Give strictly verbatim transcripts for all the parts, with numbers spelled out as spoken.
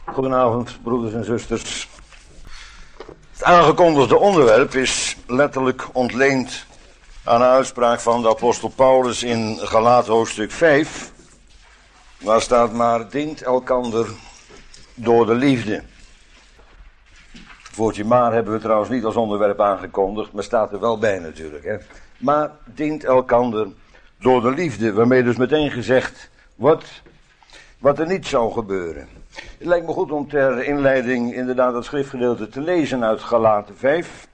Goedenavond, broeders en zusters. Het aangekondigde onderwerp is letterlijk ontleend aan een uitspraak van de apostel Paulus in Galaten hoofdstuk vijf. Waar staat: maar dient elkander door de liefde. Het woordje maar hebben we trouwens niet als onderwerp aangekondigd, maar staat er wel bij natuurlijk. Hè? Maar dient elkander door de liefde, waarmee dus meteen gezegd wordt wat er niet zou gebeuren. Het lijkt me goed om ter inleiding inderdaad het schriftgedeelte te lezen uit Galaten vijf.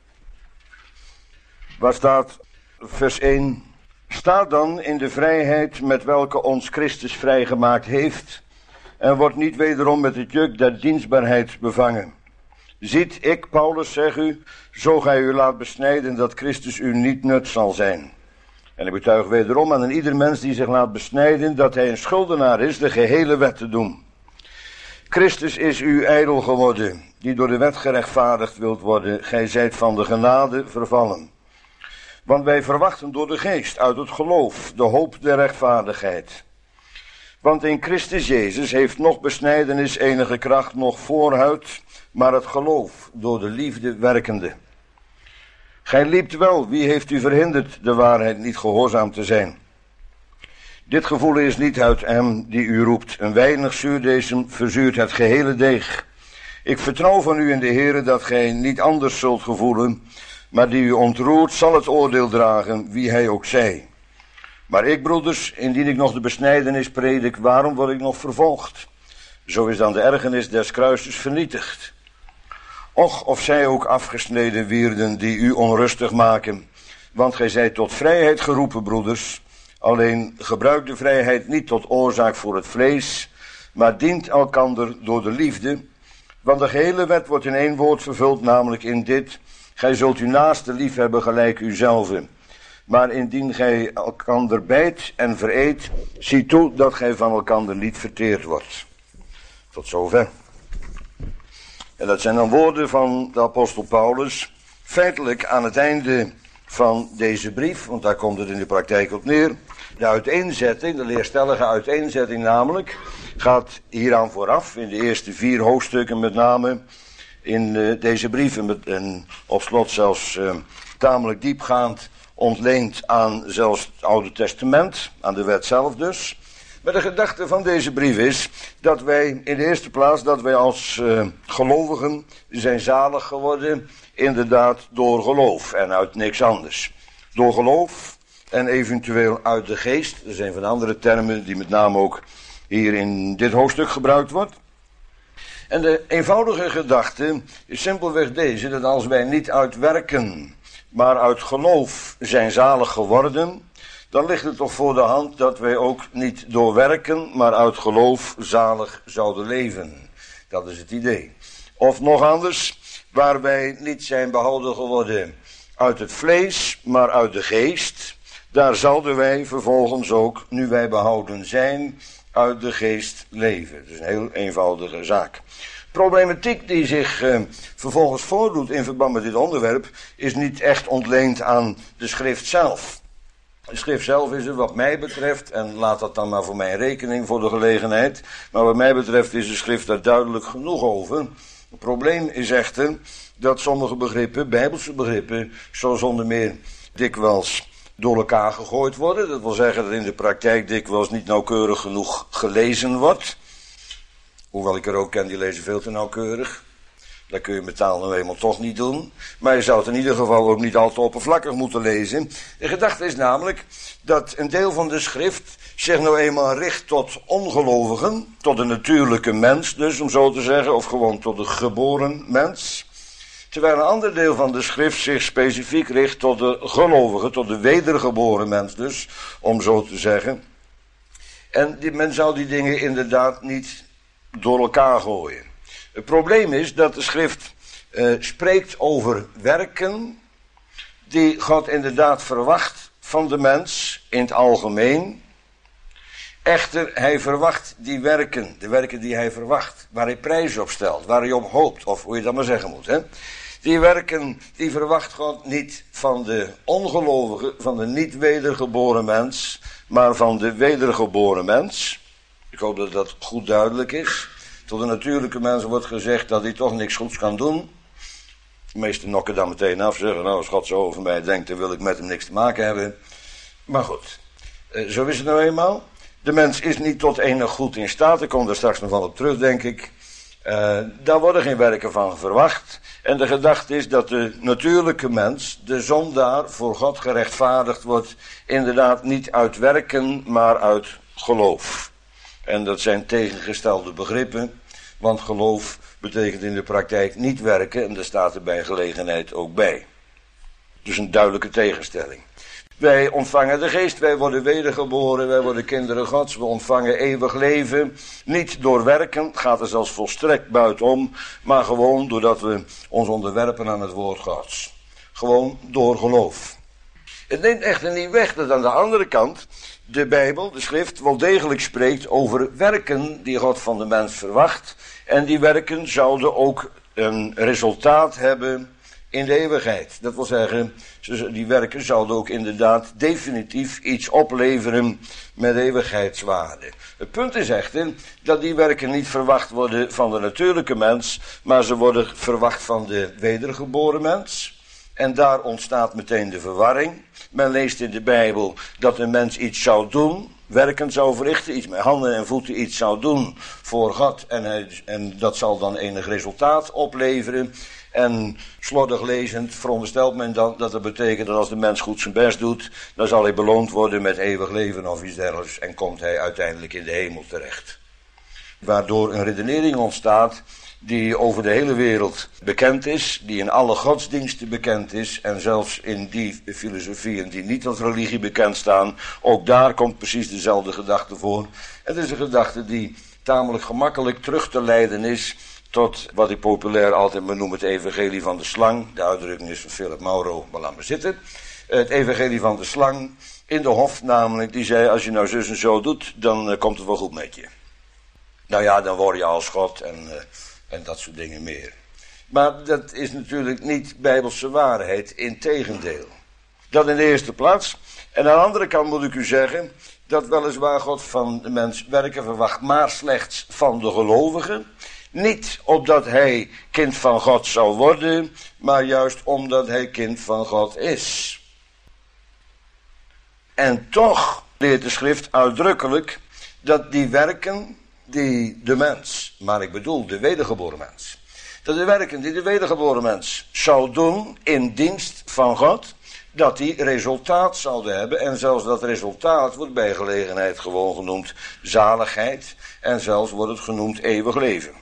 Waar staat vers één. Sta dan in de vrijheid met welke ons Christus vrijgemaakt heeft, en wordt niet wederom met het juk der dienstbaarheid bevangen. Ziet, ik, Paulus, zeg u, zo gij u laat besnijden, dat Christus u niet nut zal zijn. En ik betuig wederom aan een ieder mens die zich laat besnijden, dat hij een schuldenaar is de gehele wet te doen. Christus is u ijdel geworden, die door de wet gerechtvaardigd wilt worden. Gij zijt van de genade vervallen. Want wij verwachten door de geest, uit het geloof, de hoop der rechtvaardigheid. Want in Christus Jezus heeft nog besnijdenis enige kracht, nog voorhuid, maar het geloof door de liefde werkende. Gij liept wel, wie heeft u verhinderd de waarheid niet gehoorzaam te zijn? Dit gevoel is niet uit hem die u roept. Een weinig zuurdesem verzuurt het gehele deeg. Ik vertrouw van u in de Heere dat gij niet anders zult gevoelen, maar die u ontroert zal het oordeel dragen, wie hij ook zij. Maar ik, broeders, indien ik nog de besnijdenis predik, waarom word ik nog vervolgd? Zo is dan de ergernis des kruises vernietigd. Och, of zij ook afgesneden wierden die u onrustig maken. Want gij zijt tot vrijheid geroepen, broeders. Alleen gebruik de vrijheid niet tot oorzaak voor het vlees, maar dient elkander door de liefde. Want de gehele wet wordt in één woord vervuld, namelijk in dit: gij zult uw naaste lief hebben gelijk uzelven. Maar indien gij elkander bijt en vereet, zie toe dat gij van elkander niet verteerd wordt. Tot zover. En dat zijn dan woorden van de apostel Paulus, feitelijk aan het einde van deze brief, want daar komt het in de praktijk op neer. De uiteenzetting, de leerstellige uiteenzetting namelijk, gaat hieraan vooraf, in de eerste vier hoofdstukken met name, in uh, deze brief, en, en op slot zelfs uh, tamelijk diepgaand ontleend aan zelfs het Oude Testament, aan de wet zelf dus. Maar de gedachte van deze brief is dat wij in de eerste plaats, dat wij als uh, gelovigen zijn zalig geworden, inderdaad door geloof en uit niks anders. Door geloof en eventueel uit de geest. Dat zijn van de andere termen die met name ook hier in dit hoofdstuk gebruikt wordt. En de eenvoudige gedachte is simpelweg deze, dat als wij niet uit werken, maar uit geloof zijn zalig geworden, dan ligt het toch voor de hand dat wij ook niet door werken, maar uit geloof zalig zouden leven. Dat is het idee. Of nog anders, waar wij niet zijn behouden geworden uit het vlees, maar uit de geest, daar zouden wij vervolgens ook, nu wij behouden zijn, uit de geest leven. Dat is een heel eenvoudige zaak. Problematiek die zich uh, vervolgens voordoet in verband met dit onderwerp is niet echt ontleend aan de schrift zelf. De schrift zelf is er wat mij betreft, en laat dat dan maar voor mijn rekening voor de gelegenheid, maar wat mij betreft is de schrift daar duidelijk genoeg over. Het probleem is echter dat sommige begrippen, bijbelse begrippen, zo zonder meer dikwijls door elkaar gegooid worden. Dat wil zeggen dat in de praktijk dikwijls niet nauwkeurig genoeg gelezen wordt. Hoewel ik er ook ken, die lezen veel te nauwkeurig. Dat kun je met taal nou eenmaal toch niet doen. Maar je zou het in ieder geval ook niet al te oppervlakkig moeten lezen. De gedachte is namelijk dat een deel van de schrift zich nou eenmaal richt tot ongelovigen. Tot de natuurlijke mens dus, om zo te zeggen. Of gewoon tot de geboren mens. Terwijl een ander deel van de schrift zich specifiek richt tot de gelovigen. Tot de wedergeboren mens dus, om zo te zeggen. En die, men zou die dingen inderdaad niet door elkaar gooien. Het probleem is dat de schrift uh, spreekt over werken die God inderdaad verwacht van de mens in het algemeen. Echter, hij verwacht die werken, de werken die hij verwacht, waar hij prijs op stelt, waar hij op hoopt, of hoe je dat maar zeggen moet. Hè? Die werken, die verwacht God niet van de ongelovige, van de niet wedergeboren mens, maar van de wedergeboren mens. Ik hoop dat dat goed duidelijk is. Tot de natuurlijke mens wordt gezegd dat hij toch niks goeds kan doen. De meesten nokken dan meteen af, zeggen, nou als God zo over mij denkt, dan wil ik met hem niks te maken hebben. Maar goed, zo is het nou eenmaal. De mens is niet tot enig goed in staat, ik kom daar straks nog wel op terug, denk ik. Uh, daar worden geen werken van verwacht. En de gedachte is dat de natuurlijke mens, de zondaar, voor God gerechtvaardigd wordt, inderdaad niet uit werken, maar uit geloof. En dat zijn tegengestelde begrippen, want geloof betekent in de praktijk niet werken, en daar staat er bij gelegenheid ook bij. Dus een duidelijke tegenstelling. Wij ontvangen de geest, wij worden wedergeboren, wij worden kinderen Gods, we ontvangen eeuwig leven. Niet door werken, gaat er zelfs volstrekt buitenom, maar gewoon doordat we ons onderwerpen aan het woord Gods. Gewoon door geloof. Het neemt echter niet weg dat aan de andere kant de Bijbel, de schrift, wel degelijk spreekt over werken die God van de mens verwacht. En die werken zouden ook een resultaat hebben in de eeuwigheid. Dat wil zeggen, die werken zouden ook inderdaad definitief iets opleveren met eeuwigheidswaarde. Het punt is echter dat die werken niet verwacht worden van de natuurlijke mens, maar ze worden verwacht van de wedergeboren mens. En daar ontstaat meteen de verwarring. Men leest in de Bijbel dat een mens iets zou doen, werken zou verrichten, iets met handen en voeten iets zou doen voor God. En, hij, en dat zal dan enig resultaat opleveren. En slordig lezend veronderstelt men dan dat dat betekent dat als de mens goed zijn best doet, dan zal hij beloond worden met eeuwig leven of iets dergelijks en komt hij uiteindelijk in de hemel terecht. Waardoor een redenering ontstaat die over de hele wereld bekend is, die in alle godsdiensten bekend is en zelfs in die filosofieën die niet als religie bekend staan, ook daar komt precies dezelfde gedachte voor. Het is een gedachte die tamelijk gemakkelijk terug te leiden is tot wat ik populair altijd benoem het evangelie van de slang. De uitdrukking is van Philip Mauro, maar laat maar zitten. Het evangelie van de slang in de hof namelijk, die zei als je nou zus en zo doet, dan uh, komt het wel goed met je. Nou ja, dan word je als God en, uh, en dat soort dingen meer. Maar dat is natuurlijk niet bijbelse waarheid, integendeel. Dat in de eerste plaats. En aan de andere kant moet ik u zeggen dat weliswaar God van de mens werken verwacht, maar slechts van de gelovigen. Niet opdat hij kind van God zou worden, maar juist omdat hij kind van God is. En toch leert de schrift uitdrukkelijk dat die werken die de mens, maar ik bedoel de wedergeboren mens, dat de werken die de wedergeboren mens zou doen in dienst van God, dat die resultaat zouden hebben. En zelfs dat resultaat wordt bij gelegenheid gewoon genoemd zaligheid en zelfs wordt het genoemd eeuwig leven.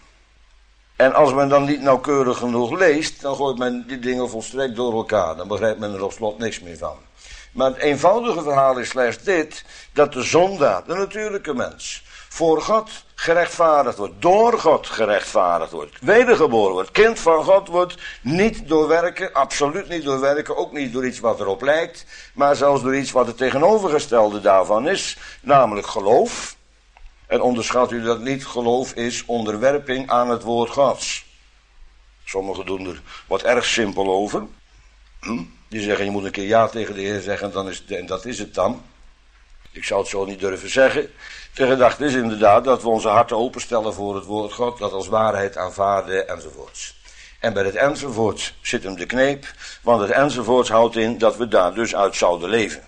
En als men dan niet nauwkeurig genoeg leest, dan gooit men die dingen volstrekt door elkaar. Dan begrijpt men er op slot niks meer van. Maar het eenvoudige verhaal is slechts dit, dat de zondaar, de natuurlijke mens, voor God gerechtvaardigd wordt, door God gerechtvaardigd wordt, wedergeboren wordt, kind van God wordt, niet door werken, absoluut niet door werken, ook niet door iets wat erop lijkt, maar zelfs door iets wat het tegenovergestelde daarvan is, namelijk geloof. En onderschat u dat niet, geloof is onderwerping aan het woord Gods. Sommigen doen er wat erg simpel over. Hm? Die zeggen, je moet een keer ja tegen de Heer zeggen, dan is het, en dat is het dan. Ik zou het zo niet durven zeggen. De gedachte is inderdaad dat we onze harten openstellen voor het woord God, dat als waarheid aanvaarden enzovoorts. En bij het enzovoorts zit hem de kneep, want het enzovoorts houdt in dat we daar dus uit zouden leven.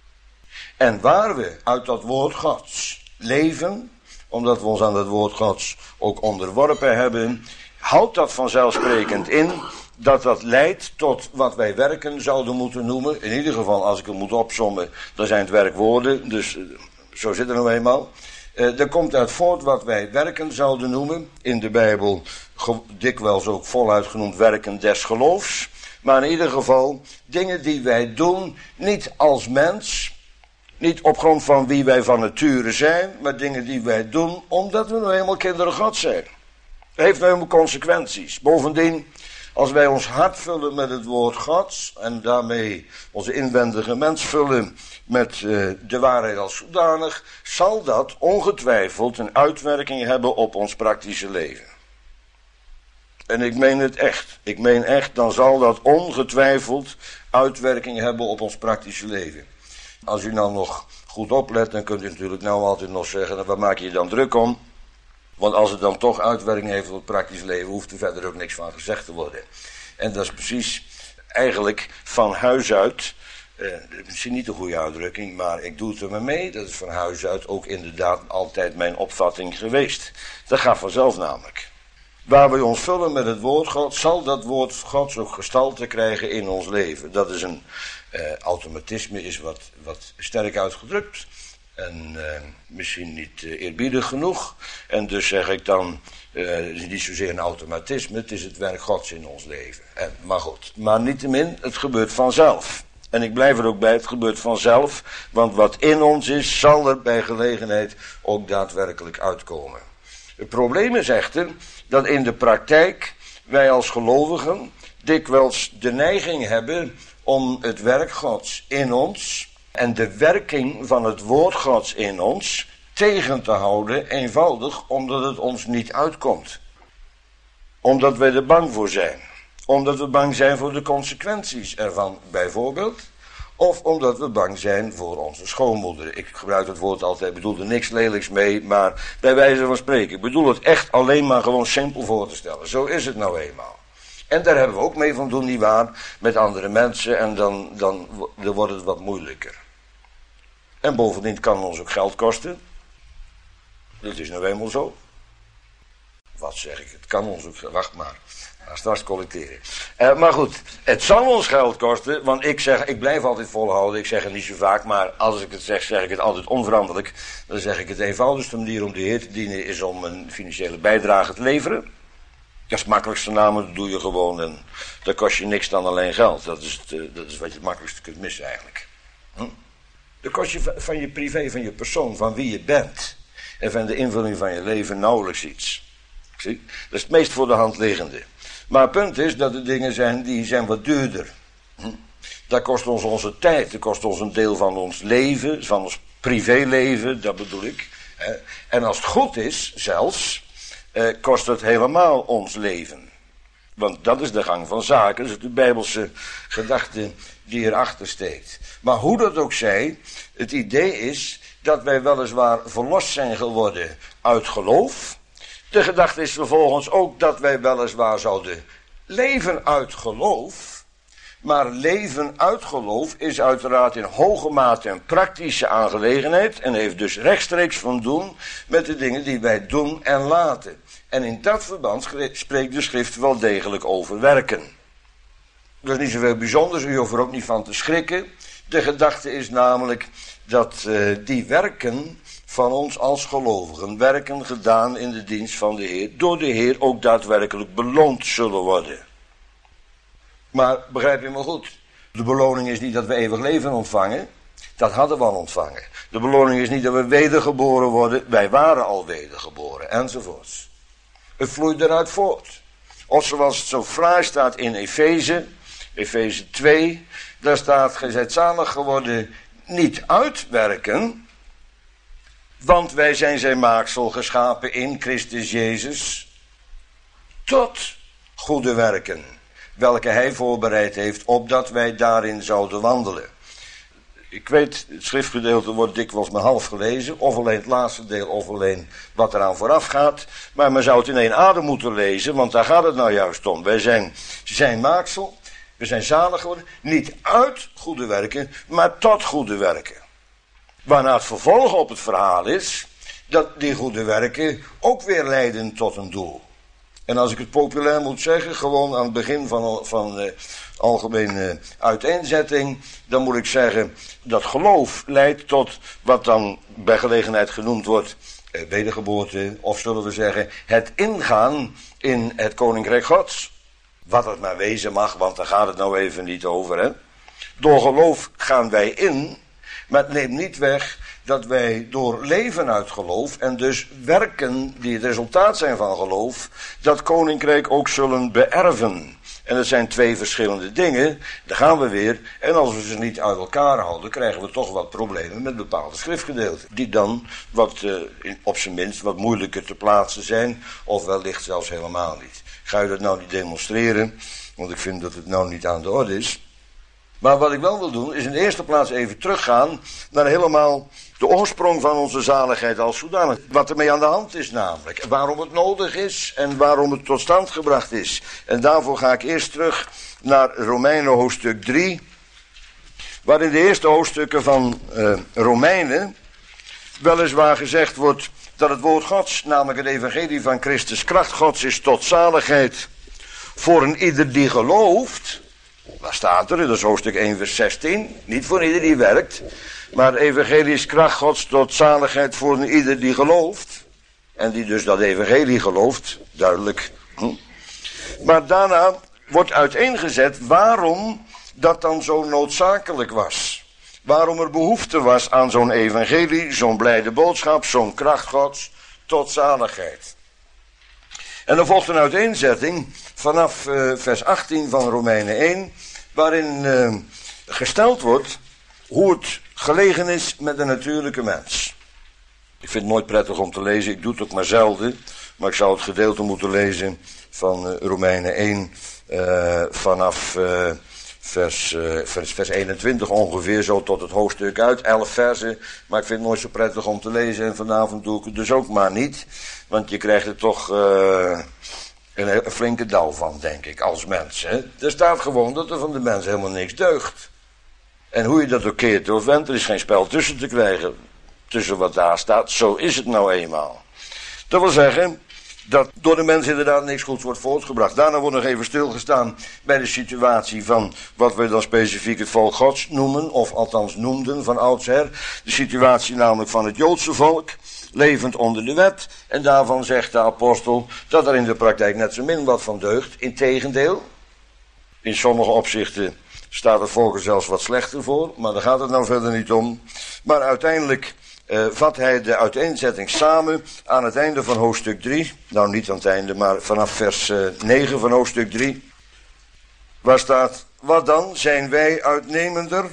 En waar we uit dat woord Gods leven, omdat we ons aan het woord Gods ook onderworpen hebben, houdt dat vanzelfsprekend in dat dat leidt tot wat wij werken zouden moeten noemen. In ieder geval, als ik het moet opsommen, dan zijn het werkwoorden, dus zo zit het nou eenmaal. Uh, er komt uit voort wat wij werken zouden noemen, in de Bijbel dikwijls ook voluit genoemd werken des geloofs. Maar in ieder geval dingen die wij doen, niet als mens, niet op grond van wie wij van nature zijn, maar dingen die wij doen omdat we nou helemaal kinderen God zijn. Dat heeft nou helemaal consequenties. Bovendien, als wij ons hart vullen met het woord Gods en daarmee onze inwendige mens vullen met uh, de waarheid als zodanig, zal dat ongetwijfeld een uitwerking hebben op ons praktische leven. En ik meen het echt. Ik meen echt, dan zal dat ongetwijfeld uitwerking hebben op ons praktische leven. Als u nou nog goed oplet, dan kunt u natuurlijk nou altijd nog zeggen, waar maak je je dan druk om? Want als het dan toch uitwerking heeft op het praktisch leven, hoeft er verder ook niks van gezegd te worden. En dat is precies eigenlijk van huis uit, eh, misschien niet de goede uitdrukking, maar ik doe het er maar mee. Dat is van huis uit ook inderdaad altijd mijn opvatting geweest. Dat gaat vanzelf namelijk. Waar we ons vullen met het woord God, zal dat woord Gods ook gestalte krijgen in ons leven. Dat is een eh, automatisme, is wat, wat sterk uitgedrukt. En uh, misschien niet uh, eerbiedig genoeg. En dus zeg ik dan, uh, het is niet zozeer een automatisme, het is het werk Gods in ons leven. En, maar goed, maar niettemin, het gebeurt vanzelf. En ik blijf er ook bij, het gebeurt vanzelf, want wat in ons is, zal er bij gelegenheid ook daadwerkelijk uitkomen. Het probleem is echter, dat in de praktijk wij als gelovigen dikwijls de neiging hebben om het werk Gods in ons en de werking van het woord Gods in ons tegen te houden, eenvoudig omdat het ons niet uitkomt. Omdat wij er bang voor zijn. Omdat we bang zijn voor de consequenties ervan, bijvoorbeeld. Of omdat we bang zijn voor onze schoonmoeder. Ik gebruik het woord altijd, ik bedoel er niks lelijks mee, maar bij wijze van spreken. Ik bedoel het echt alleen maar gewoon simpel voor te stellen. Zo is het nou eenmaal. En daar hebben we ook mee van doen, nietwaar, met andere mensen. En dan, dan, dan wordt het wat moeilijker. En bovendien kan het ons ook geld kosten. Dat is nou eenmaal zo. Wat zeg ik? Het kan ons ook... Wacht maar. Ga straks collecteren. Uh, maar goed, het zal ons geld kosten. Want ik zeg, ik blijf altijd volhouden. Ik zeg het niet zo vaak. Maar als ik het zeg, zeg ik het altijd onveranderlijk. Dan zeg ik het eenvoudigste manier om de Heer te dienen is om een financiële bijdrage te leveren. Dat is het makkelijkste namen. Dat doe je gewoon. En dat kost je niks dan alleen geld. Dat is, het, uh, dat is wat je het makkelijkste kunt missen eigenlijk. Hm? Dat kost je van je privé, van je persoon, van wie je bent. En van de invulling van je leven nauwelijks iets. Zie? Dat is het meest voor de hand liggende. Maar het punt is dat er dingen zijn die zijn wat duurder. Hm? Dat kost ons onze tijd, dat kost ons een deel van ons leven, van ons privéleven, dat bedoel ik. En als het goed is, zelfs, eh, kost het helemaal ons leven. Want dat is de gang van zaken, dat is de Bijbelse gedachte die erachter steekt. Maar hoe dat ook zij, het idee is dat wij weliswaar verlost zijn geworden uit geloof. De gedachte is vervolgens ook dat wij weliswaar zouden leven uit geloof. Maar leven uit geloof is uiteraard in hoge mate een praktische aangelegenheid. En heeft dus rechtstreeks van doen met de dingen die wij doen en laten. En in dat verband spreekt de schrift wel degelijk over werken. Dat is niet zoveel bijzonders, u hoeft er ook niet van te schrikken. De gedachte is namelijk dat uh, die werken van ons als gelovigen, werken gedaan in de dienst van de Heer, door de Heer ook daadwerkelijk beloond zullen worden. Maar begrijp je me goed, de beloning is niet dat we eeuwig leven ontvangen, dat hadden we al ontvangen. De beloning is niet dat we wedergeboren worden, wij waren al wedergeboren, enzovoorts. Het vloeit eruit voort. Of zoals het zo fraai staat in Efeze, Efeze twee, daar staat, gij zijt zalig geworden, niet uitwerken, want wij zijn zijn maaksel geschapen in Christus Jezus tot goede werken, welke hij voorbereid heeft, opdat wij daarin zouden wandelen. Ik weet, het schriftgedeelte wordt dikwijls maar half gelezen, of alleen het laatste deel, of alleen wat eraan vooraf gaat. Maar men zou het in één adem moeten lezen, want daar gaat het nou juist om. Wij zijn zijn maaksel, we zijn zalig geworden, niet uit goede werken, maar tot goede werken. Waarna het vervolg op het verhaal is, dat die goede werken ook weer leiden tot een doel. En als ik het populair moet zeggen, gewoon aan het begin van, van uh, algemene uiteenzetting, dan moet ik zeggen dat geloof leidt tot wat dan bij gelegenheid genoemd wordt uh, wedergeboorte, of zullen we zeggen het ingaan in het Koninkrijk Gods. Wat het maar wezen mag, want daar gaat het nou even niet over. Hè? Door geloof gaan wij in, maar het neemt niet weg dat wij door leven uit geloof en dus werken die het resultaat zijn van geloof, dat koninkrijk ook zullen beërven. En dat zijn twee verschillende dingen, daar gaan we weer. En als we ze niet uit elkaar houden, krijgen we toch wat problemen met bepaalde schriftgedeelten. Die dan wat, uh, op zijn minst wat moeilijker te plaatsen zijn, of wellicht zelfs helemaal niet. Ga je dat nou niet demonstreren, want ik vind dat het nou niet aan de orde is. Maar wat ik wel wil doen, is in de eerste plaats even teruggaan naar helemaal de oorsprong van onze zaligheid als zodanig. Wat ermee aan de hand is namelijk. Waarom het nodig is en waarom het tot stand gebracht is. En daarvoor ga ik eerst terug naar Romeinen hoofdstuk drie. Waar in de eerste hoofdstukken van uh, Romeinen weliswaar gezegd wordt dat het woord Gods, namelijk het evangelie van Christus, kracht Gods is tot zaligheid voor een ieder die gelooft. Daar staat er, dat is hoofdstuk één vers zestien, niet voor ieder die werkt, maar het evangelie is kracht Gods tot zaligheid voor een ieder die gelooft. En die dus dat evangelie gelooft, duidelijk. Hm? Maar daarna wordt uiteengezet waarom dat dan zo noodzakelijk was. Waarom er behoefte was aan zo'n evangelie, zo'n blijde boodschap, zo'n kracht Gods tot zaligheid. En dan volgt een uiteenzetting vanaf uh, vers achttien van Romeinen één, waarin uh, gesteld wordt hoe het gelegen is met de natuurlijke mens. Ik vind het nooit prettig om te lezen, ik doe het ook maar zelden, maar ik zou het gedeelte moeten lezen van uh, Romeinen één uh, vanaf uh, vers, uh, vers, vers eenentwintig ongeveer, zo tot het hoofdstuk uit, elf versen, maar ik vind het nooit zo prettig om te lezen en vanavond doe ik het dus ook maar niet, want je krijgt er toch uh, een, een flinke dauw van, denk ik, als mens. Hè? Er staat gewoon dat er van de mens helemaal niks deugt. En hoe je dat ook keert of wendt, er is geen spel tussen te krijgen, tussen wat daar staat, zo is het nou eenmaal. Dat wil zeggen dat door de mens inderdaad niks goeds wordt voortgebracht. Daarna wordt nog even stilgestaan bij de situatie van wat we dan specifiek het volk Gods noemen, of althans noemden van oudsher. De situatie namelijk van het Joodse volk, levend onder de wet. En daarvan zegt de apostel dat er in de praktijk net zo min wat van deugt. Integendeel, in sommige opzichten staat het volk er zelfs wat slechter voor, maar daar gaat het nou verder niet om. Maar uiteindelijk Uh, vat hij de uiteenzetting samen aan het einde van hoofdstuk drie. Nou, niet aan het einde, maar vanaf vers uh, negen van hoofdstuk drie. Waar staat, wat dan? Zijn wij uitnemender?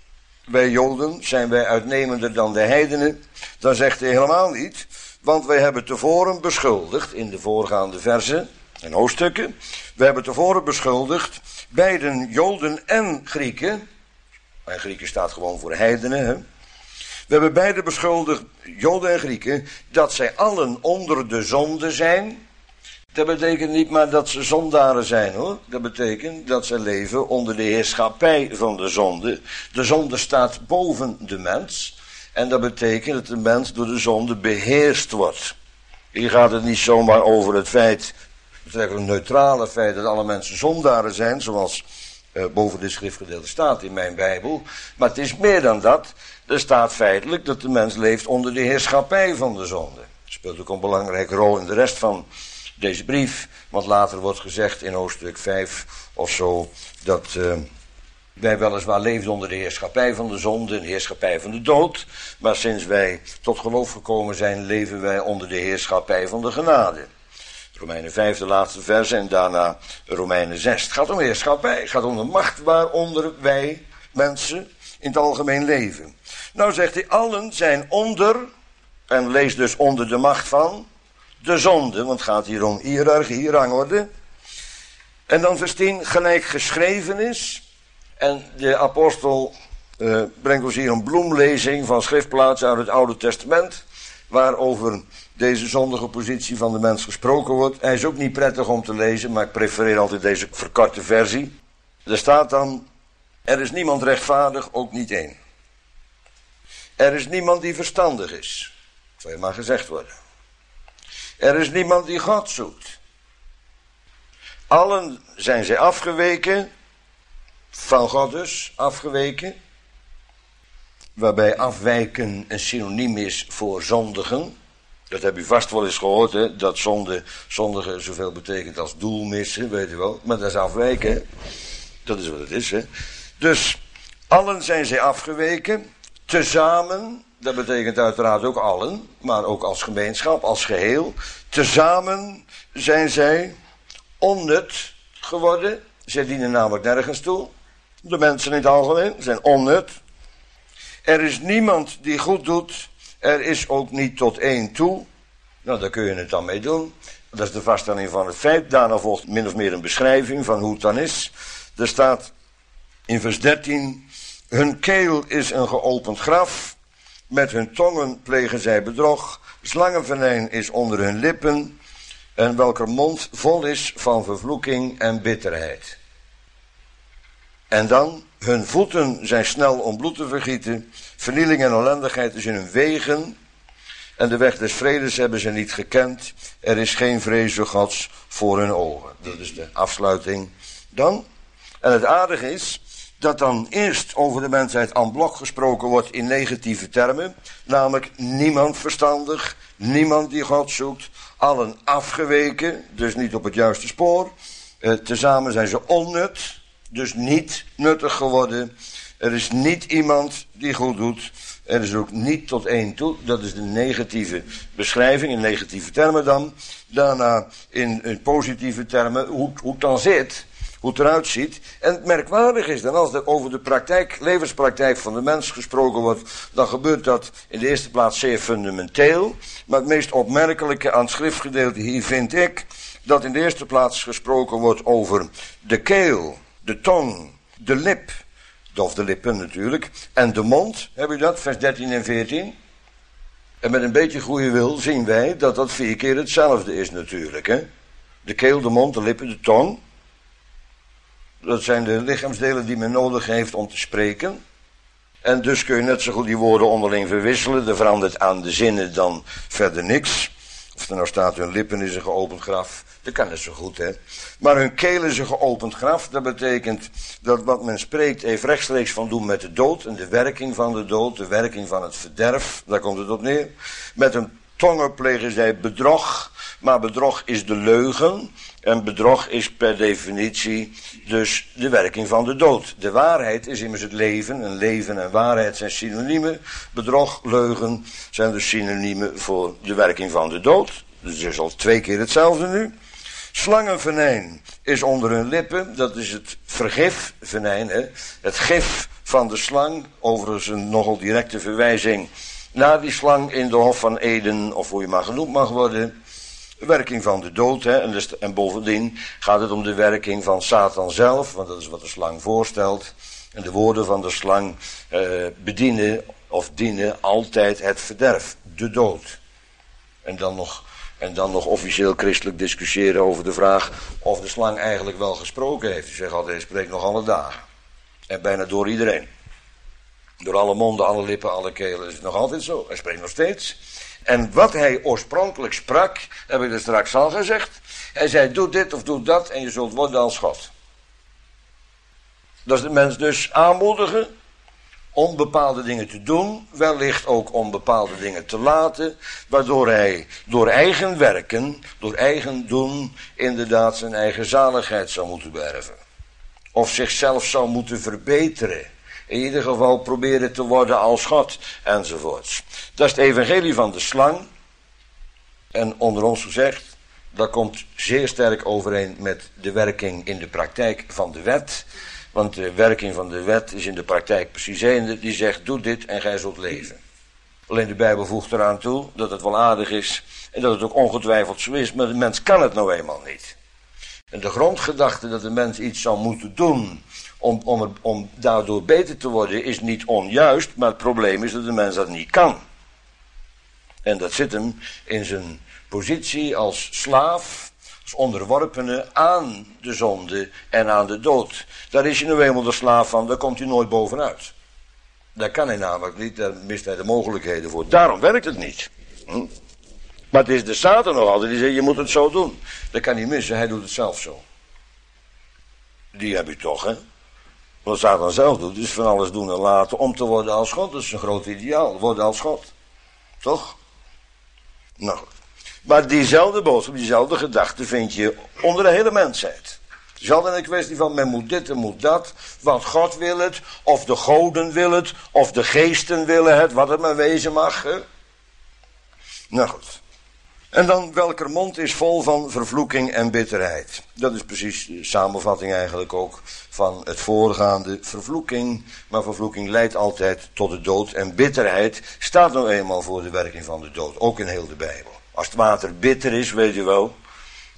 Wij Joden, zijn wij uitnemender dan de heidenen? Dan zegt hij helemaal niet. Want wij hebben tevoren beschuldigd, in de voorgaande versen en hoofdstukken. We hebben tevoren beschuldigd, beiden Joden en Grieken. En Grieken staat gewoon voor heidenen, hè. We hebben beide beschuldigd, Joden en Grieken, dat zij allen onder de zonde zijn. Dat betekent niet maar dat ze zondaren zijn, hoor. Dat betekent dat ze leven onder de heerschappij van de zonde. De zonde staat boven de mens. En dat betekent dat de mens door de zonde beheerst wordt. Hier gaat het niet zomaar over het feit, het een neutrale feit dat alle mensen zondaren zijn, zoals uh, boven dit schriftgedeelte staat in mijn Bijbel. Maar het is meer dan dat. Er staat feitelijk dat de mens leeft onder de heerschappij van de zonde. Dat speelt ook een belangrijke rol in de rest van deze brief. Want later wordt gezegd in hoofdstuk vijf of zo, dat uh, wij weliswaar leefden onder de heerschappij van de zonde, de heerschappij van de dood. Maar sinds wij tot geloof gekomen zijn, leven wij onder de heerschappij van de genade. Romeinen vijf, de laatste verse, en daarna Romeinen zes. Het gaat om heerschappij, het gaat om de macht waaronder wij mensen in het algemeen leven. Nou zegt hij, allen zijn onder, en lees dus onder de macht van, de zonde, want het gaat hier om hiërarchie, rangorde. En dan vers tien, gelijk geschreven is, en de apostel uh, brengt ons hier een bloemlezing van schriftplaatsen uit het Oude Testament, waarover deze zondige positie van de mens gesproken wordt. Hij is ook niet prettig om te lezen, maar ik prefereer altijd deze verkorte versie. Er staat dan, er is niemand rechtvaardig, ook niet één. Er is niemand die verstandig is. Dat zal je maar gezegd worden. Er is niemand die God zoekt. Allen zijn zij afgeweken, van God dus, afgeweken. Waarbij afwijken een synoniem is voor zondigen. Dat heb u vast wel eens gehoord, hè? Dat zonde, zondigen zoveel betekent als doelmissen, weet u wel. Maar dat is afwijken. Dat is wat het is, hè. Dus, allen zijn zij afgeweken, tezamen, dat betekent uiteraard ook allen, maar ook als gemeenschap, als geheel. Tezamen zijn zij onnut geworden. Zij dienen namelijk nergens toe. De mensen in het algemeen zijn onnut. Er is niemand die goed doet. Er is ook niet tot één toe. Nou, daar kun je het dan mee doen. Dat is de vaststelling van het feit. Daarna volgt min of meer een beschrijving van hoe het dan is. Er staat, In vers dertien, hun keel is een geopend graf, met hun tongen plegen zij bedrog, slangenvenijn is onder hun lippen, en welker mond vol is van vervloeking en bitterheid. En dan, hun voeten zijn snel om bloed te vergieten, vernieling en ellendigheid is in hun wegen, en de weg des vredes hebben ze niet gekend, er is geen vrees Gods voor hun ogen. Dat is de afsluiting dan. En het aardige is dat dan eerst over de mensheid en bloc gesproken wordt in negatieve termen, namelijk niemand verstandig, niemand die God zoekt, allen afgeweken, dus niet op het juiste spoor, eh, tezamen zijn ze onnut, dus niet nuttig geworden, er is niet iemand die goed doet, er is ook niet tot één toe, dat is de negatieve beschrijving, in negatieve termen dan, daarna in, in positieve termen, hoe, hoe het dan zit, hoe het eruit ziet. En het merkwaardig is dan, als er over de praktijk, levenspraktijk van de mens gesproken wordt, dan gebeurt dat in de eerste plaats zeer fundamenteel. Maar het meest opmerkelijke aan het schriftgedeelte hier vind ik, dat in de eerste plaats gesproken wordt over de keel, de tong, de lip, of de lippen natuurlijk, en de mond, heb je dat, vers dertien en veertien. En met een beetje goede wil zien wij dat dat vier keer hetzelfde is natuurlijk, hè. De keel, de mond, de lippen, de tong. Dat zijn de lichaamsdelen die men nodig heeft om te spreken. En dus kun je net zo goed die woorden onderling verwisselen. Er verandert aan de zinnen dan verder niks. Of er nou staat hun lippen is een geopend graf. Dat kan net zo goed, hè. Maar hun keel is een geopend graf. Dat betekent dat wat men spreekt heeft rechtstreeks van doen met de dood. En de werking van de dood, de werking van het verderf. Daar komt het op neer. Met hun tongen plegen zij bedrog. Maar bedrog is de leugen. En bedrog is per definitie dus de werking van de dood. De waarheid is immers het leven. En leven en waarheid zijn synoniemen. Bedrog, leugen zijn dus synoniemen voor de werking van de dood. Dus het is al twee keer hetzelfde nu. Slangenvenijn is onder hun lippen. Dat is het vergif, venijn, hè? Het gif van de slang. Overigens een nogal directe verwijzing naar die slang in de Hof van Eden, of hoe je maar genoemd mag worden. De werking van de dood, hè, en, dus, en bovendien gaat het om de werking van Satan zelf, want dat is wat de slang voorstelt. En de woorden van de slang eh, bedienen of dienen altijd het verderf, de dood. En dan nog, en dan nog officieel christelijk discussiëren over de vraag of de slang eigenlijk wel gesproken heeft. Die zegt altijd, hij spreekt nog alle dagen. En bijna door iedereen. Door alle monden, alle lippen, alle kelen is het nog altijd zo. Hij spreekt nog steeds. En wat hij oorspronkelijk sprak, heb ik er straks al gezegd. Hij zei, doe dit of doe dat en je zult worden als God. Dat is de mens dus aanmoedigen om bepaalde dingen te doen, wellicht ook om bepaalde dingen te laten, waardoor hij door eigen werken, door eigen doen, inderdaad zijn eigen zaligheid zou moeten beërven. Of zichzelf zou moeten verbeteren. In ieder geval proberen te worden als God, enzovoorts. Dat is het evangelie van de slang. En onder ons gezegd, dat komt zeer sterk overeen met de werking in de praktijk van de wet. Want de werking van de wet is in de praktijk precies één. Die zegt, doe dit en gij zult leven. Alleen de Bijbel voegt eraan toe dat het wel aardig is. En dat het ook ongetwijfeld zo is, maar de mens kan het nou eenmaal niet. En de grondgedachte dat de mens iets zou moeten doen Om, om, er, om daardoor beter te worden is niet onjuist, maar het probleem is dat de mens dat niet kan. En dat zit hem in zijn positie als slaaf, als onderworpene aan de zonde en aan de dood. Daar is hij nu eenmaal de slaaf van, daar komt hij nooit bovenuit. Daar kan hij namelijk niet, daar mist hij de mogelijkheden voor. Daarom werkt het niet. Hm? Maar het is de Satan nog altijd, die zegt, je moet het zo doen. Dat kan hij missen, hij doet het zelf zo. Die heb je toch, hè? Wat Satan zelf doet, is van alles doen en laten om te worden als God. Dat is een groot ideaal, worden als God. Toch? Nou goed. Maar diezelfde boodschap, diezelfde gedachte vind je onder de hele mensheid. Het is altijd een kwestie van men moet dit en moet dat, want God wil het, of de goden wil het, of de geesten willen het, wat het maar wezen mag. Hè? Nou goed. En dan, welker mond is vol van vervloeking en bitterheid. Dat is precies de samenvatting eigenlijk ook van het voorgaande. Vervloeking, maar vervloeking leidt altijd tot de dood. En bitterheid staat nou eenmaal voor de werking van de dood, ook in heel de Bijbel. Als het water bitter is, weet je wel,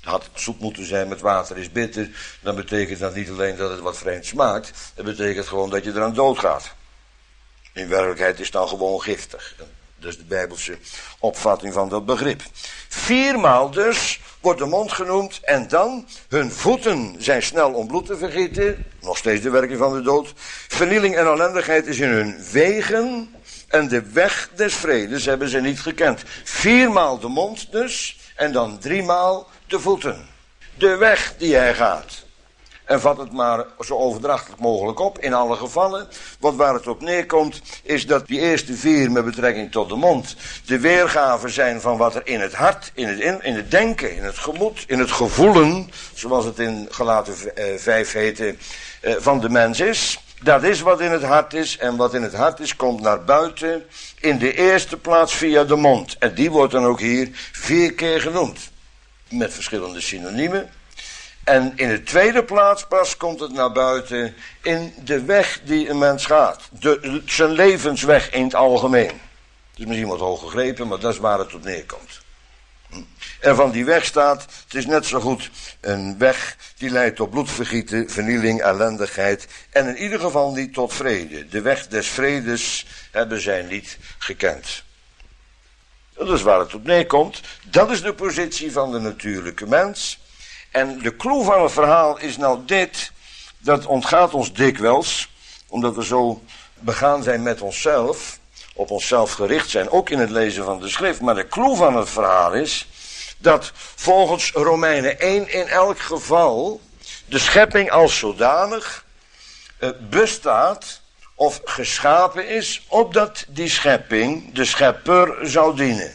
Het had zoet moeten zijn met water is bitter. Dan betekent dat niet alleen dat het wat vreemd smaakt. Dat betekent gewoon dat je eraan doodgaat. In werkelijkheid is het dan gewoon giftig. Dat is de Bijbelse opvatting van dat begrip. Viermaal dus wordt de mond genoemd en dan hun voeten zijn snel om bloed te vergieten. Nog steeds de werking van de dood. Vernieling en ellendigheid is in hun wegen en de weg des vredes hebben ze niet gekend. Viermaal de mond dus en dan driemaal de voeten. De weg die hij gaat. En vat het maar zo overdrachtelijk mogelijk op, in alle gevallen. Want waar het op neerkomt, is dat die eerste vier met betrekking tot de mond de weergave zijn van wat er in het hart, in het, in, in het denken, in het gemoed, in het gevoelen, zoals het in Galaten vijf heette, van de mens is. Dat is wat in het hart is, en wat in het hart is, komt naar buiten, in de eerste plaats via de mond. En die wordt dan ook hier vier keer genoemd, met verschillende synoniemen. En in de tweede plaats pas komt het naar buiten in de weg die een mens gaat. De, zijn levensweg in het algemeen. Het is misschien wat hoog gegrepen, maar dat is waar het op neerkomt. En van die weg staat, het is net zo goed een weg die leidt tot bloedvergieten, vernieling, ellendigheid. En in ieder geval niet tot vrede. De weg des vredes hebben zij niet gekend. Dat is waar het op neerkomt. Dat is de positie van de natuurlijke mens. En de clue van het verhaal is nou dit, dat ontgaat ons dikwijls, omdat we zo begaan zijn met onszelf, op onszelf gericht zijn, ook in het lezen van de schrift. Maar de clue van het verhaal is, dat volgens Romeinen één in elk geval de schepping als zodanig uh, bestaat of geschapen is, opdat die schepping de schepper zou dienen.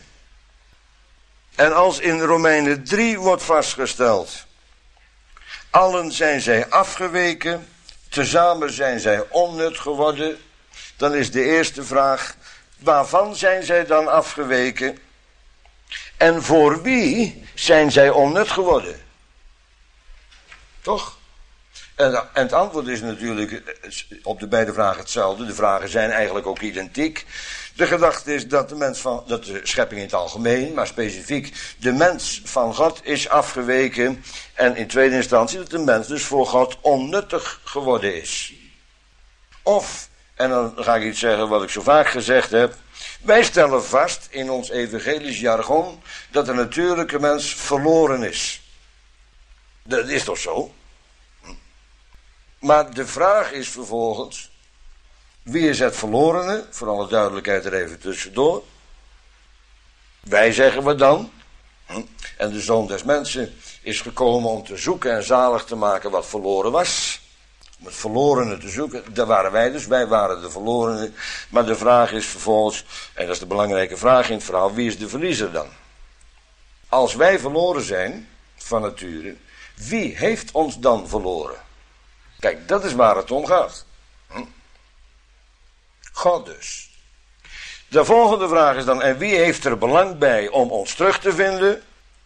En als in Romeinen drie wordt vastgesteld, allen zijn zij afgeweken, tezamen zijn zij onnut geworden, dan is de eerste vraag, waarvan zijn zij dan afgeweken? En voor wie zijn zij onnut geworden? Toch? En, en het antwoord is natuurlijk op de beide vragen hetzelfde. De vragen zijn eigenlijk ook identiek. De gedachte is dat de mens van, dat de schepping in het algemeen, maar specifiek de mens van God is afgeweken. En in tweede instantie dat de mens dus voor God onnuttig geworden is. Of, en dan ga ik iets zeggen wat ik zo vaak gezegd heb. Wij stellen vast in ons evangelisch jargon dat de natuurlijke mens verloren is. Dat is toch zo? Maar de vraag is vervolgens, wie is het verlorene? Voor alle duidelijkheid er even tussendoor. Wij zeggen we dan. En de Zoon des Mensen is gekomen om te zoeken en zalig te maken wat verloren was. Om het verlorene te zoeken, daar waren wij dus, wij waren de verlorenen. Maar de vraag is vervolgens, en dat is de belangrijke vraag in het verhaal, wie is de verliezer dan? Als wij verloren zijn, van nature, wie heeft ons dan verloren? Kijk, dat is waar het om gaat. Hm? God dus. De volgende vraag is dan, en wie heeft er belang bij om ons terug te vinden?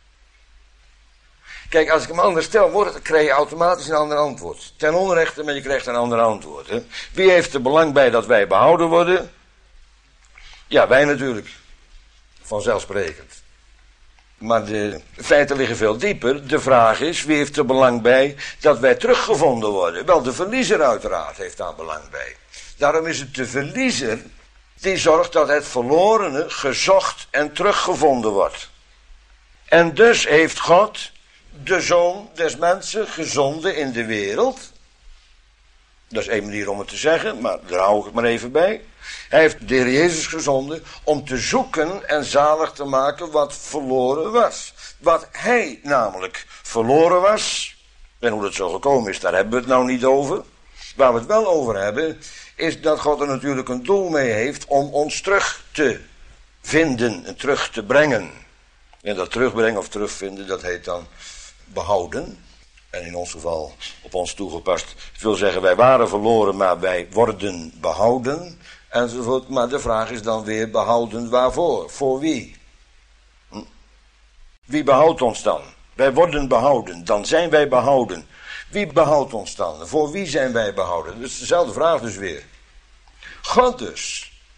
Kijk, als ik hem anders stel, wordt het, krijg je automatisch een ander antwoord. Ten onrechte, maar je krijgt een ander antwoord. Hè? Wie heeft er belang bij dat wij behouden worden? Ja, wij natuurlijk. Vanzelfsprekend. Maar de feiten liggen veel dieper. De vraag is, wie heeft er belang bij dat wij teruggevonden worden? Wel, de verliezer uiteraard heeft daar belang bij. Daarom is het de verliezer die zorgt dat het verlorene gezocht en teruggevonden wordt. En dus heeft God de Zoon des Mensen gezonden in de wereld. Dat is één manier om het te zeggen, maar daar hou ik het maar even bij. Hij heeft de Heer Jezus gezonden om te zoeken en zalig te maken wat verloren was. Wat hij namelijk verloren was, en hoe dat zo gekomen is, daar hebben we het nou niet over. Waar we het wel over hebben, is dat God er natuurlijk een doel mee heeft om ons terug te vinden en terug te brengen. En dat terugbrengen of terugvinden, dat heet dan behouden. En in ons geval op ons toegepast. Het wil zeggen, wij waren verloren, maar wij worden behouden. Enzovoort. Maar de vraag is dan weer behouden waarvoor? Voor wie? Hm? Wie behoudt ons dan? Wij worden behouden. Dan zijn wij behouden. Wie behoudt ons dan? Voor wie zijn wij behouden? Dat is dezelfde vraag dus weer. God dus.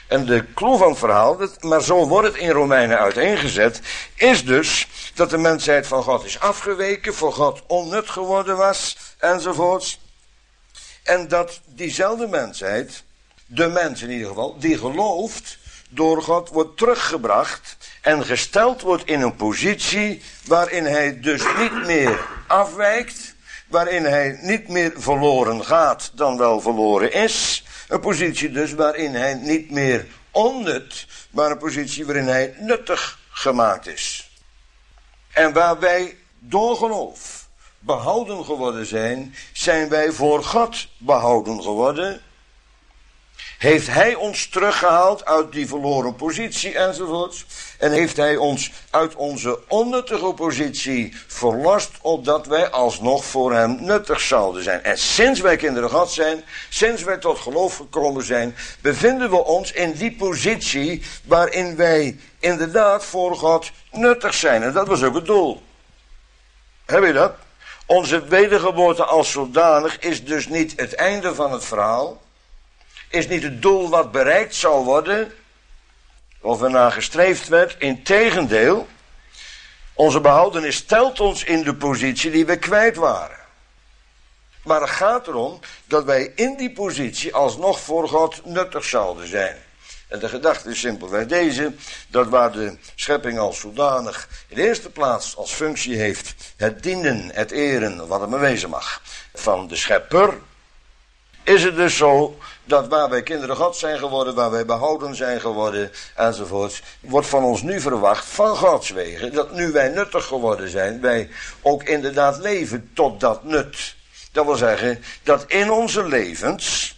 En de clue van het verhaal, dat, maar zo wordt het in Romeinen uiteengezet, is dus dat de mensheid van God is afgeweken, voor God onnut geworden was, enzovoorts. En dat diezelfde mensheid, de mens in ieder geval, die gelooft, door God wordt teruggebracht en gesteld wordt in een positie waarin hij dus niet meer afwijkt, waarin hij niet meer verloren gaat dan wel verloren is. Een positie dus waarin hij niet meer onnut, maar een positie waarin hij nuttig gemaakt is. En waar wij door geloof behouden geworden zijn, zijn wij voor God behouden geworden. Heeft hij ons teruggehaald uit die verloren positie enzovoorts. En heeft hij ons uit onze onnuttige positie verlost, opdat wij alsnog voor hem nuttig zouden zijn. En sinds wij kinderen God zijn, sinds wij tot geloof gekomen zijn, bevinden we ons in die positie waarin wij inderdaad voor God nuttig zijn. En dat was ook het doel. Heb je dat? Onze wedergeboorte als zodanig is dus niet het einde van het verhaal. Is niet het doel wat bereikt zal worden, of ernaar gestreefd werd. Integendeel, onze behoudenis stelt ons in de positie die we kwijt waren. Maar het gaat erom dat wij in die positie alsnog voor God nuttig zouden zijn. En de gedachte is simpelweg deze, dat waar de schepping als zodanig in de eerste plaats als functie heeft het dienen, het eren, wat het maar wezen mag, van de schepper, is het dus zo dat waar wij kinderen God zijn geworden, waar wij behouden zijn geworden, enzovoorts, wordt van ons nu verwacht, van Gods wegen, dat nu wij nuttig geworden zijn, wij ook inderdaad leven tot dat nut. Dat wil zeggen, dat in onze levens,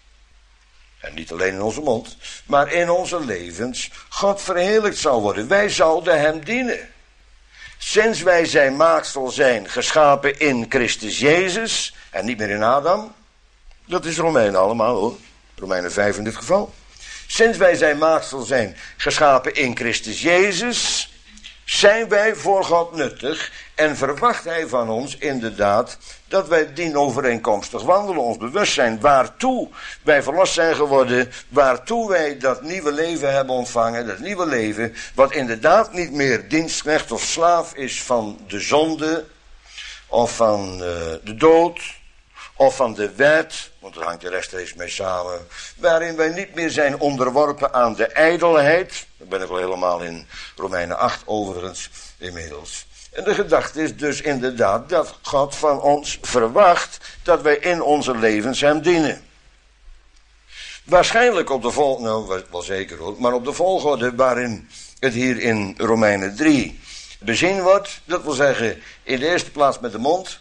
en niet alleen in onze mond, maar in onze levens, God verheerlijkt zal worden. Wij zouden hem dienen. Sinds wij zijn maaksel zijn, geschapen in Christus Jezus, en niet meer in Adam. Dat is Romeinen allemaal hoor. Romeinen vijf in dit geval. Sinds wij zijn maaksel zijn, geschapen in Christus Jezus, zijn wij voor God nuttig en verwacht hij van ons inderdaad dat wij dienovereenkomstig wandelen. Ons bewustzijn waartoe wij verlost zijn geworden, waartoe wij dat nieuwe leven hebben ontvangen, dat nieuwe leven wat inderdaad niet meer dienstknecht of slaaf is van de zonde of van uh, de dood of van de wet, want daar hangt de rechtstreeks mee samen, waarin wij niet meer zijn onderworpen aan de ijdelheid. Daar ben ik al helemaal in Romeinen acht overigens inmiddels. En de gedachte is dus inderdaad dat God van ons verwacht dat wij in onze levens hem dienen. Waarschijnlijk op de volgorde, nou wel zeker hoor, maar op de volgorde waarin het hier in Romeinen drie bezien wordt, dat wil zeggen in de eerste plaats met de mond.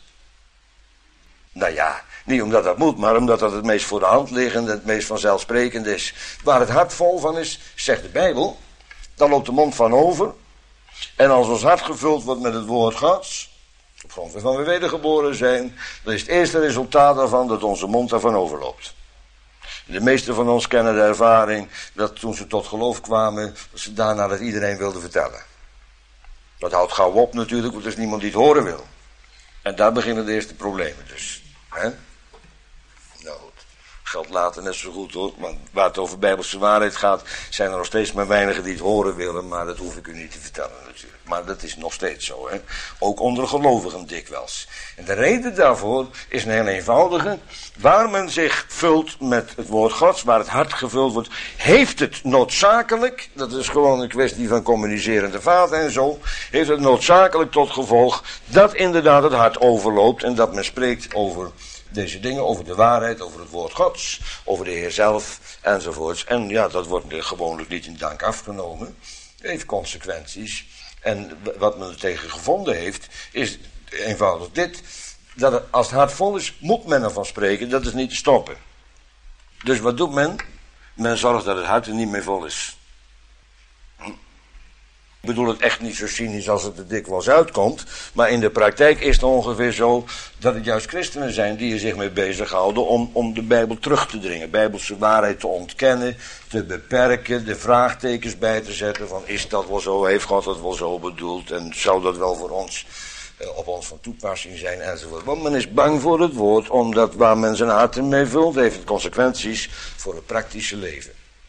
Nou ja, niet omdat dat moet, maar omdat dat het meest voor de hand liggend, het meest vanzelfsprekend is. Waar het hart vol van is, zegt de Bijbel, dan loopt de mond van over. En als ons hart gevuld wordt met het woord Gods, op grond waarvan we wedergeboren zijn, dan is het eerste resultaat daarvan dat onze mond daarvan overloopt. De meesten van ons kennen de ervaring dat toen ze tot geloof kwamen, dat ze daarna dat iedereen wilde vertellen. Dat houdt gauw op natuurlijk, want er is niemand die het horen wil. En daar beginnen de eerste problemen dus. Hè? Nou goed, geldt later net zo goed hoor, want waar het over bijbelse waarheid gaat, zijn er nog steeds maar weinigen die het horen willen, maar dat hoef ik u niet te vertellen natuurlijk. Maar dat is nog steeds zo, hè. Ook onder gelovigen dikwijls. En de reden daarvoor is een heel eenvoudige. Waar men zich vult met het woord Gods, waar het hart gevuld wordt, heeft het noodzakelijk, dat is gewoon een kwestie van communicerende vaten en zo, heeft het noodzakelijk tot gevolg dat inderdaad het hart overloopt en dat men spreekt over deze dingen, over de waarheid, over het woord Gods, over de Heer zelf enzovoorts. En ja, dat wordt gewoonlijk niet in dank afgenomen. Het heeft consequenties. En wat men er tegen gevonden heeft, is eenvoudig dit, dat het, als het hart vol is, moet men ervan spreken, dat is niet te stoppen. Dus wat doet men? Men zorgt dat het hart er niet meer vol is. Hm? Ik bedoel het echt niet zo cynisch als het er dikwijls uitkomt, maar in de praktijk is het ongeveer zo dat het juist christenen zijn die er zich mee bezighouden om, om de Bijbel terug te dringen, bijbelse waarheid te ontkennen, te beperken, de vraagtekens bij te zetten van is dat wel zo, heeft God dat wel zo bedoeld en zou dat wel voor ons, eh, op ons van toepassing zijn enzovoort. Want men is bang voor het woord, omdat waar men zijn hart mee vult, heeft het consequenties voor het praktische leven.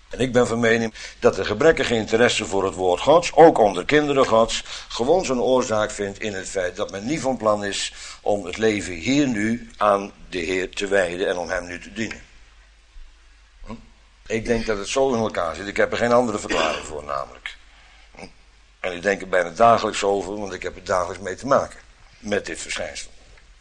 En ik ben van mening dat de gebrekkige interesse voor het woord Gods, ook onder kinderen Gods, gewoon zijn oorzaak vindt in het feit dat men niet van plan is om het leven hier nu aan de Heer te wijden en om hem nu te dienen. Hm? Ik denk dat het zo in elkaar zit. Ik heb er geen andere verklaring voor namelijk. Hm? En ik denk er bijna dagelijks over, want ik heb er dagelijks mee te maken met dit verschijnsel.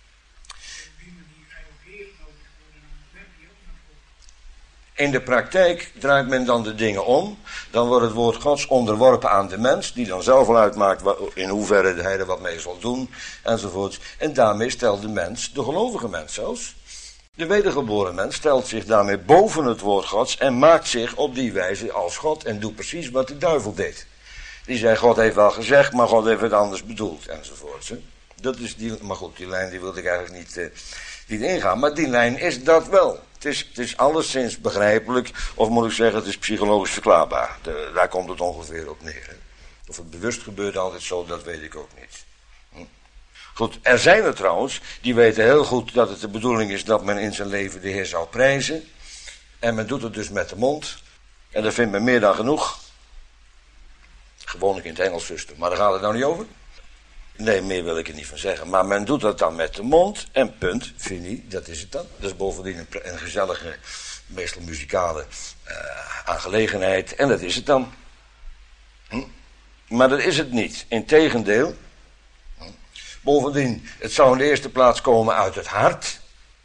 In de praktijk draait men dan de dingen om. Dan wordt het woord Gods onderworpen aan de mens, die dan zelf al uitmaakt in hoeverre hij er wat mee zal doen, enzovoort. En daarmee stelt de mens, de gelovige mens zelfs, de wedergeboren mens, stelt zich daarmee boven het woord Gods en maakt zich op die wijze als God en doet precies wat de duivel deed. Die zei, God heeft wel gezegd, maar God heeft het anders bedoeld, enzovoort. Dat is die, maar goed, die lijn die wilde ik eigenlijk niet, uh, niet ingaan, maar die lijn is dat wel. Het is, het is alleszins begrijpelijk, of moet ik zeggen, het is psychologisch verklaarbaar. De, daar komt het ongeveer op neer. Hè. Of het bewust gebeurt altijd zo, dat weet ik ook niet. Hm. Goed, er zijn er trouwens, die weten heel goed dat het de bedoeling is dat men in zijn leven de Heer zou prijzen. En men doet het dus met de mond. En dat vindt men meer dan genoeg. Gewoonlijk in het Engels, zuster, maar daar gaat het nou niet over. Nee, meer wil ik er niet van zeggen. Maar men doet dat dan met de mond en punt, fini, dat is het dan. Dat is bovendien een, een gezellige, meestal muzikale uh, aangelegenheid. En dat is het dan. Hm? Maar dat is het niet. Integendeel. Hm? Bovendien, het zou in de eerste plaats komen uit het hart.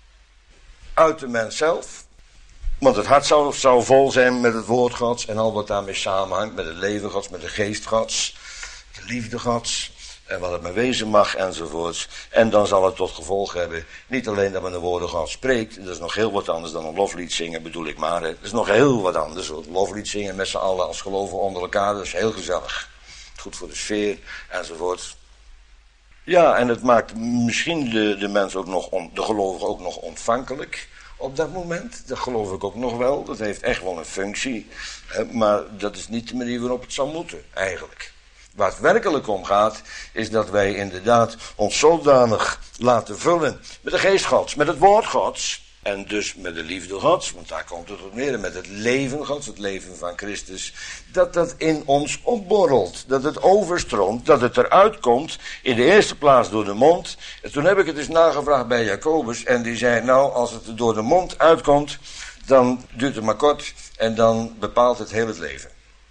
Uit de mens zelf. Want het hart zou, zou vol zijn met het woord Gods en al wat daarmee samenhangt. Met het leven Gods, met de geest Gods, de liefde Gods. En wat het maar wezen mag, enzovoorts. En dan zal het tot gevolg hebben, niet alleen dat men de woorden Gods spreekt, dat is nog heel wat anders dan een loflied zingen, bedoel ik maar. Dat is nog heel wat anders. Een loflied zingen met z'n allen als gelovigen onder elkaar, dat is heel gezellig. Goed voor de sfeer, enzovoorts. Ja, en het maakt misschien de, de mens ook nog, on, de gelovige ook nog ontvankelijk op dat moment. Dat geloof ik ook nog wel, dat heeft echt wel een functie. Maar dat is niet de manier waarop het zou moeten, eigenlijk. Waar het werkelijk om gaat, is dat wij inderdaad ons zodanig laten vullen met de geest Gods, met het woord Gods. En dus met de liefde Gods, want daar komt het op neer, met het leven Gods, het leven van Christus. Dat dat in ons opborrelt, dat het overstroomt, dat het eruit komt, in de eerste plaats door de mond. En toen heb ik het eens nagevraagd bij Jacobus en die zei, nou als het er door de mond uitkomt, dan duurt het maar kort en dan bepaalt het heel het leven.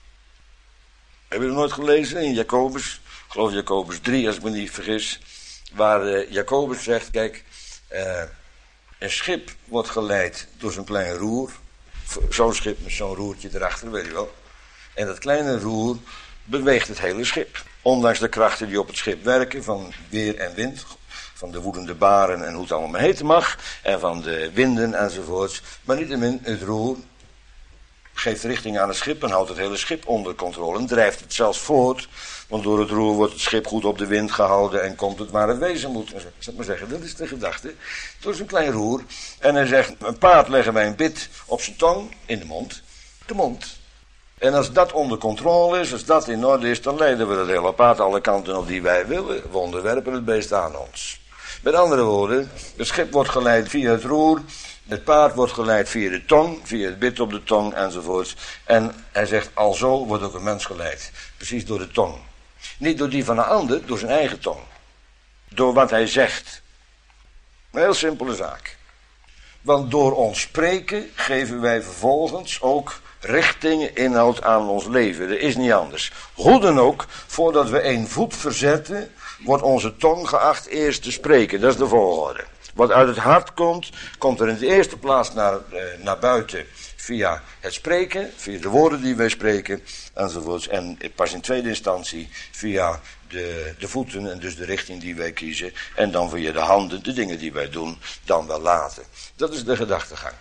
Heb je het nooit gelezen in Jacobus? Ik geloof Jacobus drie, als ik me niet vergis. Waar uh, Jacobus zegt, kijk, uh, een schip wordt geleid door zo'n klein roer. Zo'n schip met zo'n roertje erachter, weet je wel. En dat kleine roer beweegt het hele schip. Ondanks de krachten die op het schip werken, van weer en wind. Van de woedende baren en hoe het allemaal maar heten mag. En van de winden enzovoorts. Maar niettemin, het roer geeft richting aan het schip en houdt het hele schip onder controle. En drijft het zelfs voort. Want door het roer wordt het schip goed op de wind gehouden en komt het waar het wezen moet. Zal ik maar zeggen, dat is de gedachte. Door zo'n klein roer. En hij zegt, een paard leggen wij een bit op zijn tong, in de mond. De mond. En als dat onder controle is, als dat in orde is, dan leiden we het hele paard alle kanten op die wij willen. We onderwerpen het beest aan ons. Met andere woorden, het schip wordt geleid via het roer. Het paard wordt geleid via de tong, via het bit op de tong enzovoort. En hij zegt, alzo wordt ook een mens geleid. Precies door de tong. Niet door die van een ander, door zijn eigen tong. Door wat hij zegt. Een heel simpele zaak. Want door ons spreken geven wij vervolgens ook richting, inhoud aan ons leven. Dat is niet anders. Hoe dan ook, voordat we één voet verzetten, wordt onze tong geacht eerst te spreken. Dat is de volgorde. Wat uit het hart komt, komt er in de eerste plaats naar, eh, naar buiten via het spreken, via de woorden die wij spreken, enzovoorts. En pas in tweede instantie via de, de voeten en dus de richting die wij kiezen. En dan via de handen, de dingen die wij doen, dan wel laten. Dat is de gedachtegang.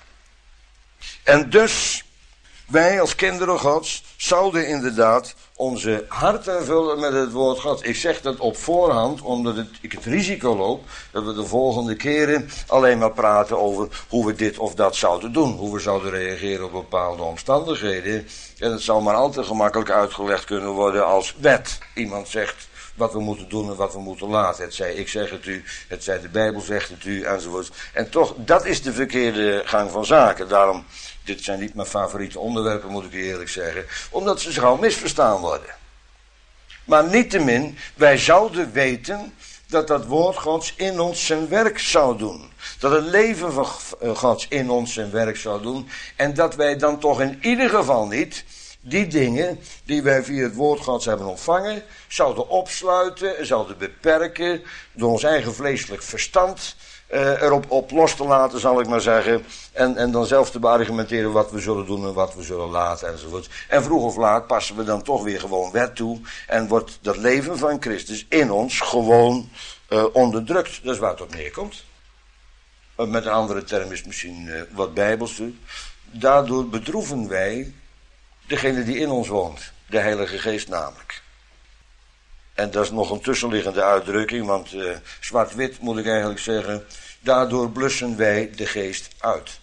En dus, wij als kinderen Gods zouden inderdaad onze harten vullen met het woord God. Ik zeg dat op voorhand, omdat het, ik het risico loop dat we de volgende keren alleen maar praten over hoe we dit of dat zouden doen. Hoe we zouden reageren op bepaalde omstandigheden. En het zou maar al te gemakkelijk uitgelegd kunnen worden als wet. Iemand zegt, wat we moeten doen en wat we moeten laten. Het zij ik zeg het u, het zij de Bijbel zegt het u, enzovoort. En toch, dat is de verkeerde gang van zaken. Daarom, dit zijn niet mijn favoriete onderwerpen, moet ik u eerlijk zeggen. Omdat ze gauw misverstaan worden. Maar niettemin, wij zouden weten dat dat woord Gods in ons zijn werk zou doen. Dat het leven van Gods in ons zijn werk zou doen. En dat wij dan toch in ieder geval niet die dingen die wij via het woord Gods hebben ontvangen, zouden opsluiten en zouden beperken door ons eigen vleeselijk verstand uh, erop op los te laten, zal ik maar zeggen. En, en dan zelf te beargumenteren wat we zullen doen en wat we zullen laten enzovoort. En vroeg of laat passen we dan toch weer gewoon wet toe en wordt dat leven van Christus in ons gewoon uh, onderdrukt. Dat is waar het op neerkomt. Met een andere term is het misschien uh, wat bijbelser. Daardoor bedroeven wij degene die in ons woont, de Heilige Geest namelijk. En dat is nog een tussenliggende uitdrukking, want uh, zwart-wit moet ik eigenlijk zeggen, daardoor blussen wij de Geest uit.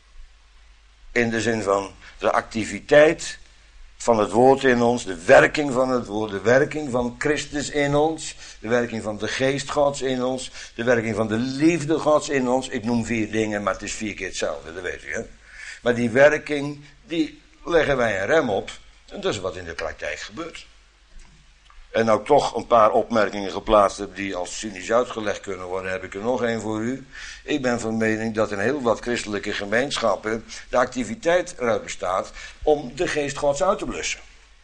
In de zin van de activiteit van het woord in ons, de werking van het woord, de werking van Christus in ons, de werking van de Geest Gods in ons, de werking van de liefde Gods in ons. Ik noem vier dingen, maar het is vier keer hetzelfde, dat weet u hè. Maar die werking, die leggen wij een rem op. En dat is wat in de praktijk gebeurt. En nou toch een paar opmerkingen geplaatst heb die als cynisch uitgelegd kunnen worden, heb ik er nog één voor u. Ik ben van mening dat in heel wat christelijke gemeenschappen de activiteit eruit bestaat om de geest Gods uit te blussen.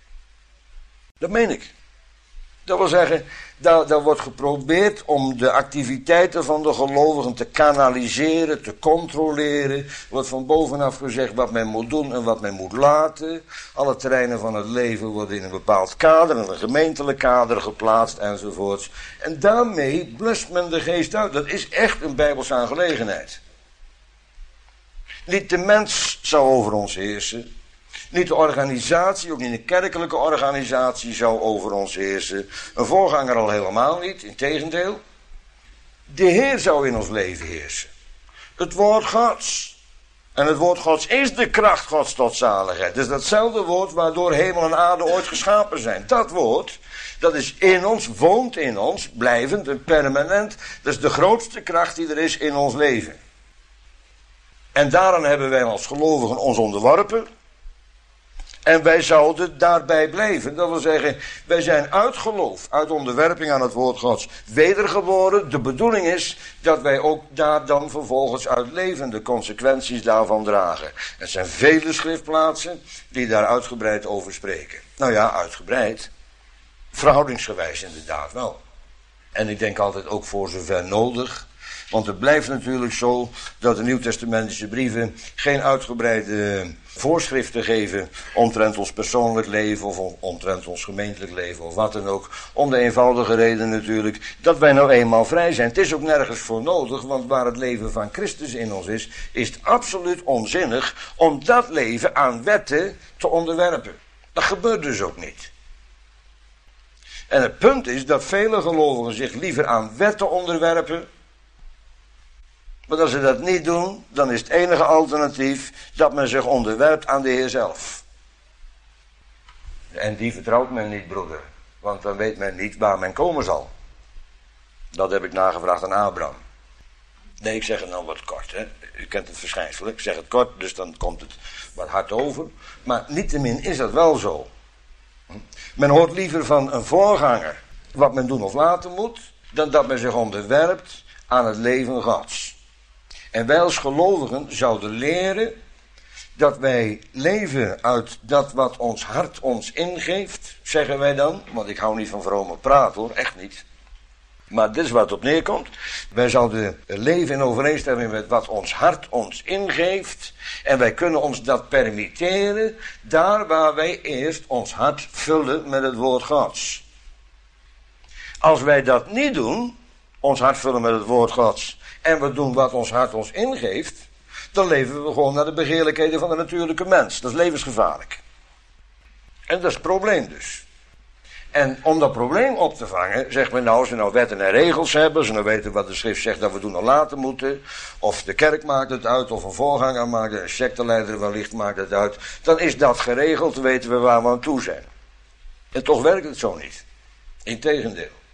Dat meen ik. Dat wil zeggen, daar, daar wordt geprobeerd om de activiteiten van de gelovigen te kanaliseren, te controleren. Er wordt van bovenaf gezegd wat men moet doen en wat men moet laten. Alle terreinen van het leven worden in een bepaald kader, in een gemeentelijk kader geplaatst enzovoorts. En daarmee blust men de geest uit. Dat is echt een bijbelse aangelegenheid. Niet de mens zou over ons heersen. Niet de organisatie, ook niet een kerkelijke organisatie zou over ons heersen. Een voorganger al helemaal niet, integendeel. De Heer zou in ons leven heersen. Het woord Gods. En het woord Gods is de kracht Gods tot zaligheid. Dus datzelfde woord waardoor hemel en aarde ooit geschapen zijn. Dat woord, dat is in ons, woont in ons, blijvend en permanent. Dat is de grootste kracht die er is in ons leven. En daaraan hebben wij als gelovigen ons onderworpen. En wij zouden daarbij blijven. Dat wil zeggen, wij zijn uit geloof, uit onderwerping aan het woord Gods, wedergeboren. De bedoeling is dat wij ook daar dan vervolgens uit leven, de consequenties daarvan dragen. Er zijn vele schriftplaatsen die daar uitgebreid over spreken. Nou ja, uitgebreid. Verhoudingsgewijs inderdaad wel. En ik denk altijd ook voor zover nodig. Want het blijft natuurlijk zo dat de Nieuwtestamentische brieven geen uitgebreide voorschriften geven omtrent ons persoonlijk leven of omtrent ons gemeentelijk leven of wat dan ook. Om de eenvoudige reden natuurlijk dat wij nou eenmaal vrij zijn. Het is ook nergens voor nodig, want waar het leven van Christus in ons is, is het absoluut onzinnig om dat leven aan wetten te onderwerpen. Dat gebeurt dus ook niet. En het punt is dat vele gelovigen zich liever aan wetten onderwerpen. Maar als ze dat niet doen, dan is het enige alternatief dat men zich onderwerpt aan de Heer zelf. En die vertrouwt men niet, broeder. Want dan weet men niet waar men komen zal. Dat heb ik nagevraagd aan Abraham. Nee, ik zeg het nou wat kort. Hè. U kent het verschijnsel. Ik zeg het kort, dus dan komt het wat hard over. Maar niettemin is dat wel zo. Men hoort liever van een voorganger wat men doen of laten moet, dan dat men zich onderwerpt aan het leven Gods. En wij als gelovigen zouden leren dat wij leven uit dat wat ons hart ons ingeeft, zeggen wij dan. Want ik hou niet van vrome praat hoor, echt niet. Maar dit is wat het op neerkomt. Wij zouden leven in overeenstemming met wat ons hart ons ingeeft. En wij kunnen ons dat permitteren, daar waar wij eerst ons hart vullen met het woord Gods. Als wij dat niet doen, ons hart vullen met het woord Gods, en we doen wat ons hart ons ingeeft, dan leven we gewoon naar de begeerlijkheden van de natuurlijke mens. Dat is levensgevaarlijk. En dat is het probleem dus. En om dat probleem op te vangen, zegt men nou, als we nou wetten en regels hebben, als we nou weten wat de schrift zegt dat we doen en laten moeten, of de kerk maakt het uit, of een voorganger maakt het, een secteleider wellicht maakt het uit, dan is dat geregeld, weten we waar we aan toe zijn. En toch werkt het zo niet. Integendeel.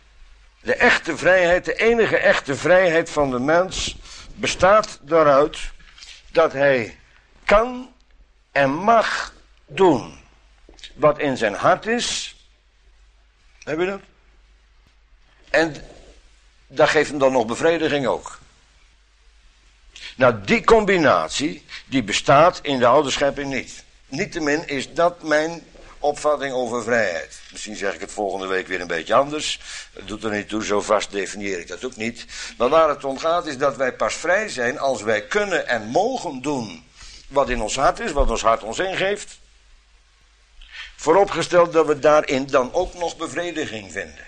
De echte vrijheid, de enige echte vrijheid van de mens bestaat daaruit dat hij kan en mag doen wat in zijn hart is. Heb je dat? En dat geeft hem dan nog bevrediging ook. Nou, die combinatie, die bestaat in de oude schepping niet. Niettemin is dat mijn opvatting over vrijheid. Misschien zeg ik het volgende week weer een beetje anders. Dat doet er niet toe, zo vast definieer ik dat ook niet. Maar waar het om gaat is dat wij pas vrij zijn als wij kunnen en mogen doen wat in ons hart is, wat ons hart ons ingeeft. Vooropgesteld dat we daarin dan ook nog bevrediging vinden.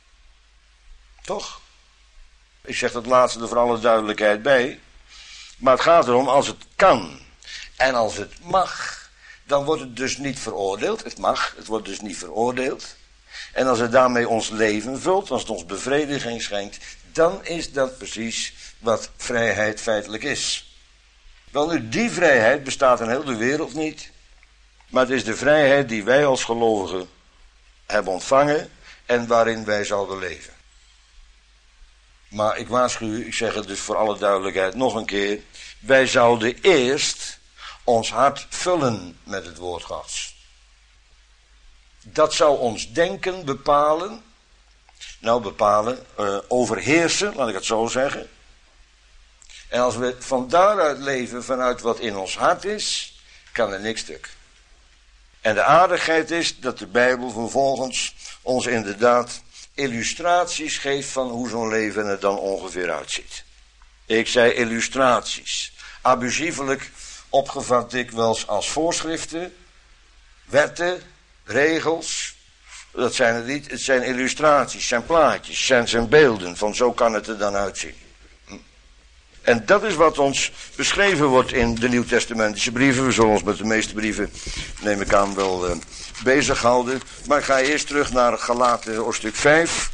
Toch? Ik zeg dat laatste er voor alle duidelijkheid bij. Maar het gaat erom, als het kan en als het mag, dan wordt het dus niet veroordeeld. Het mag, het wordt dus niet veroordeeld. En als het daarmee ons leven vult, als het ons bevrediging schenkt, dan is dat precies wat vrijheid feitelijk is. Wel nu, die vrijheid bestaat in heel de wereld niet. Maar het is de vrijheid die wij als gelovigen hebben ontvangen en waarin wij zouden leven. Maar ik waarschuw u, ik zeg het dus voor alle duidelijkheid nog een keer. Wij zouden eerst ons hart vullen met het woord Gods. Dat zou ons denken bepalen. Nou, bepalen, uh, overheersen, laat ik het zo zeggen. En als we van daaruit leven vanuit wat in ons hart is, kan er niks stuk. En de aardigheid is dat de Bijbel vervolgens ons inderdaad illustraties geeft van hoe zo'n leven er dan ongeveer uitziet. Ik zei illustraties. Abusievelijk opgevat dikwijls als voorschriften, wetten, regels. Dat zijn het niet, het zijn illustraties, het zijn plaatjes, het zijn, zijn beelden van zo kan het er dan uitzien. En dat is wat ons beschreven wordt in de Nieuwtestamentische brieven. We zullen ons met de meeste brieven, neem ik aan, wel uh, bezighouden. Maar ik ga eerst terug naar Galaten hoofdstuk vijf.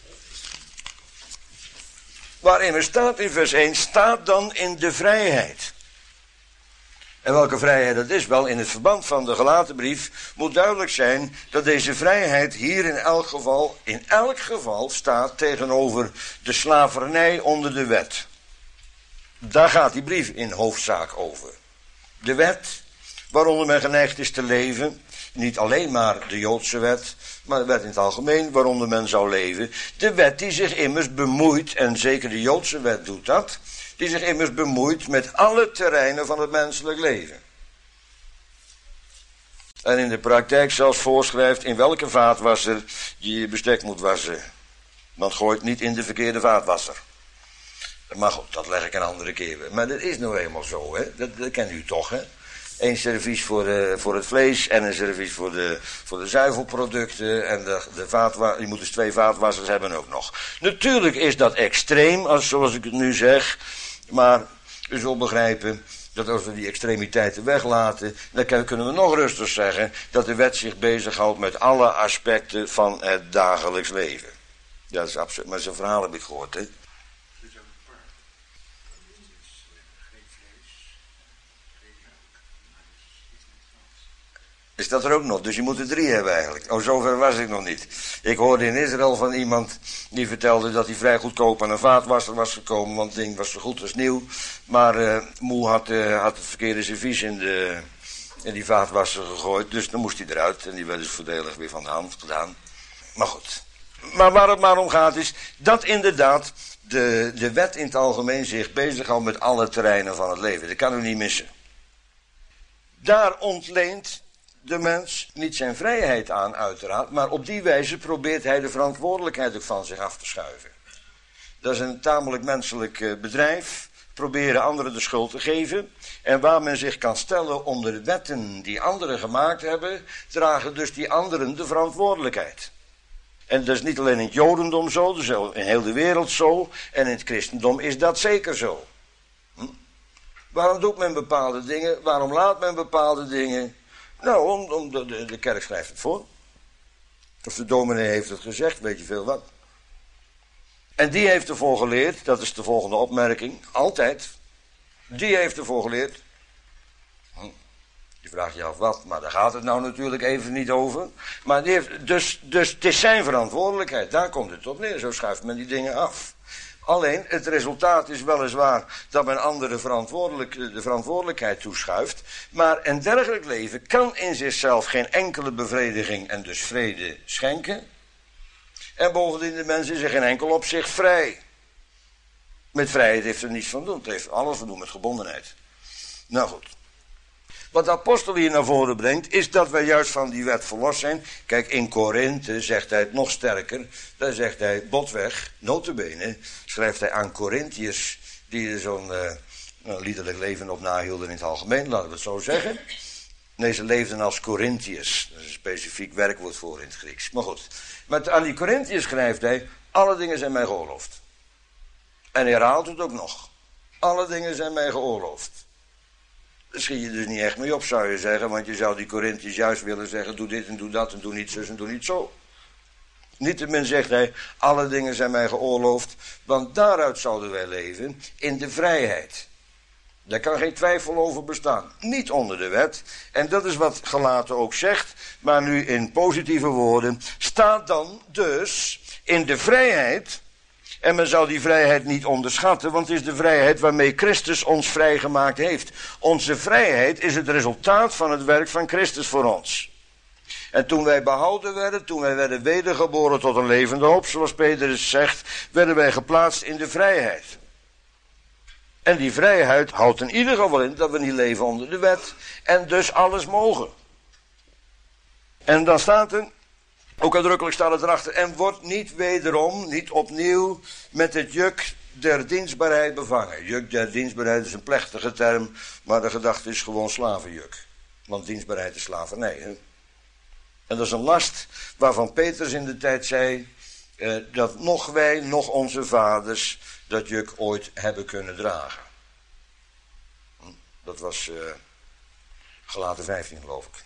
Waarin er staat in vers één, staat dan in de vrijheid. En welke vrijheid dat is? Wel, in het verband van de Galatenbrief moet duidelijk zijn dat deze vrijheid hier in elk geval, in elk geval staat tegenover de slavernij onder de wet. Daar gaat die brief in hoofdzaak over. De wet waaronder men geneigd is te leven, niet alleen maar de Joodse wet, maar de wet in het algemeen waaronder men zou leven. De wet die zich immers bemoeit, en zeker de Joodse wet doet dat, die zich immers bemoeit met alle terreinen van het menselijk leven. En in de praktijk zelfs voorschrijft in welke vaatwasser je je bestek moet wassen. Want gooit niet in de verkeerde vaatwasser. Maar goed, dat leg ik een andere keer weer. Maar dat is nou eenmaal zo, hè. Dat, dat kent u toch, hè. Eén servies voor, uh, voor het vlees en een servies voor de, voor de zuivelproducten. En de, de vaatwa- je moet dus twee vaatwassers hebben ook nog. Natuurlijk is dat extreem, als, zoals ik het nu zeg. Maar u zult begrijpen dat als we die extremiteiten weglaten, dan kunnen we nog rustig zeggen dat de wet zich bezighoudt met alle aspecten van het dagelijks leven. Ja, dat is absurd, maar zo'n verhaal heb ik gehoord, hè. Is dat er ook nog? Dus je moet er drie hebben eigenlijk. Oh, zover was ik nog niet. Ik hoorde in Israël van iemand die vertelde dat hij vrij goedkoop aan een vaatwasser was gekomen, want het ding was zo goed als nieuw. Maar uh, moe had, uh, had het verkeerde servies in, de, in die vaatwasser gegooid, dus dan moest hij eruit. En die werd dus voordelig weer van de hand gedaan. Maar goed. Maar waar het maar om gaat is dat inderdaad de, de wet in het algemeen zich bezighoudt met alle terreinen van het leven. Dat kan u niet missen. Daar ontleent de mens niet zijn vrijheid aan, uiteraard, maar op die wijze probeert hij de verantwoordelijkheid ook van zich af te schuiven. Dat is een tamelijk menselijk bedrijf, proberen anderen de schuld te geven, en waar men zich kan stellen onder de wetten die anderen gemaakt hebben, dragen dus die anderen de verantwoordelijkheid. En dat is niet alleen in het Jodendom zo, dat is in heel de wereld zo, en in het christendom is dat zeker zo. Hm? Waarom doet men bepaalde dingen? Waarom laat men bepaalde dingen? Nou, om, om de, de, de kerk schrijft het voor. Of de dominee heeft het gezegd, weet je veel wat. En die heeft ervoor geleerd, dat is de volgende opmerking, altijd. Die heeft ervoor geleerd. Je vraagt je af wat, maar daar gaat het nou natuurlijk even niet over. Maar die heeft, dus, dus het is zijn verantwoordelijkheid, daar komt het op neer. Zo schuift men die dingen af. Alleen, het resultaat is weliswaar dat men anderen verantwoordelijk, de verantwoordelijkheid toeschuift. Maar een dergelijk leven kan in zichzelf geen enkele bevrediging en dus vrede schenken. En bovendien, de mens is in geen enkel opzicht vrij. Met vrijheid heeft er niets van doen. Het heeft alles te doen met gebondenheid. Nou goed. Wat de apostel hier naar voren brengt, is dat wij juist van die wet verlost zijn. Kijk, in Korinthe zegt hij het nog sterker. Daar zegt hij, botweg, nota bene, schrijft hij aan Korinthiërs, die er zo'n uh, nou, liederlijk leven op nahielden in het algemeen, laten we het zo zeggen. Nee, ze leefden als Korinthiërs. Dat is een specifiek werkwoord voor in het Grieks. Maar goed, maar aan die Korinthiërs schrijft hij, alle dingen zijn mij geoorloofd. En hij herhaalt het ook nog. Alle dingen zijn mij geoorloofd. Daar schiet je dus niet echt mee op, zou je zeggen. Want je zou die Korinthiërs juist willen zeggen, doe dit en doe dat en doe niet zus en doe niet zo. Niettemin zegt hij, alle dingen zijn mij geoorloofd. Want daaruit zouden wij leven in de vrijheid. Daar kan geen twijfel over bestaan. Niet onder de wet. En dat is wat Galaten ook zegt. Maar nu in positieve woorden. Staat dan dus in de vrijheid. En men zou die vrijheid niet onderschatten, want het is de vrijheid waarmee Christus ons vrijgemaakt heeft. Onze vrijheid is het resultaat van het werk van Christus voor ons. En toen wij behouden werden, toen wij werden wedergeboren tot een levende hoop, zoals Petrus zegt, werden wij geplaatst in de vrijheid. En die vrijheid houdt in ieder geval in dat we niet leven onder de wet en dus alles mogen. En dan staat er, ook uitdrukkelijk staat het erachter, en wordt niet wederom, niet opnieuw, met het juk der dienstbaarheid bevangen. Juk der dienstbaarheid is een plechtige term, maar de gedachte is gewoon slavenjuk. Want dienstbaarheid is slavernij. Hè? En dat is een last waarvan Petrus in de tijd zei, eh, dat nog wij, nog onze vaders, dat juk ooit hebben kunnen dragen. Dat was eh, Galaten vijftien, geloof ik.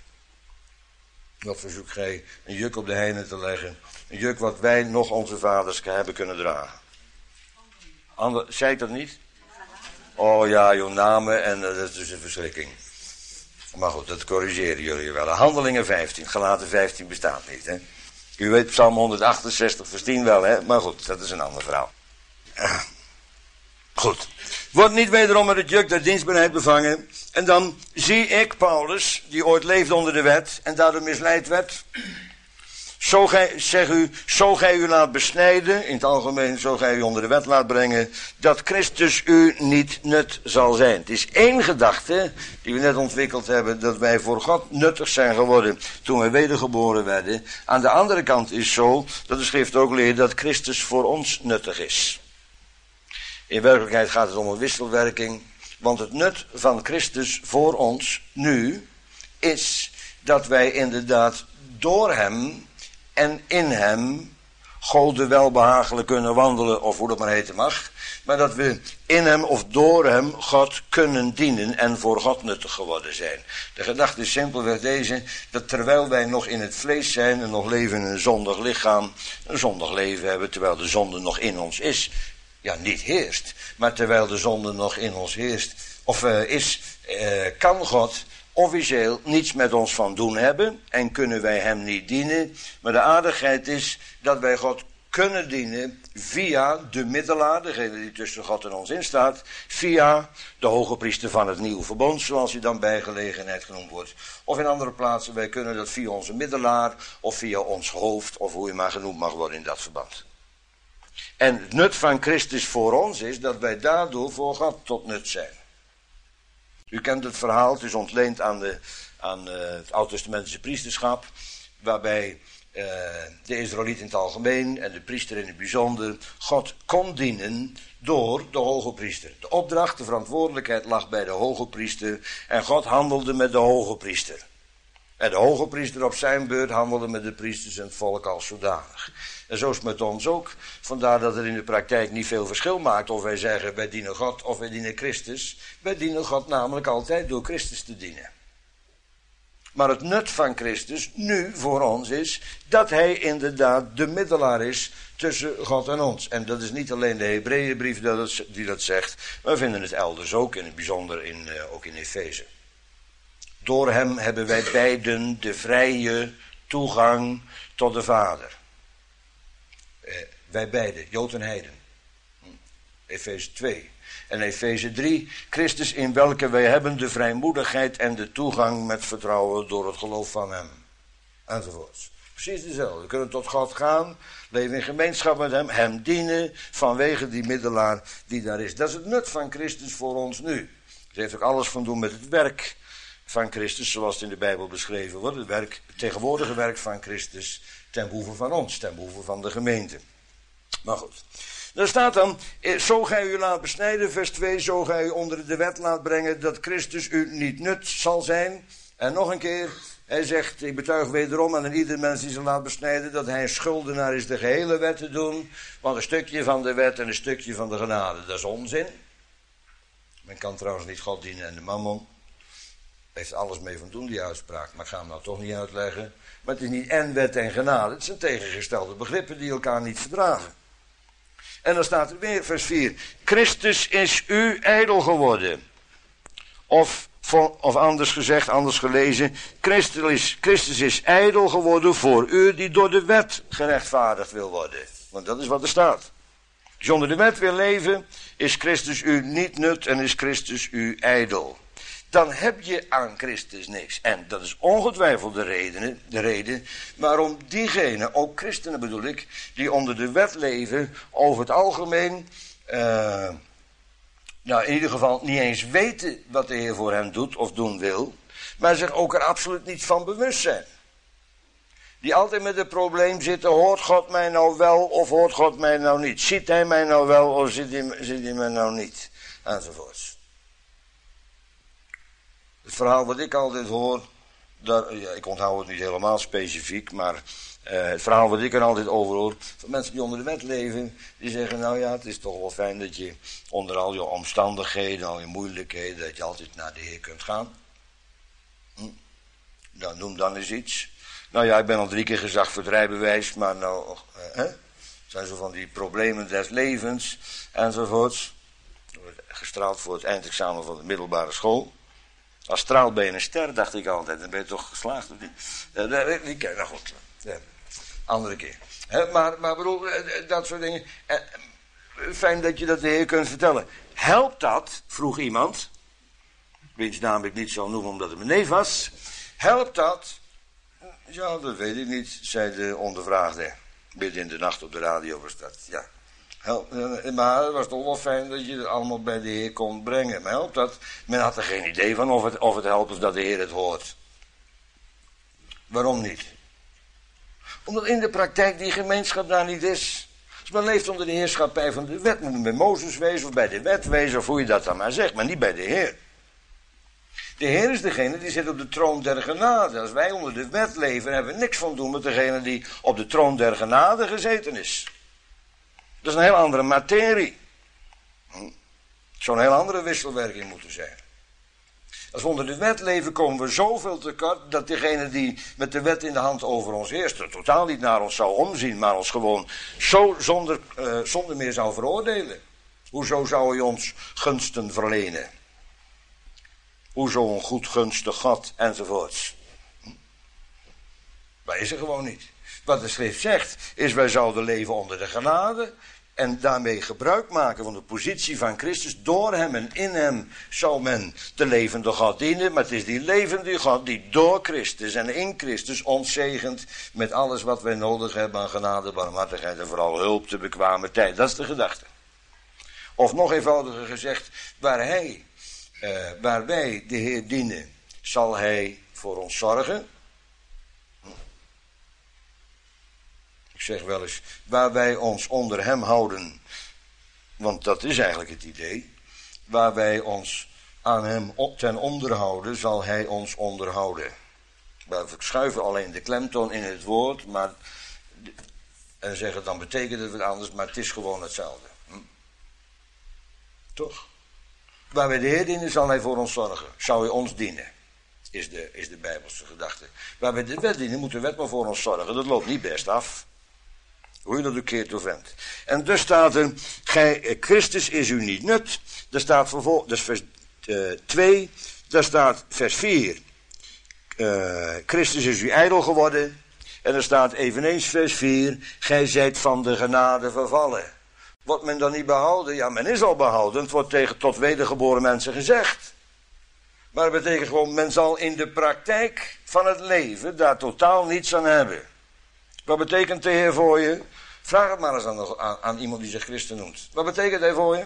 Dat verzoek gij een juk op de heiden te leggen. Een juk wat wij nog onze vaders hebben kunnen dragen. Ander, zei ik dat niet? Oh ja, jouw namen en uh, dat is dus een verschrikking. Maar goed, dat corrigeren jullie wel. Handelingen vijftien, Galaten vijftien bestaat niet. Hè? U weet Psalm honderdachtenzestig vers tien wel, hè? Maar goed, dat is een ander verhaal. Uh, goed. Wordt niet wederom met het juk der dienstbaarheid bevangen. En dan zie ik Paulus, die ooit leefde onder de wet en daardoor misleid werd. Zo gij, zeg u, zo gij u laat besnijden, in het algemeen zo gij u onder de wet laat brengen, dat Christus u niet nut zal zijn. Het is één gedachte die we net ontwikkeld hebben, dat wij voor God nuttig zijn geworden toen wij wedergeboren werden. Aan de andere kant is zo, dat de schrift ook leert, dat Christus voor ons nuttig is. In werkelijkheid gaat het om een wisselwerking, want het nut van Christus voor ons nu is dat wij inderdaad door hem en in hem God de welbehagelijk kunnen wandelen, of hoe dat maar heten mag, maar dat we in hem of door hem God kunnen dienen en voor God nuttig geworden zijn. De gedachte is simpelweg deze, dat terwijl wij nog in het vlees zijn en nog leven in een zondig lichaam, een zondig leven hebben, terwijl de zonde nog in ons is, ja, niet heerst, maar terwijl de zonde nog in ons heerst, of uh, is, uh, kan God officieel niets met ons van doen hebben en kunnen wij hem niet dienen. Maar de aardigheid is dat wij God kunnen dienen via de middelaar, degene die tussen God en ons instaat, via de hoge priester van het nieuwe verbond, zoals hij dan bij gelegenheid genoemd wordt. Of in andere plaatsen, wij kunnen dat via onze middelaar of via ons hoofd, of hoe je maar genoemd mag worden in dat verband. En het nut van Christus voor ons is dat wij daardoor voor God tot nut zijn. U kent het verhaal, het is ontleend aan, de, aan uh, het oud-testamentische priesterschap, waarbij uh, de Israëliet in het algemeen en de priester in het bijzonder God kon dienen door de hoge priester. De opdracht, de verantwoordelijkheid lag bij de hoge priester en God handelde met de hoge priester. En de hoge priester op zijn beurt handelde met de priesters en het volk als zodanig. En zo is het met ons ook. Vandaar dat er in de praktijk niet veel verschil maakt of wij zeggen wij dienen God of wij dienen Christus. Wij dienen God namelijk altijd door Christus te dienen. Maar het nut van Christus nu voor ons is dat hij inderdaad de middelaar is tussen God en ons. En dat is niet alleen de Hebreeënbrief die dat zegt, maar we vinden het elders ook, in het bijzonder in, uh, ook in Efeze. Door hem hebben wij beiden de vrije toegang tot de Vader. Eh, wij beiden, Jood en Heiden. Efeze twee. En Efeze drie, Christus in welke wij hebben de vrijmoedigheid en de toegang met vertrouwen door het geloof van hem. Enzovoorts. Precies dezelfde. We kunnen tot God gaan, leven in gemeenschap met hem, hem dienen vanwege die middelaar die daar is. Dat is het nut van Christus voor ons nu. Het heeft ook alles van doen met het werk van Christus, zoals het in de Bijbel beschreven wordt. Het, werk, het tegenwoordige werk van Christus ten behoeve van ons, ten behoeve van de gemeente. Maar goed. Daar staat dan, zo gij u laat besnijden, vers twee, zo gij u onder de wet laat brengen, dat Christus u niet nut zal zijn. En nog een keer, hij zegt, ik betuig wederom aan ieder mens die zich laat besnijden, dat hij een schuldenaar is de gehele wet te doen, want een stukje van de wet en een stukje van de genade, dat is onzin. Men kan trouwens niet God dienen en de mammon. Heeft alles mee van doen, die uitspraak, maar ik ga hem nou toch niet uitleggen. Maar het is niet en wet en genade, het zijn tegengestelde begrippen die elkaar niet verdragen. En dan staat er weer, vers vier. Christus is u ijdel geworden. Of, of anders gezegd, anders gelezen. Christus is, Christus is ijdel geworden voor u die door de wet gerechtvaardigd wil worden. Want dat is wat er staat. Als je onder de wet wil leven, is Christus u niet nut en is Christus u ijdel. Dan heb je aan Christus niks. En dat is ongetwijfeld de reden, de reden waarom diegenen, ook christenen bedoel ik, die onder de wet leven, over het algemeen, uh, nou in ieder geval niet eens weten wat de Heer voor hen doet of doen wil, maar zich ook er absoluut niet van bewust zijn. Die altijd met het probleem zitten, hoort God mij nou wel of hoort God mij nou niet? Ziet hij mij nou wel of ziet hij, ziet hij mij nou niet? Enzovoorts. Het verhaal wat ik altijd hoor, daar, ja, ik onthoud het niet helemaal specifiek, maar uh, het verhaal wat ik er altijd over hoor, van mensen die onder de wet leven, die zeggen, nou ja, het is toch wel fijn dat je onder al je omstandigheden, al je moeilijkheden, dat je altijd naar de Heer kunt gaan. Hm? Nou, noem dan eens iets. Nou ja, ik ben al drie keer gezag voor het rijbewijs, maar nou, uh, hè? Het zijn zo van die problemen des levens, enzovoorts. Gestraald voor het eindexamen van de middelbare school. Als straal ben je een ster, dacht ik altijd. Dan ben je toch geslaagd of niet? Uh, die ken nou goed. Uh, andere keer. Uh, maar, maar bedoel, uh, dat soort dingen. Uh, fijn dat je dat de Heer kunt vertellen. Helpt dat, vroeg iemand, wiens naam ik niet zal noemen omdat het mijn neef was. Helpt dat? Ja, dat weet ik niet, zei de ondervraagde. Midden in de nacht op de radio was dat, ja. Help, maar het was toch wel fijn dat je het allemaal bij de Heer kon brengen. Maar helpt dat? Men had er geen idee van of het, of het helpt of dat de Heer het hoort. Waarom niet? Omdat in de praktijk die gemeenschap daar niet is. Als men leeft onder de heerschappij van de wet, moet men bij Mozes wezen of bij de wet wezen, of hoe je dat dan maar zegt, maar niet bij de Heer. De Heer is degene die zit op de troon der genade. Als wij onder de wet leven, hebben we niks van doen met degene die op de troon der genade gezeten is. Dat is een heel andere materie. Het zou een heel andere wisselwerking moeten zijn. Als we onder de wet leven, komen we zoveel tekort dat degene die met de wet in de hand over ons heerst, er totaal niet naar ons zou omzien, maar ons gewoon zo zonder, uh, zonder meer zou veroordelen. Hoezo zou hij ons gunsten verlenen? Hoezo een goed gunstig God, enzovoorts. Dat is er gewoon niet. Wat de schrift zegt, is wij zouden leven onder de genade en daarmee gebruik maken van de positie van Christus. Door hem en in hem zou men de levende God dienen, maar het is die levende God die door Christus en in Christus ons zegent met alles wat wij nodig hebben aan genade, barmhartigheid en vooral hulp te bekwame tijd. Dat is de gedachte. Of nog eenvoudiger gezegd, waar hij, uh, waar wij de Heer dienen, zal hij voor ons zorgen. Ik zeg wel eens, waar wij ons onder hem houden, want dat is eigenlijk het idee, waar wij ons aan hem ten onder houden, zal hij ons onderhouden. We verschuiven alleen de klemtoon in het woord, maar, en zeggen dan betekent het wat anders, maar het is gewoon hetzelfde. Hm? Toch? Waar wij de Heer dienen, zal hij voor ons zorgen. Zou hij ons dienen, is de, is de Bijbelse gedachte. Waar wij de wet dienen, moet de wet maar voor ons zorgen. Dat loopt niet best af. Hoe je dat ook keert of wendt. En dus staat er, gij, Christus is u niet nut. Daar staat vervolgens, dat is vers uh, twee, daar staat vers vier. uh, Christus is uw ijdel geworden. En er staat eveneens vers vier, gij zijt van de genade vervallen. Wordt men dan niet behouden? Ja, men is al behouden. Het wordt tegen tot wedergeboren mensen gezegd. Maar het betekent gewoon, men zal in de praktijk van het leven daar totaal niets aan hebben. Wat betekent de Heer voor je? Vraag het maar eens aan, aan, aan iemand die zich christen noemt. Wat betekent hij voor je?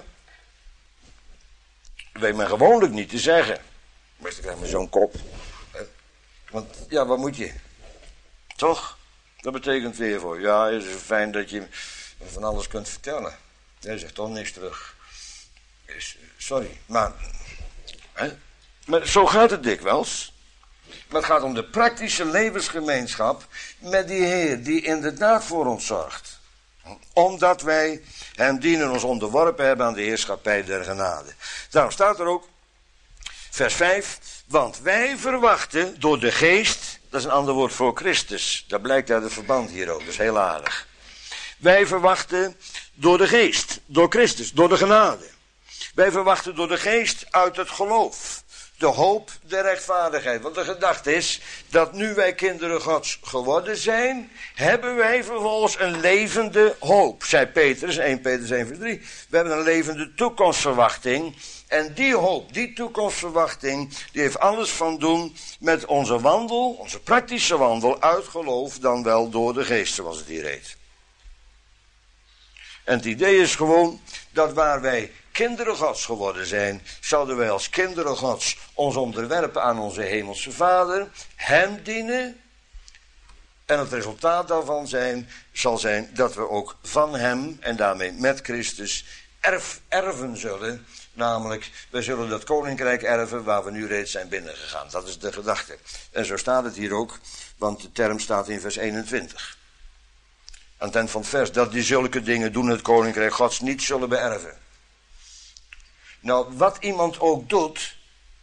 Dat weet men gewoonlijk niet te zeggen. Meestal krijg je zo'n kop. Want ja, wat moet je? Toch? Dat betekent weer voor je. Ja, het is fijn dat je van alles kunt vertellen. Jij zegt toch niks terug. Sorry, maar... Hè? Maar zo gaat het dikwijls. Maar het gaat om de praktische levensgemeenschap met die Heer die inderdaad voor ons zorgt. Omdat wij hem dienen, ons onderworpen hebben aan de heerschappij der genade. Daarom staat er ook, vers vijf, want wij verwachten door de geest, dat is een ander woord voor Christus, dat blijkt uit het verband hier ook, dat is heel aardig. Wij verwachten door de geest, door Christus, door de genade. Wij verwachten door de geest uit het geloof. De hoop der rechtvaardigheid. Want de gedachte is dat nu wij kinderen Gods geworden zijn, hebben wij vervolgens een levende hoop. Zei Petrus, eerste Petrus één vers drie. We hebben een levende toekomstverwachting. En die hoop, die toekomstverwachting, die heeft alles van doen met onze wandel, onze praktische wandel uit geloof, dan wel door de geest, zoals het hier heet. En het idee is gewoon dat waar wij kinderen Gods geworden zijn, zouden wij als kinderen Gods ons onderwerpen aan onze hemelse Vader, hem dienen. En het resultaat daarvan zijn, zal zijn dat we ook van hem en daarmee met Christus erf, erven zullen. Namelijk, wij zullen dat koninkrijk erven waar we nu reeds zijn binnengegaan. Dat is de gedachte. En zo staat het hier ook, want de term staat in vers eenentwintig. Aan het eind van het vers, dat die zulke dingen doen het koninkrijk Gods niet zullen beërven. Nou, wat iemand ook doet,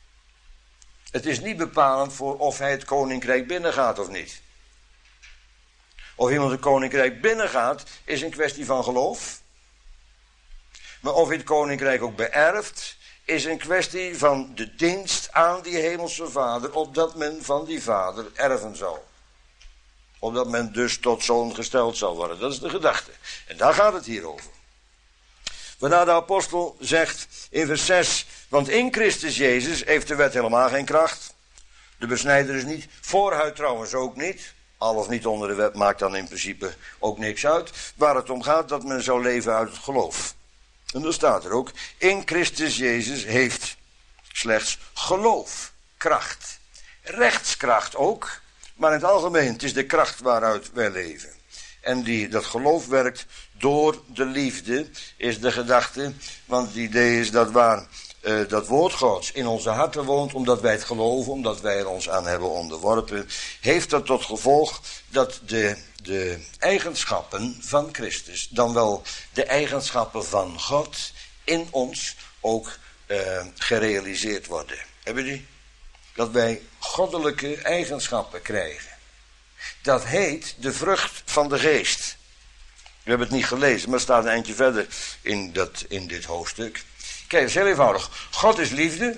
het is niet bepalend voor of hij het koninkrijk binnengaat of niet. Of iemand het koninkrijk binnengaat, is een kwestie van geloof. Maar of hij het koninkrijk ook beërft, is een kwestie van de dienst aan die hemelse Vader, opdat men van die Vader erven zal. Opdat men dus tot zoon gesteld zal worden. Dat is de gedachte. En daar gaat het hier over. Waarna de apostel zegt in vers zes, want in Christus Jezus heeft de wet helemaal geen kracht. De besnijdenis niet, voorhuid trouwens ook niet. Al of niet onder de wet maakt dan in principe ook niks uit. Waar het om gaat dat men zou leven uit het geloof. En dan staat er ook, in Christus Jezus heeft slechts geloof, kracht. Rechtskracht ook, maar in het algemeen, het is de kracht waaruit wij leven. En die, dat geloof werkt door de liefde, is de gedachte. Want het idee is dat waar uh, dat woord Gods in onze harten woont, omdat wij het geloven, omdat wij er ons aan hebben onderworpen, heeft dat tot gevolg dat de, de eigenschappen van Christus, dan wel de eigenschappen van God, in ons ook uh, gerealiseerd worden. Hebben die? Dat wij goddelijke eigenschappen krijgen. Dat heet de vrucht van de geest. We hebben het niet gelezen, maar het staat een eindje verder in, dat, in dit hoofdstuk. Kijk, het is heel eenvoudig. God is liefde.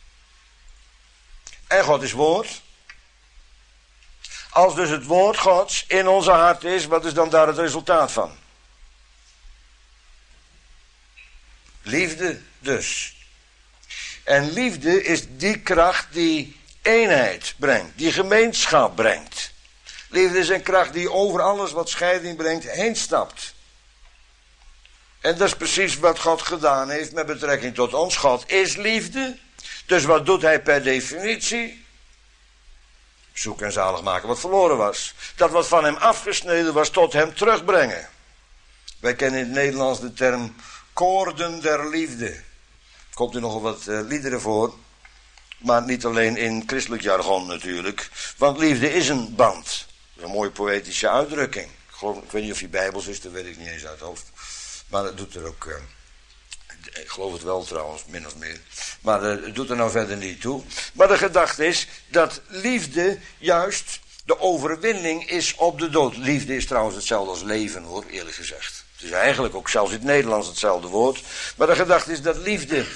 En God is woord. Als dus het woord Gods in onze hart is, wat is dan daar het resultaat van? Liefde dus. En liefde is die kracht die eenheid brengt, die gemeenschap brengt. Liefde is een kracht die over alles wat scheiding brengt heen stapt. En dat is precies wat God gedaan heeft met betrekking tot ons. God is liefde. Dus wat doet hij per definitie? Zoeken en zalig maken wat verloren was. Dat wat van hem afgesneden was tot hem terugbrengen. Wij kennen in het Nederlands de term koorden der liefde. Er komt er nogal wat uh, liederen voor. Maar niet alleen in christelijk jargon natuurlijk. Want liefde is een band. Dat is een mooie poëtische uitdrukking. Ik, geloof, ik weet niet of die Bijbels is, dat weet ik niet eens uit het hoofd. Maar dat doet er ook... Uh, ik geloof het wel trouwens, min of meer. Maar uh, het doet er nou verder niet toe. Maar de gedachte is dat liefde juist de overwinning is op de dood. Liefde is trouwens hetzelfde als leven hoor, eerlijk gezegd. Het is eigenlijk ook zelfs in het Nederlands hetzelfde woord. Maar de gedachte is dat liefde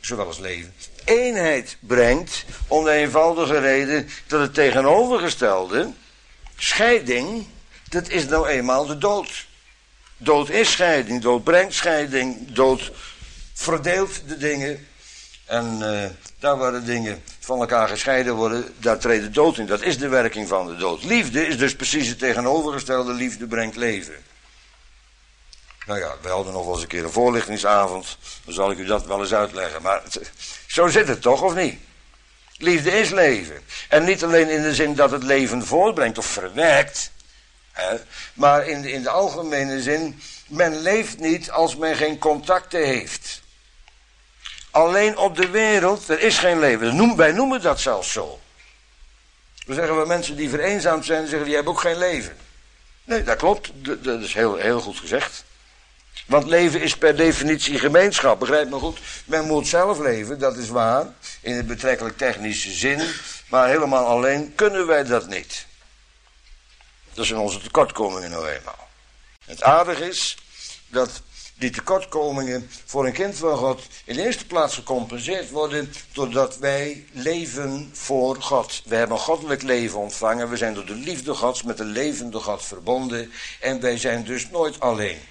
zowel als leven, eenheid brengt om de eenvoudige reden dat het tegenovergestelde, scheiding, dat is nou eenmaal de dood. Dood is scheiding, dood brengt scheiding, dood verdeelt de dingen. En uh, daar waar de dingen van elkaar gescheiden worden, daar treedt de dood in. Dat is de werking van de dood. Liefde is dus precies het tegenovergestelde, liefde brengt leven. Nou ja, we hadden nog wel eens een keer een voorlichtingsavond, dan zal ik u dat wel eens uitleggen. Maar het, zo zit het toch, of niet? Liefde is leven. En niet alleen in de zin dat het leven voortbrengt of verwerkt, hè, maar in de, in de algemene zin, men leeft niet als men geen contacten heeft. Alleen op de wereld, er is geen leven. Wij noemen dat zelfs zo. We zeggen we mensen die vereenzaamd zijn, zeggen die hebben ook geen leven. Nee, dat klopt. Dat is heel, heel goed gezegd. Want leven is per definitie gemeenschap, begrijp me goed. Men moet zelf leven, dat is waar, in de betrekkelijk technische zin. Maar helemaal alleen kunnen wij dat niet. Dat zijn onze tekortkomingen nou eenmaal. Het aardige is dat die tekortkomingen voor een kind van God in de eerste plaats gecompenseerd worden doordat wij leven voor God. We hebben een goddelijk leven ontvangen. We zijn door de liefde Gods met de levende God verbonden. En wij zijn dus nooit alleen.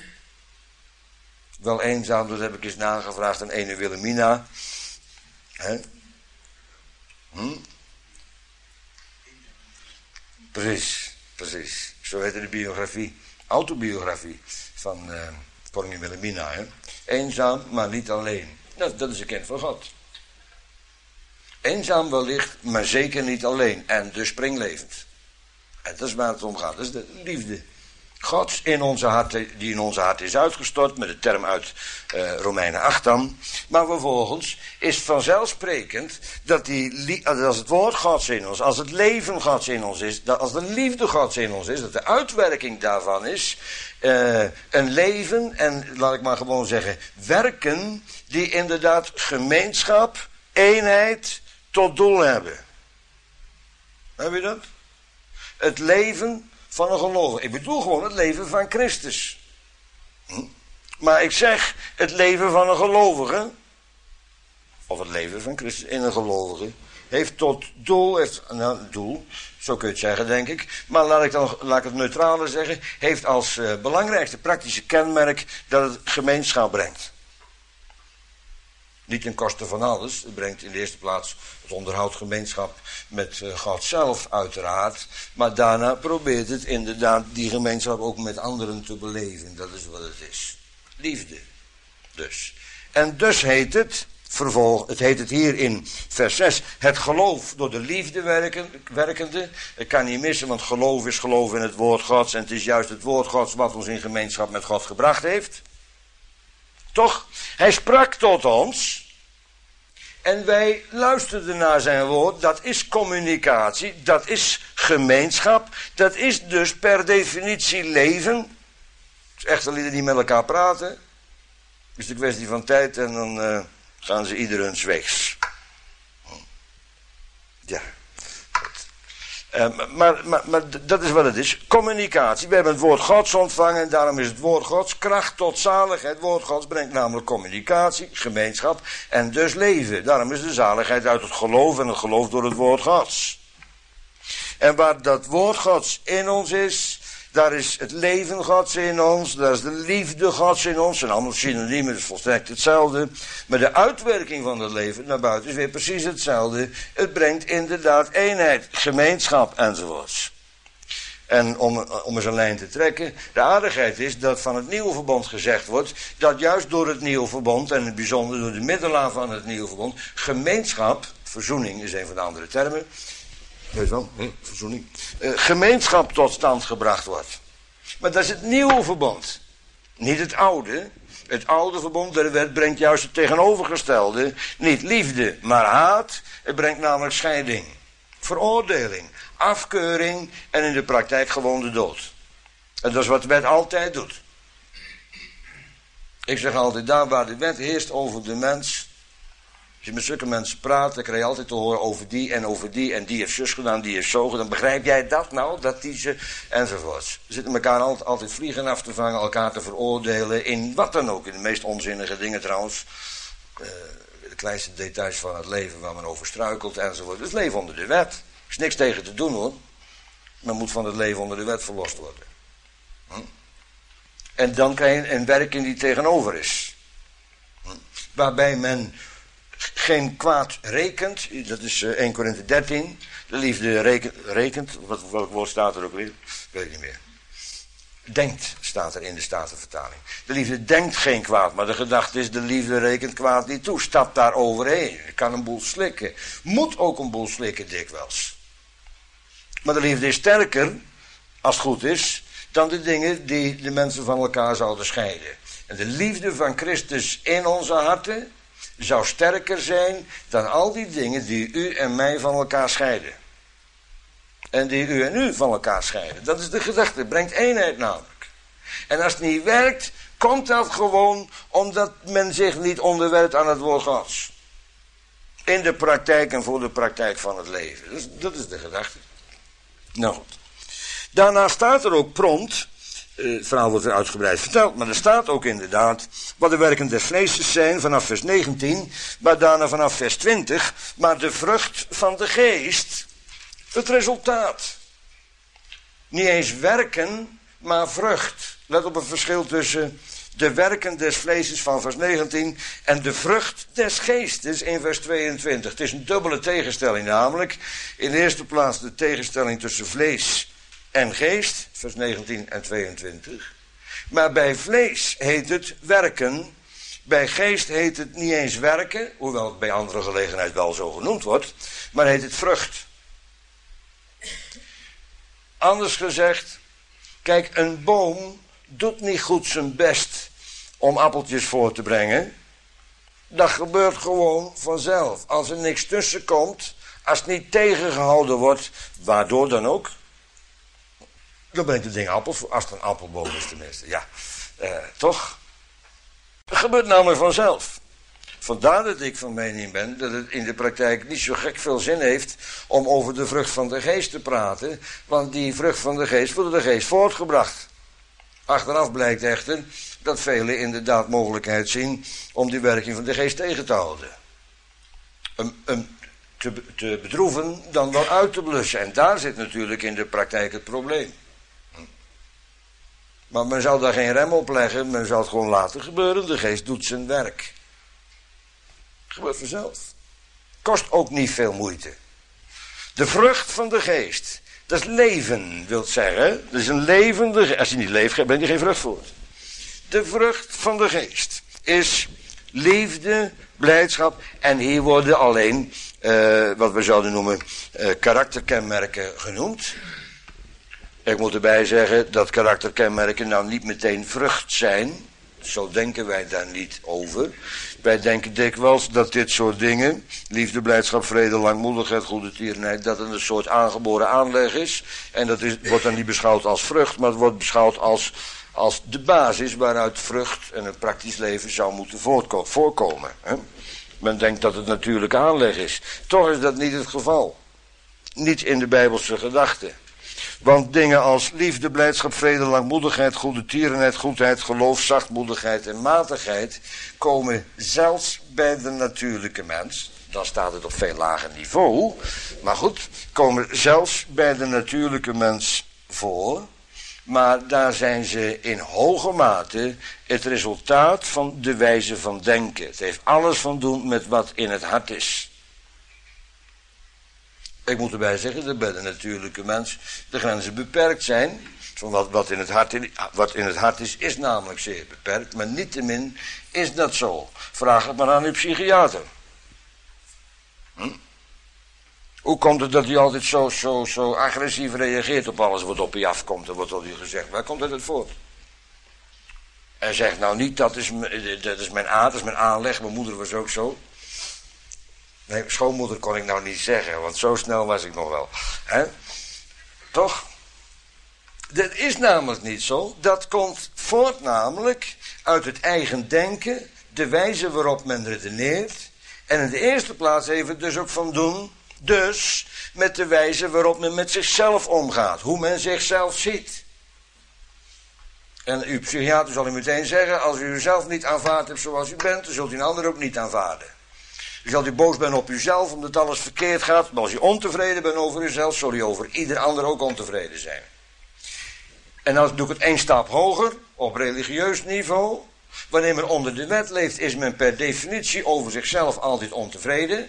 Wel eenzaam, dat heb ik eens nagevraagd aan ene Wilhelmina. Hè? Hm? Precies, precies. Zo heette de biografie, autobiografie van uh, koningin Wilhelmina. Hè? Eenzaam, maar niet alleen. Dat, dat is een kind van God. Eenzaam wellicht, maar zeker niet alleen. En dus springlevend. En dat is waar het om gaat. Dat is de liefde Gods in onze hart, die in onze hart is uitgestort, met de term uit uh, Romeinen acht dan. Maar vervolgens is het vanzelfsprekend dat die, als het woord Gods in ons, als het leven Gods in ons is, dat als de liefde Gods in ons is, dat de uitwerking daarvan is uh, een leven en, laat ik maar gewoon zeggen, werken die inderdaad gemeenschap, eenheid tot doel hebben. Heb je dat? Het leven van een gelovige. Ik bedoel gewoon het leven van Christus. Hm? Maar ik zeg het leven van een gelovige, of het leven van Christus in een gelovige, heeft tot doel, heeft, nou doel, zo kun je het zeggen denk ik, maar laat ik, dan, laat ik het neutraler zeggen, heeft als uh, belangrijkste praktische kenmerk dat het gemeenschap brengt. Niet ten koste van alles. Het brengt in de eerste plaats het onderhoud gemeenschap met uh, God zelf uiteraard. Maar daarna probeert het inderdaad die gemeenschap ook met anderen te beleven. Dat is wat het is. Liefde. Dus. En dus heet het, vervolg, het heet het hier in vers zes, het geloof door de liefde werken, werkende. Ik kan niet missen, want geloof is geloof in het woord Gods. En het is juist het woord Gods wat ons in gemeenschap met God gebracht heeft. Toch? Hij sprak tot ons. En wij luisterden naar zijn woord. Dat is communicatie. Dat is gemeenschap. Dat is dus per definitie leven. Het is echt dat lieden die met elkaar praten. Het is een kwestie van tijd en dan uh, gaan ze ieder hun weegs. Ja. Uh, maar, maar, maar dat is wat het is. Communicatie. We hebben het woord Gods ontvangen. En daarom is het woord Gods kracht tot zaligheid. Het woord Gods brengt namelijk communicatie, gemeenschap en dus leven. Daarom is de zaligheid uit het geloof en het geloof door het woord Gods. En waar dat woord Gods in ons is, daar is het leven Gods in ons, daar is de liefde Gods in ons. En allemaal synoniemen, het is volstrekt hetzelfde. Maar de uitwerking van het leven naar buiten is weer precies hetzelfde. Het brengt inderdaad eenheid, gemeenschap enzovoorts. En om, om eens een lijn te trekken, de aardigheid is dat van het nieuwe verbond gezegd wordt, dat juist door het nieuwe verbond, en in het bijzonder door de middelaar van het nieuwe verbond, gemeenschap, verzoening is een van de andere termen, weet wel, hm, verzoening. Uh, gemeenschap tot stand gebracht wordt. Maar dat is het nieuwe verbond. Niet het oude. Het oude verbond, de wet brengt juist het tegenovergestelde. Niet liefde, maar haat. Het brengt namelijk scheiding. Veroordeling. Afkeuring. En in de praktijk gewoon de dood. En dat is wat de wet altijd doet. Ik zeg altijd, daar waar de wet heerst over de mens. Als je met zulke mensen praat, dan krijg je altijd te horen over die en over die. En die heeft zus gedaan, die heeft zo gedaan. Begrijp jij dat nou? Dat die ze... Enzovoorts. We zitten elkaar altijd, altijd vliegen af te vangen, elkaar te veroordelen. In wat dan ook. In de meest onzinnige dingen trouwens. Uh, kleinste details van het leven waar men over struikelt enzovoort. Het leven onder de wet. Er is niks tegen te doen hoor. Men moet van het leven onder de wet verlost worden. Hm? En dan krijg je een werking die tegenover is. Hm? Waarbij men geen kwaad rekent. Dat is uh, Eerste Korinthe dertien. De liefde rekent. rekent wat, welk woord staat er ook weer? Weet ik niet meer. Denkt, staat er in de Statenvertaling. De liefde denkt geen kwaad, maar de gedachte is, de liefde rekent kwaad niet toe. Stapt daar overheen. Kan een boel slikken. Moet ook een boel slikken dikwijls. Maar de liefde is sterker, als het goed is, dan de dingen die de mensen van elkaar zouden scheiden. En de liefde van Christus in onze harten zou sterker zijn dan al die dingen die u en mij van elkaar scheiden. En die u en u van elkaar scheiden. Dat is de gedachte. Het brengt eenheid namelijk. En als het niet werkt, komt dat gewoon omdat men zich niet onderwerpt aan het woord Gods. In de praktijk en voor de praktijk van het leven. Dus dat is de gedachte. Nou goed. Daarna staat er ook prompt, het verhaal wordt er uitgebreid verteld, maar er staat ook inderdaad wat de werken des vleeses zijn vanaf vers negentien, maar daarna vanaf vers twintig, maar de vrucht van de geest, het resultaat. Niet eens werken, maar vrucht. Let op het verschil tussen de werken des vleeses van vers negentien en de vrucht des geestes in vers tweeëntwintig. Het is een dubbele tegenstelling namelijk. In de eerste plaats de tegenstelling tussen vlees en geest, vers negentien en tweeëntwintig. Maar bij vlees heet het werken, bij geest heet het niet eens werken, hoewel het bij andere gelegenheid wel zo genoemd wordt, maar heet het vrucht. Anders gezegd, kijk, een boom doet niet goed zijn best om appeltjes voor te brengen. Dat gebeurt gewoon vanzelf. Als er niks tussen komt, als het niet tegengehouden wordt, waardoor dan ook, dan brengt het ding appels, als het een appelboom is tenminste. Ja, eh, toch? Dat gebeurt namelijk vanzelf. Vandaar dat ik van mening ben dat het in de praktijk niet zo gek veel zin heeft om over de vrucht van de geest te praten, want die vrucht van de geest wordt door de geest voortgebracht. Achteraf blijkt echter dat velen inderdaad mogelijkheid zien om die werking van de geest tegen te houden. Hem, hem te, te bedroeven dan wel uit te blussen. En daar zit natuurlijk in de praktijk het probleem. Maar men zou daar geen rem op leggen, men zou het gewoon laten gebeuren. De geest doet zijn werk. Gebeurt vanzelf. Kost ook niet veel moeite. De vrucht van de geest. Dat is leven, wil zeggen. Dat is een levende. Als je niet leeft, ben je geen vrucht voort. De vrucht van de geest is liefde, blijdschap. En hier worden alleen, uh, wat we zouden noemen, uh, karakterkenmerken genoemd. Ik moet erbij zeggen dat karakterkenmerken nou niet meteen vrucht zijn. Zo denken wij daar niet over. Wij denken dikwijls dat dit soort dingen, liefde, blijdschap, vrede, langmoedigheid, goede tierenheid, dat het een soort aangeboren aanleg is. En dat is, wordt dan niet beschouwd als vrucht, maar het wordt beschouwd als, als de basis waaruit vrucht en een praktisch leven zou moeten voorkomen. Hè? Men denkt dat het natuurlijke aanleg is. Toch is dat niet het geval. Niet in de Bijbelse gedachte. Want dingen als liefde, blijdschap, vrede, langmoedigheid, goede tierenheid, goedheid, geloof, zachtmoedigheid en matigheid komen zelfs bij de natuurlijke mens. Dan staat het op veel lager niveau. Maar goed, komen zelfs bij de natuurlijke mens voor. Maar daar zijn ze in hoge mate het resultaat van de wijze van denken. Het heeft alles van doen met wat in het hart is. Ik moet erbij zeggen dat bij de natuurlijke mens de grenzen beperkt zijn. Van wat, wat, in het hart, wat in het hart is, is namelijk zeer beperkt. Maar niettemin is dat zo. Vraag het maar aan uw psychiater. Hm? Hoe komt het dat hij altijd zo, zo, zo agressief reageert op alles wat op je afkomt? Er wordt al u gezegd, waar komt het uit voort? Hij zegt nou niet, dat is, dat is mijn aard, dat is mijn aanleg, mijn moeder was ook zo. Nee, schoonmoeder kon ik nou niet zeggen, want zo snel was ik nog wel. Hè? Toch? Dat is namelijk niet zo. Dat komt voort namelijk uit het eigen denken, de wijze waarop men redeneert. En in de eerste plaats even dus ook van doen, dus met de wijze waarop men met zichzelf omgaat. Hoe men zichzelf ziet. En uw psychiater zal u meteen zeggen, als u uzelf niet aanvaardt hebt zoals u bent, dan zult u een ander ook niet aanvaarden. Dus als u boos bent op uzelf omdat alles verkeerd gaat, maar als u ontevreden bent over uzelf, zal u over ieder ander ook ontevreden zijn. En dan doe ik het één stap hoger, op religieus niveau. Wanneer men onder de wet leeft, is men per definitie over zichzelf altijd ontevreden.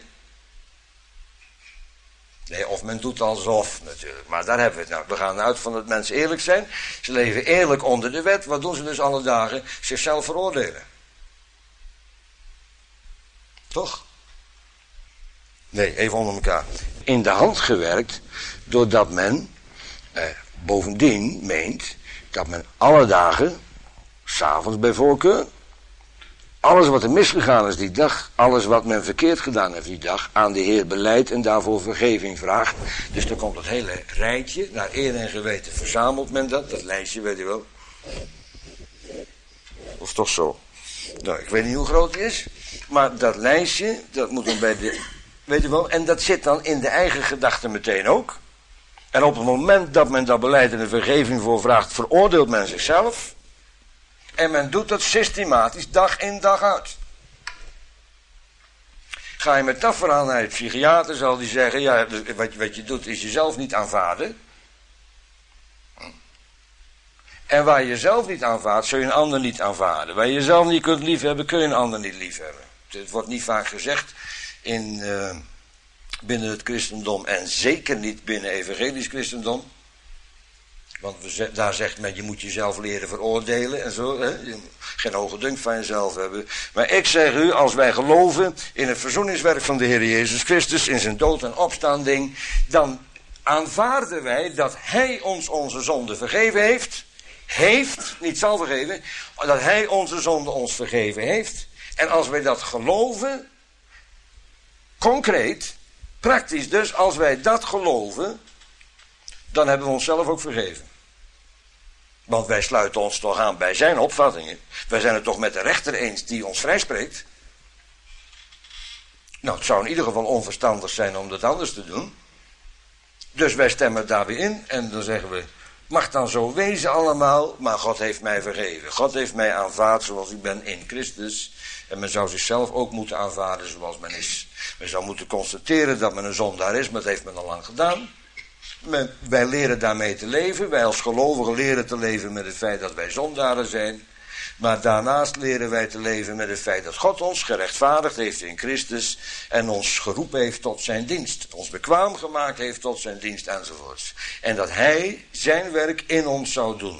Nee, of men doet alsof natuurlijk, maar daar hebben we het nou. We gaan uit van dat mensen eerlijk zijn. Ze leven eerlijk onder de wet. Wat doen ze dus alle dagen? Zichzelf veroordelen. Toch? Nee, even onder elkaar. In de hand gewerkt, doordat men eh, bovendien meent dat men alle dagen, 's avonds bij voorkeur, alles wat er misgegaan is die dag, alles wat men verkeerd gedaan heeft die dag, aan de Heer belijdt en daarvoor vergeving vraagt. Dus dan komt het hele rijtje, naar eer en geweten verzamelt men dat, dat lijstje weet u wel. Of toch zo? Nou, ik weet niet hoe groot het is, maar dat lijstje, dat moet dan bij de, weet u wel, en dat zit dan in de eigen gedachten meteen ook. En op het moment dat men dat belijdt en de vergeving voor vraagt, veroordeelt men zichzelf. En men doet dat systematisch, dag in dag uit. Ga je met dat verhaal naar de psychiater, zal die zeggen, ja, wat, wat je doet is jezelf niet aanvaarden. En waar je jezelf niet aanvaardt, zul je een ander niet aanvaarden. Waar je jezelf niet kunt liefhebben, kun je een ander niet liefhebben. Het wordt niet vaak gezegd in, uh, binnen het christendom en zeker niet binnen evangelisch christendom. Want we, daar zegt men, je moet jezelf leren veroordelen en zo. Hè? Je moet geen hoge dunk van jezelf hebben. Maar ik zeg u, als wij geloven in het verzoeningswerk van de Heer Jezus Christus, in zijn dood en opstanding, dan aanvaarden wij dat Hij ons onze zonde vergeven heeft. Heeft, niet zal vergeven, dat Hij onze zonde ons vergeven heeft. En als wij dat geloven, concreet, praktisch dus, als wij dat geloven, dan hebben we onszelf ook vergeven. Want wij sluiten ons toch aan bij zijn opvattingen. Wij zijn het toch met de rechter eens die ons vrijspreekt. Nou, het zou in ieder geval onverstandig zijn om dat anders te doen. Dus wij stemmen daar weer in en dan zeggen we, mag dan zo wezen allemaal, maar God heeft mij vergeven. God heeft mij aanvaard zoals ik ben in Christus. En men zou zichzelf ook moeten aanvaarden zoals men is. Men zou moeten constateren dat men een zondaar is, maar dat heeft men al lang gedaan. Wij leren daarmee te leven. Wij als gelovigen leren te leven met het feit dat wij zondaren zijn. Maar daarnaast leren wij te leven met het feit dat God ons gerechtvaardigd heeft in Christus. En ons geroepen heeft tot zijn dienst. Ons bekwaam gemaakt heeft tot zijn dienst enzovoorts. En dat hij zijn werk in ons zou doen.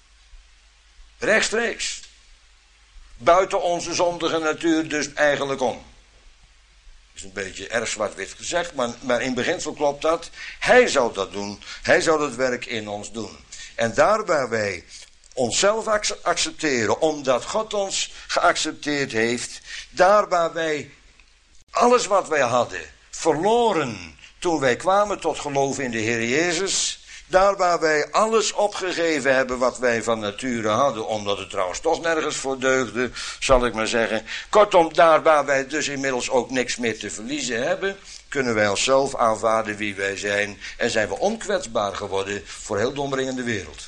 Rechtstreeks. Buiten onze zondige natuur dus eigenlijk om. Dat is een beetje erg zwart-wit gezegd, maar, maar in beginsel klopt dat. Hij zou dat doen. Hij zou dat werk in ons doen. En daar waar wij onszelf accepteren, omdat God ons geaccepteerd heeft, daar waar wij alles wat wij hadden verloren toen wij kwamen tot geloof in de Heer Jezus, daar waar wij alles opgegeven hebben wat wij van nature hadden, omdat het trouwens toch nergens voor deugde, zal ik maar zeggen. Kortom, daar waar wij dus inmiddels ook niks meer te verliezen hebben, kunnen wij onszelf aanvaarden wie wij zijn en zijn we onkwetsbaar geworden voor heel de omringende wereld.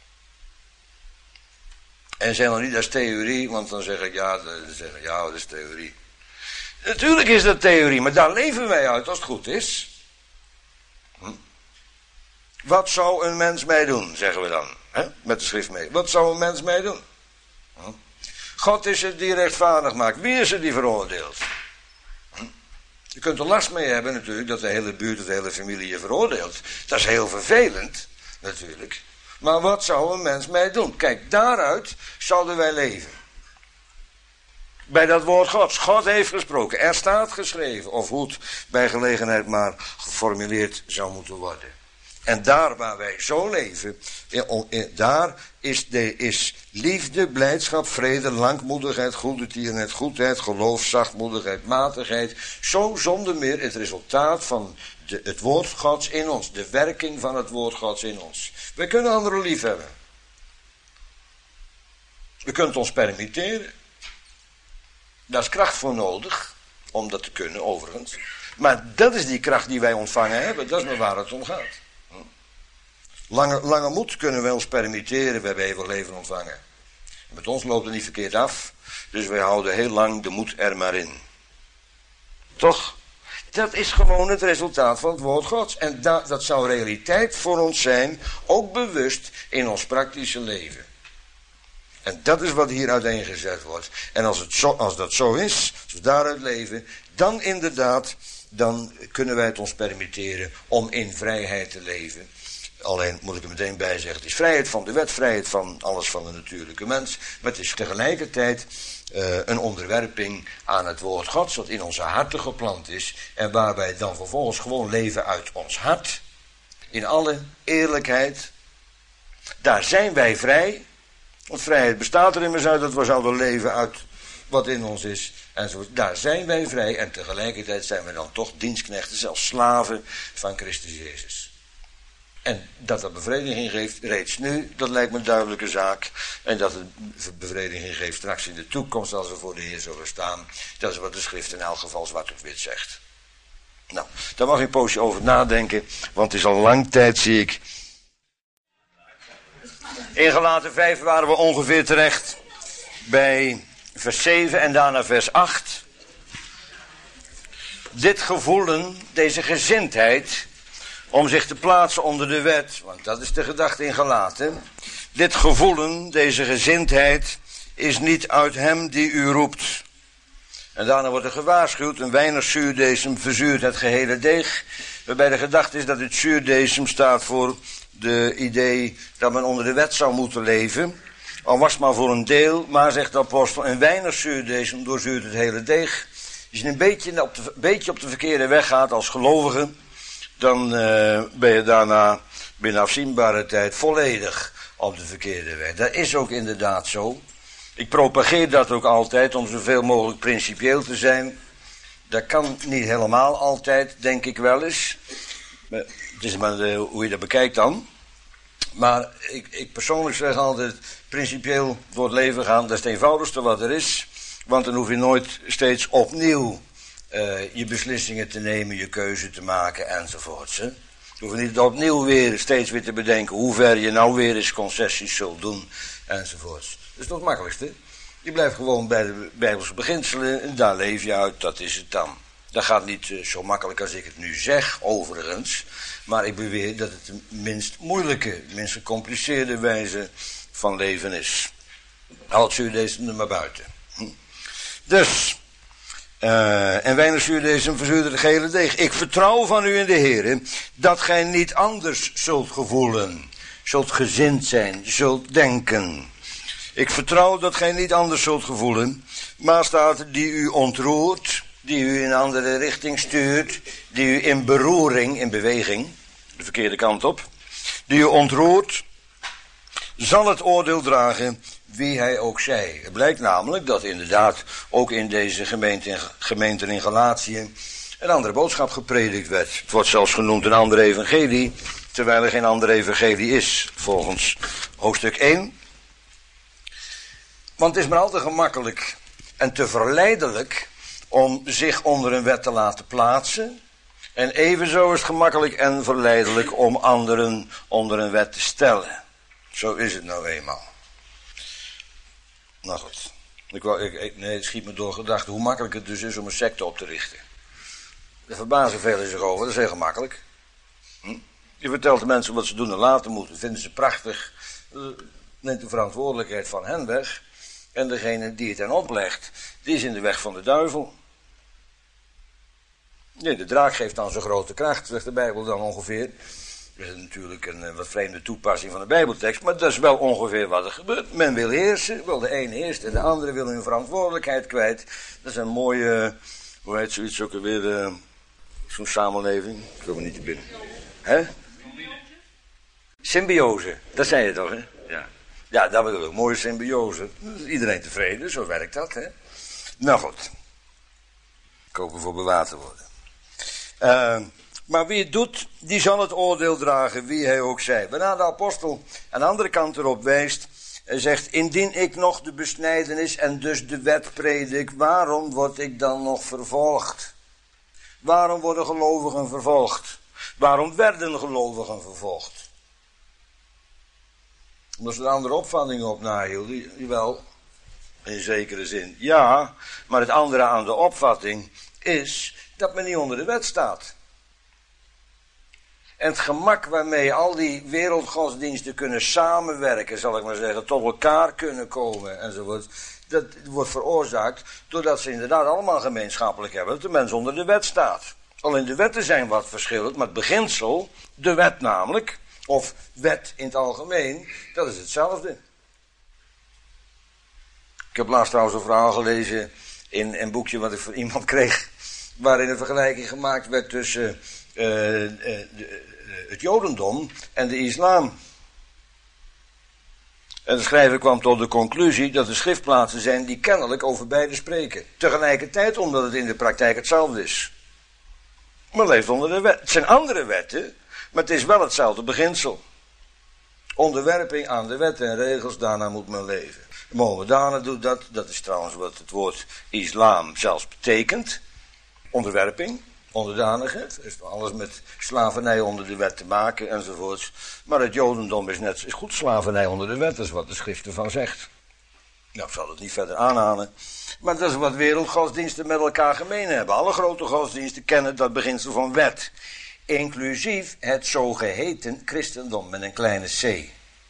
En zijn nog niet als theorie, want dan zeg ik ja, dan zeg ik, ja, dat is theorie. Natuurlijk is dat theorie, maar daar leven wij uit als het goed is. Hm? Wat zou een mens mij doen, zeggen we dan, hè? Met de schrift mee. Wat zou een mens mij doen? Hm? God is het die rechtvaardig maakt. Wie is het die veroordeelt? Hm? Je kunt er last mee hebben natuurlijk, dat de hele buurt of de hele familie je veroordeelt. Dat is heel vervelend, natuurlijk. Maar wat zou een mens mij doen? Kijk, daaruit zouden wij leven. Bij dat woord Gods. God heeft gesproken. Er staat geschreven. Of hoe het bij gelegenheid maar geformuleerd zou moeten worden. En daar waar wij zo leven, daar is, de, is liefde, blijdschap, vrede, langmoedigheid, goedertierenheid, goedheid, geloof, zachtmoedigheid, matigheid. Zo zonder meer het resultaat van de, het woord Gods in ons. De werking van het woord Gods in ons. We kunnen anderen lief hebben. We kunnen het ons permitteren. Daar is kracht voor nodig, om dat te kunnen overigens. Maar dat is die kracht die wij ontvangen hebben, dat is maar waar het om gaat. Lange, lange moed kunnen wij ons permitteren, we hebben eeuwig leven ontvangen. Met ons loopt het niet verkeerd af, dus wij houden heel lang de moed er maar in. Toch? Dat is gewoon het resultaat van het woord Gods. En dat, dat zou realiteit voor ons zijn, ook bewust in ons praktische leven. En dat is wat hier uiteengezet wordt. En als, het zo, als dat zo is, als we daaruit leven, dan inderdaad, dan kunnen wij het ons permitteren om in vrijheid te leven. Alleen moet ik er meteen bij zeggen, het is vrijheid van de wet, vrijheid van alles van de natuurlijke mens. Maar het is tegelijkertijd uh, een onderwerping aan het woord Gods, wat in onze harten geplant is. En waar wij dan vervolgens gewoon leven uit ons hart. In alle eerlijkheid. Daar zijn wij vrij. Want vrijheid bestaat er immers uit dat we zouden leven uit wat in ons is. En zo, daar zijn wij vrij en tegelijkertijd zijn we dan toch dienstknechten, zelfs slaven van Christus Jezus. En dat dat bevrediging geeft, reeds nu, dat lijkt me een duidelijke zaak. En dat het bevrediging geeft straks in de toekomst, als we voor de Heer zullen staan. Dat is wat de schrift in elk geval zwart op wit zegt. Nou, daar mag ik een poosje over nadenken, want het is al lang tijd, zie ik. In Galaten vijf waren we ongeveer terecht bij vers zeven en daarna vers acht. Dit gevoelen, deze gezindheid, om zich te plaatsen onder de wet, want dat is de gedachte in Galaten. Dit gevoelen, deze gezindheid, is niet uit hem die u roept. En daarna wordt er gewaarschuwd, een weinig zuurdesem verzuurt het gehele deeg. Waarbij de gedachte is dat het zuurdesem staat voor de idee dat men onder de wet zou moeten leven. Al was het maar voor een deel, maar zegt de apostel, een weinig zuurdesem doorzuurt het hele deeg. Als je een beetje op de, beetje op de verkeerde weg gaat als gelovige, dan uh, ben je daarna binnen afzienbare tijd volledig op de verkeerde weg. Dat is ook inderdaad zo. Ik propageer dat ook altijd om zoveel mogelijk principieel te zijn. Dat kan niet helemaal altijd, denk ik wel eens. Het is maar de, hoe je dat bekijkt dan. Maar ik, ik persoonlijk zeg altijd, principieel door het leven gaan, dat is het eenvoudigste wat er is. Want dan hoef je nooit steeds opnieuw uh, je beslissingen te nemen, je keuze te maken enzovoorts. Hè. Je hoeft niet opnieuw weer steeds weer te bedenken hoe ver je nou weer eens concessies zult doen enzovoorts. Dat is toch het makkelijkste. Je blijft gewoon bij de Bijbelse beginselen en daar leef je uit, dat is het dan. Dat gaat niet uh, zo makkelijk als ik het nu zeg, overigens. Maar ik beweer dat het de minst moeilijke, minst gecompliceerde wijze van leven is. Haal het zuurdesem er maar buiten. Hm. Dus, uh, en weinig zuurdesem verzuurde de gehele deeg. Ik vertrouw van u in de Heer dat gij niet anders zult gevoelen, zult gezind zijn, zult denken. Ik vertrouw dat gij niet anders zult gevoelen, maar staat die u ontroert, die u in een andere richting stuurt, die u in beroering, in beweging, de verkeerde kant op, die u ontroert, zal het oordeel dragen wie hij ook zij. Het blijkt namelijk dat inderdaad ook in deze gemeente, gemeenten in Galatië een andere boodschap gepredikt werd. Het wordt zelfs genoemd een andere evangelie, terwijl er geen andere evangelie is, volgens hoofdstuk één. Want het is maar al te gemakkelijk en te verleidelijk om zich onder een wet te laten plaatsen. En evenzo is het gemakkelijk en verleidelijk om anderen onder een wet te stellen. Zo is het nou eenmaal. Nou goed. Ik wou, ik, ik, nee, het schiet me door gedachten hoe makkelijk het dus is om een secte op te richten. Daar verbazen velen zich over, dat is heel gemakkelijk. Hm? Je vertelt de mensen wat ze doen en laten moeten, vinden ze prachtig. Uh, neemt de verantwoordelijkheid van hen weg. En degene die het hen oplegt, die is in de weg van de duivel. Nee, de draak geeft dan zijn grote kracht, zegt de Bijbel dan ongeveer. Dat is natuurlijk een wat vreemde toepassing van de Bijbeltekst, maar dat is wel ongeveer wat er gebeurt. Men wil heersen, wil de een heerst en de andere wil hun verantwoordelijkheid kwijt. Dat is een mooie, hoe heet zoiets ook alweer, uh, zo'n samenleving. Ik wil me niet te binnen. Hè? Symbiose, dat zei je toch, hè? Ja. Ja, dat bedoel ik. Mooie symbiose. Iedereen tevreden, zo werkt dat, hè. Nou goed. Kopen voor bewaard te worden. Uh, maar wie het doet, die zal het oordeel dragen, wie hij ook zij. Waarna de apostel aan de andere kant erop wijst, en zegt, indien ik nog de besnijdenis en dus de wet predik, waarom word ik dan nog vervolgd? Waarom worden gelovigen vervolgd? Waarom werden gelovigen vervolgd? Omdat ze er andere opvattingen op nahielden, jawel, in zekere zin. Ja, maar het andere aan de opvatting is dat men niet onder de wet staat. En het gemak waarmee al die wereldgodsdiensten kunnen samenwerken, zal ik maar zeggen, tot elkaar kunnen komen enzovoort, dat wordt veroorzaakt doordat ze inderdaad allemaal gemeenschappelijk hebben dat de mens onder de wet staat. Alleen de wetten zijn wat verschillend, maar het beginsel, de wet namelijk, of wet in het algemeen, dat is hetzelfde. Ik heb laatst trouwens een verhaal gelezen in een boekje wat ik van iemand kreeg, waarin een vergelijking gemaakt werd tussen uh, uh, de, het Jodendom en de islam. En de schrijver kwam tot de conclusie dat er schriftplaatsen zijn die kennelijk over beide spreken. Tegelijkertijd omdat het in de praktijk hetzelfde is. Maar leeft onder de wet. Het zijn andere wetten, maar het is wel hetzelfde beginsel. Onderwerping aan de wetten en regels, daarna moet men leven. De Mohammedanen doet dat, dat is trouwens wat het woord islam zelfs betekent. Onderwerping, onderdanigheid, heeft alles met slavernij onder de wet te maken enzovoorts. Maar het Jodendom is net is goed slavernij onder de wet, dat is wat de schrift ervan zegt. Nou, ik zal het niet verder aanhalen. Maar dat is wat wereldgodsdiensten met elkaar gemeen hebben. Alle grote godsdiensten kennen dat beginsel van wet. Inclusief het zogeheten christendom met een kleine c.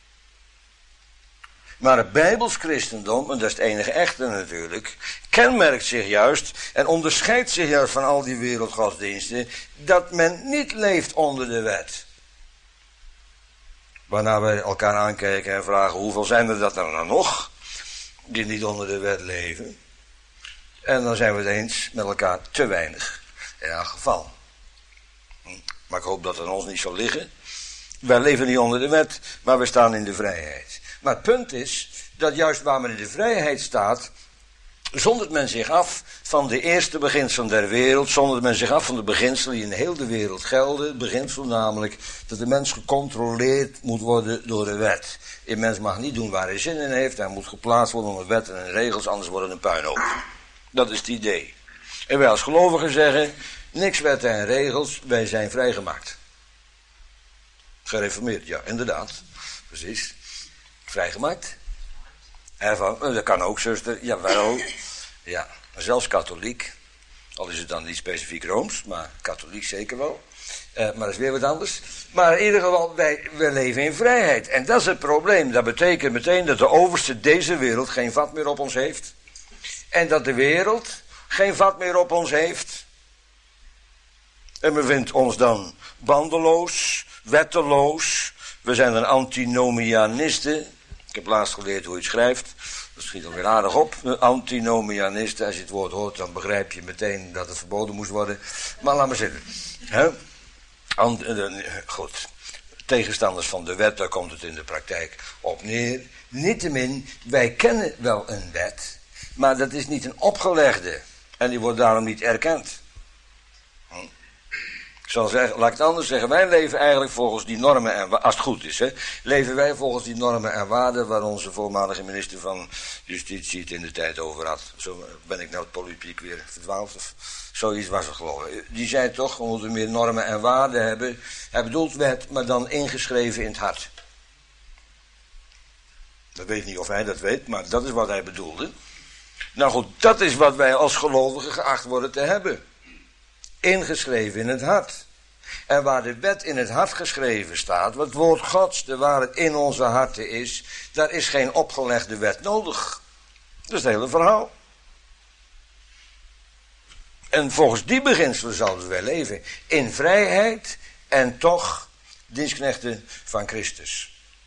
Maar het Bijbels christendom, en dat is het enige echte natuurlijk, kenmerkt zich juist en onderscheidt zich juist van al die wereldgodsdiensten, dat men niet leeft onder de wet. Waarna wij elkaar aankijken en vragen, hoeveel zijn er dat er nou nog, die niet onder de wet leven? En dan zijn we het eens met elkaar, te weinig, in elk geval. Maar ik hoop dat het aan ons niet zal liggen. Wij leven niet onder de wet, maar we staan in de vrijheid. Maar het punt is dat juist waar men in de vrijheid staat, zondert men zich af van de eerste beginselen der wereld, zondert men zich af van de beginselen die in heel de wereld gelden. Het beginsel namelijk dat de mens gecontroleerd moet worden door de wet. Een mens mag niet doen waar hij zin in heeft, hij moet geplaatst worden onder wetten en regels, anders wordt het een puinhoop. Dat is het idee. En wij als gelovigen zeggen, niks wetten en regels, wij zijn vrijgemaakt. Gereformeerd, ja, inderdaad. Precies. Vrijgemaakt. Ervan, dat kan ook, zuster. Jawel. Ja, zelfs katholiek. Al is het dan niet specifiek Rooms, maar katholiek zeker wel. Uh, maar dat is weer wat anders. Maar in ieder geval, wij, wij leven in vrijheid. En dat is het probleem. Dat betekent meteen dat de overste deze wereld geen vat meer op ons heeft. En dat de wereld geen vat meer op ons heeft. En men vindt ons dan bandeloos, wetteloos. We zijn een antinomianisten. Ik heb laatst geleerd hoe je het schrijft. Dat schiet alweer aardig op. Antinomianisten. Als je het woord hoort, dan begrijp je meteen dat het verboden moest worden. Maar laat maar zitten. He? Ant, uh, goed. Tegenstanders van de wet, daar komt het in de praktijk op neer. Niettemin, wij kennen wel een wet. Maar dat is niet een opgelegde. En die wordt daarom niet erkend. Hm. Ik zal zeggen, laat ik het anders zeggen, wij leven eigenlijk volgens die normen en waarden, als het goed is, hè, leven wij volgens die normen en waarden waar onze voormalige minister van Justitie het in de tijd over had. Zo ben ik nou het politiek weer verdwaald, of zoiets was het geloof ik. Die zei toch, we moeten meer normen en waarden hebben. Hij bedoelt wet, maar dan ingeschreven in het hart. Ik weet niet of hij dat weet, maar dat is wat hij bedoelde. Nou goed, dat is wat wij als gelovigen geacht worden te hebben. Ingeschreven in het hart. En waar de wet in het hart geschreven staat, wat het woord Gods, de waarheid in onze harten is, daar is geen opgelegde wet nodig. Dat is het hele verhaal. En volgens die beginselen zouden wij leven. In vrijheid en toch dienstknechten van Christus.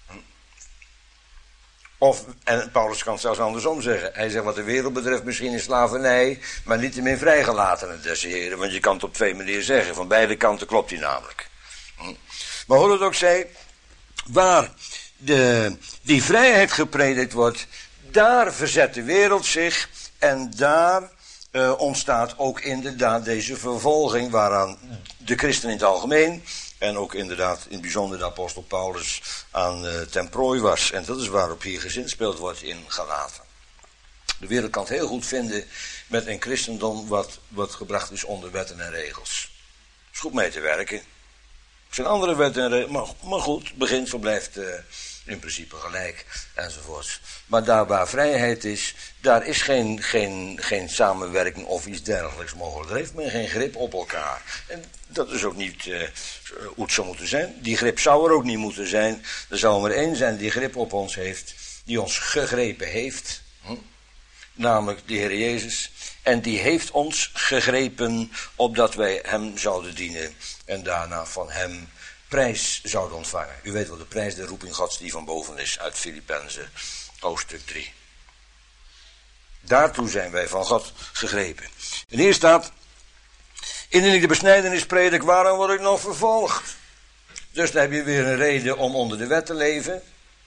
Of, en Paulus kan het zelfs andersom zeggen. Hij zegt wat de wereld betreft misschien in slavernij, maar niettemin vrijgelatenen des Heren. Want je kan het op twee manieren zeggen. Van beide kanten klopt hij namelijk. Maar hoe het ook zij, waar de, die vrijheid gepredikt wordt, daar verzet de wereld zich en daar uh, ontstaat ook inderdaad deze vervolging waaraan de christen in het algemeen en ook inderdaad in het bijzonder de apostel Paulus aan uh, ten prooi was. En dat is waarop hier gezinspeeld wordt in Galaten. De wereld kan het heel goed vinden met een christendom wat, wat gebracht is onder wetten en regels. Is goed mee te werken. Er zijn andere wetten en regels, maar, maar goed, het beginsel blijft, uh, in principe gelijk, enzovoorts. Maar daar waar vrijheid is, daar is geen, geen, geen samenwerking of iets dergelijks mogelijk. Er heeft men geen grip op elkaar. En dat is ook niet uh, hoe het zou moeten zijn. Die grip zou er ook niet moeten zijn. Er zou maar één zijn die grip op ons heeft, die ons gegrepen heeft. Hm? Namelijk de Heer Jezus. En die heeft ons gegrepen opdat wij hem zouden dienen. En daarna van hem prijs zouden ontvangen. U weet wel, de prijs der roeping Gods die van boven is uit Filippenzen, hoofdstuk drie. Daartoe zijn wij van God gegrepen. En hier staat, indien ik de besnijdenis predik, waarom word ik nog vervolgd? Dus dan heb je weer een reden om onder de wet te leven.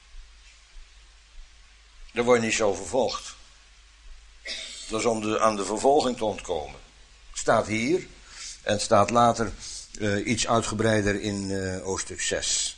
Dan word je niet zo vervolgd. Dat is om de, aan de vervolging te ontkomen. Het staat hier en het staat later uh, iets uitgebreider in uh, hoofdstuk zes.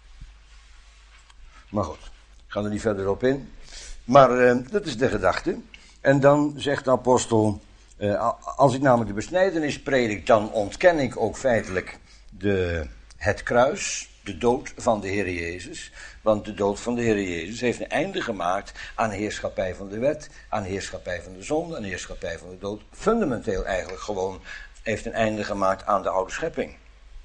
Maar goed, ik ga er niet verder op in. Maar uh, dat is de gedachte. En dan zegt de apostel, uh, als ik namelijk de besnijdenis predik, dan ontken ik ook feitelijk de, het kruis, de dood van de Heer Jezus. Want de dood van de Heer Jezus heeft een einde gemaakt aan de heerschappij van de wet, aan de heerschappij van de zonde, aan de heerschappij van de dood. Fundamenteel eigenlijk gewoon heeft een einde gemaakt aan de oude schepping.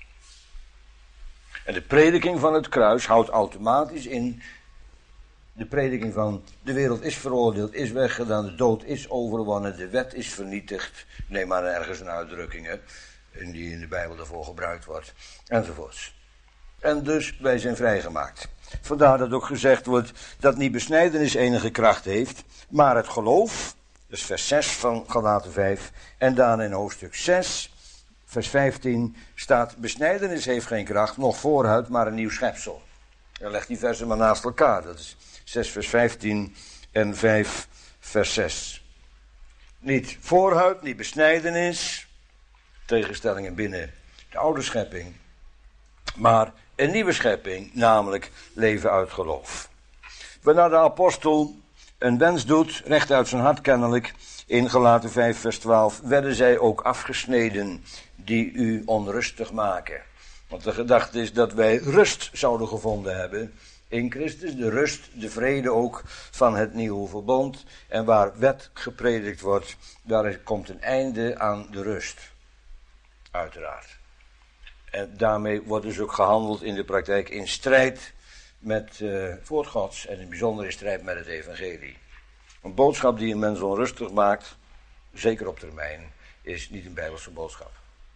En de prediking van het kruis houdt automatisch in de prediking van de wereld is veroordeeld, is weggedaan, de dood is overwonnen, de wet is vernietigd. Neem maar ergens een uitdrukking hè, die in de Bijbel daarvoor gebruikt wordt, enzovoorts. En dus wij zijn vrijgemaakt. Vandaar dat ook gezegd wordt dat niet besnijdenis enige kracht heeft, maar het geloof, dus vers zes van Galaten vijf, en dan in hoofdstuk zes, vers vijftien, staat besnijdenis heeft geen kracht, nog voorhuid, maar een nieuw schepsel. Dan legt die versen maar naast elkaar, dat is zes vers vijftien en vijf vers zes. Niet voorhuid, niet besnijdenis, tegenstellingen binnen de oude schepping, maar een nieuwe schepping, namelijk leven uit geloof. Waarna de apostel een wens doet, recht uit zijn hart kennelijk, in Galaten vijf vers twaalf, werden zij ook afgesneden die u onrustig maken. Want de gedachte is dat wij rust zouden gevonden hebben in Christus, de rust, de vrede ook van het nieuwe verbond. En waar wet gepredikt wordt, daar komt een einde aan de rust. Uiteraard. En daarmee wordt dus ook gehandeld in de praktijk in strijd met uh, het woord Gods en in bijzonder in strijd met het evangelie. Een boodschap die een mens onrustig maakt, zeker op termijn, is niet een Bijbelse boodschap.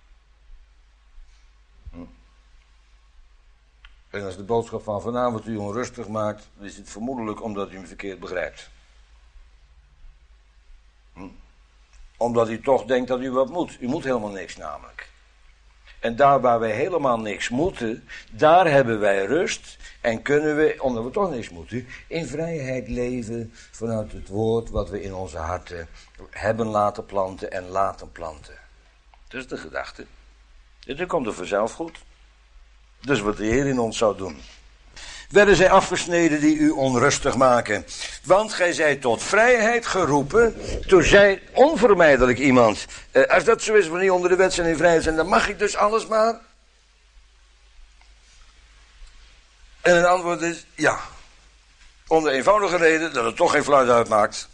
Hm. En als de boodschap van vanavond u onrustig maakt, dan is het vermoedelijk omdat u hem verkeerd begrijpt. Hm. Omdat u toch denkt dat u wat moet. U moet helemaal niks namelijk. En daar waar wij helemaal niks moeten, daar hebben wij rust en kunnen we, omdat we toch niks moeten, in vrijheid leven vanuit het woord wat we in onze harten hebben laten planten en laten planten. Dat is de gedachte. Dit komt er vanzelf goed. Dus wat de Heer in ons zou doen. Werden zij afgesneden die u onrustig maken. Want gij zijt tot vrijheid geroepen. Toen zei onvermijdelijk iemand. Eh, als dat zo is, we niet onder de wet zijn in vrijheid zijn, dan mag ik dus alles maar. En het antwoord is ja. Om de eenvoudige reden dat het toch geen fluit uitmaakt.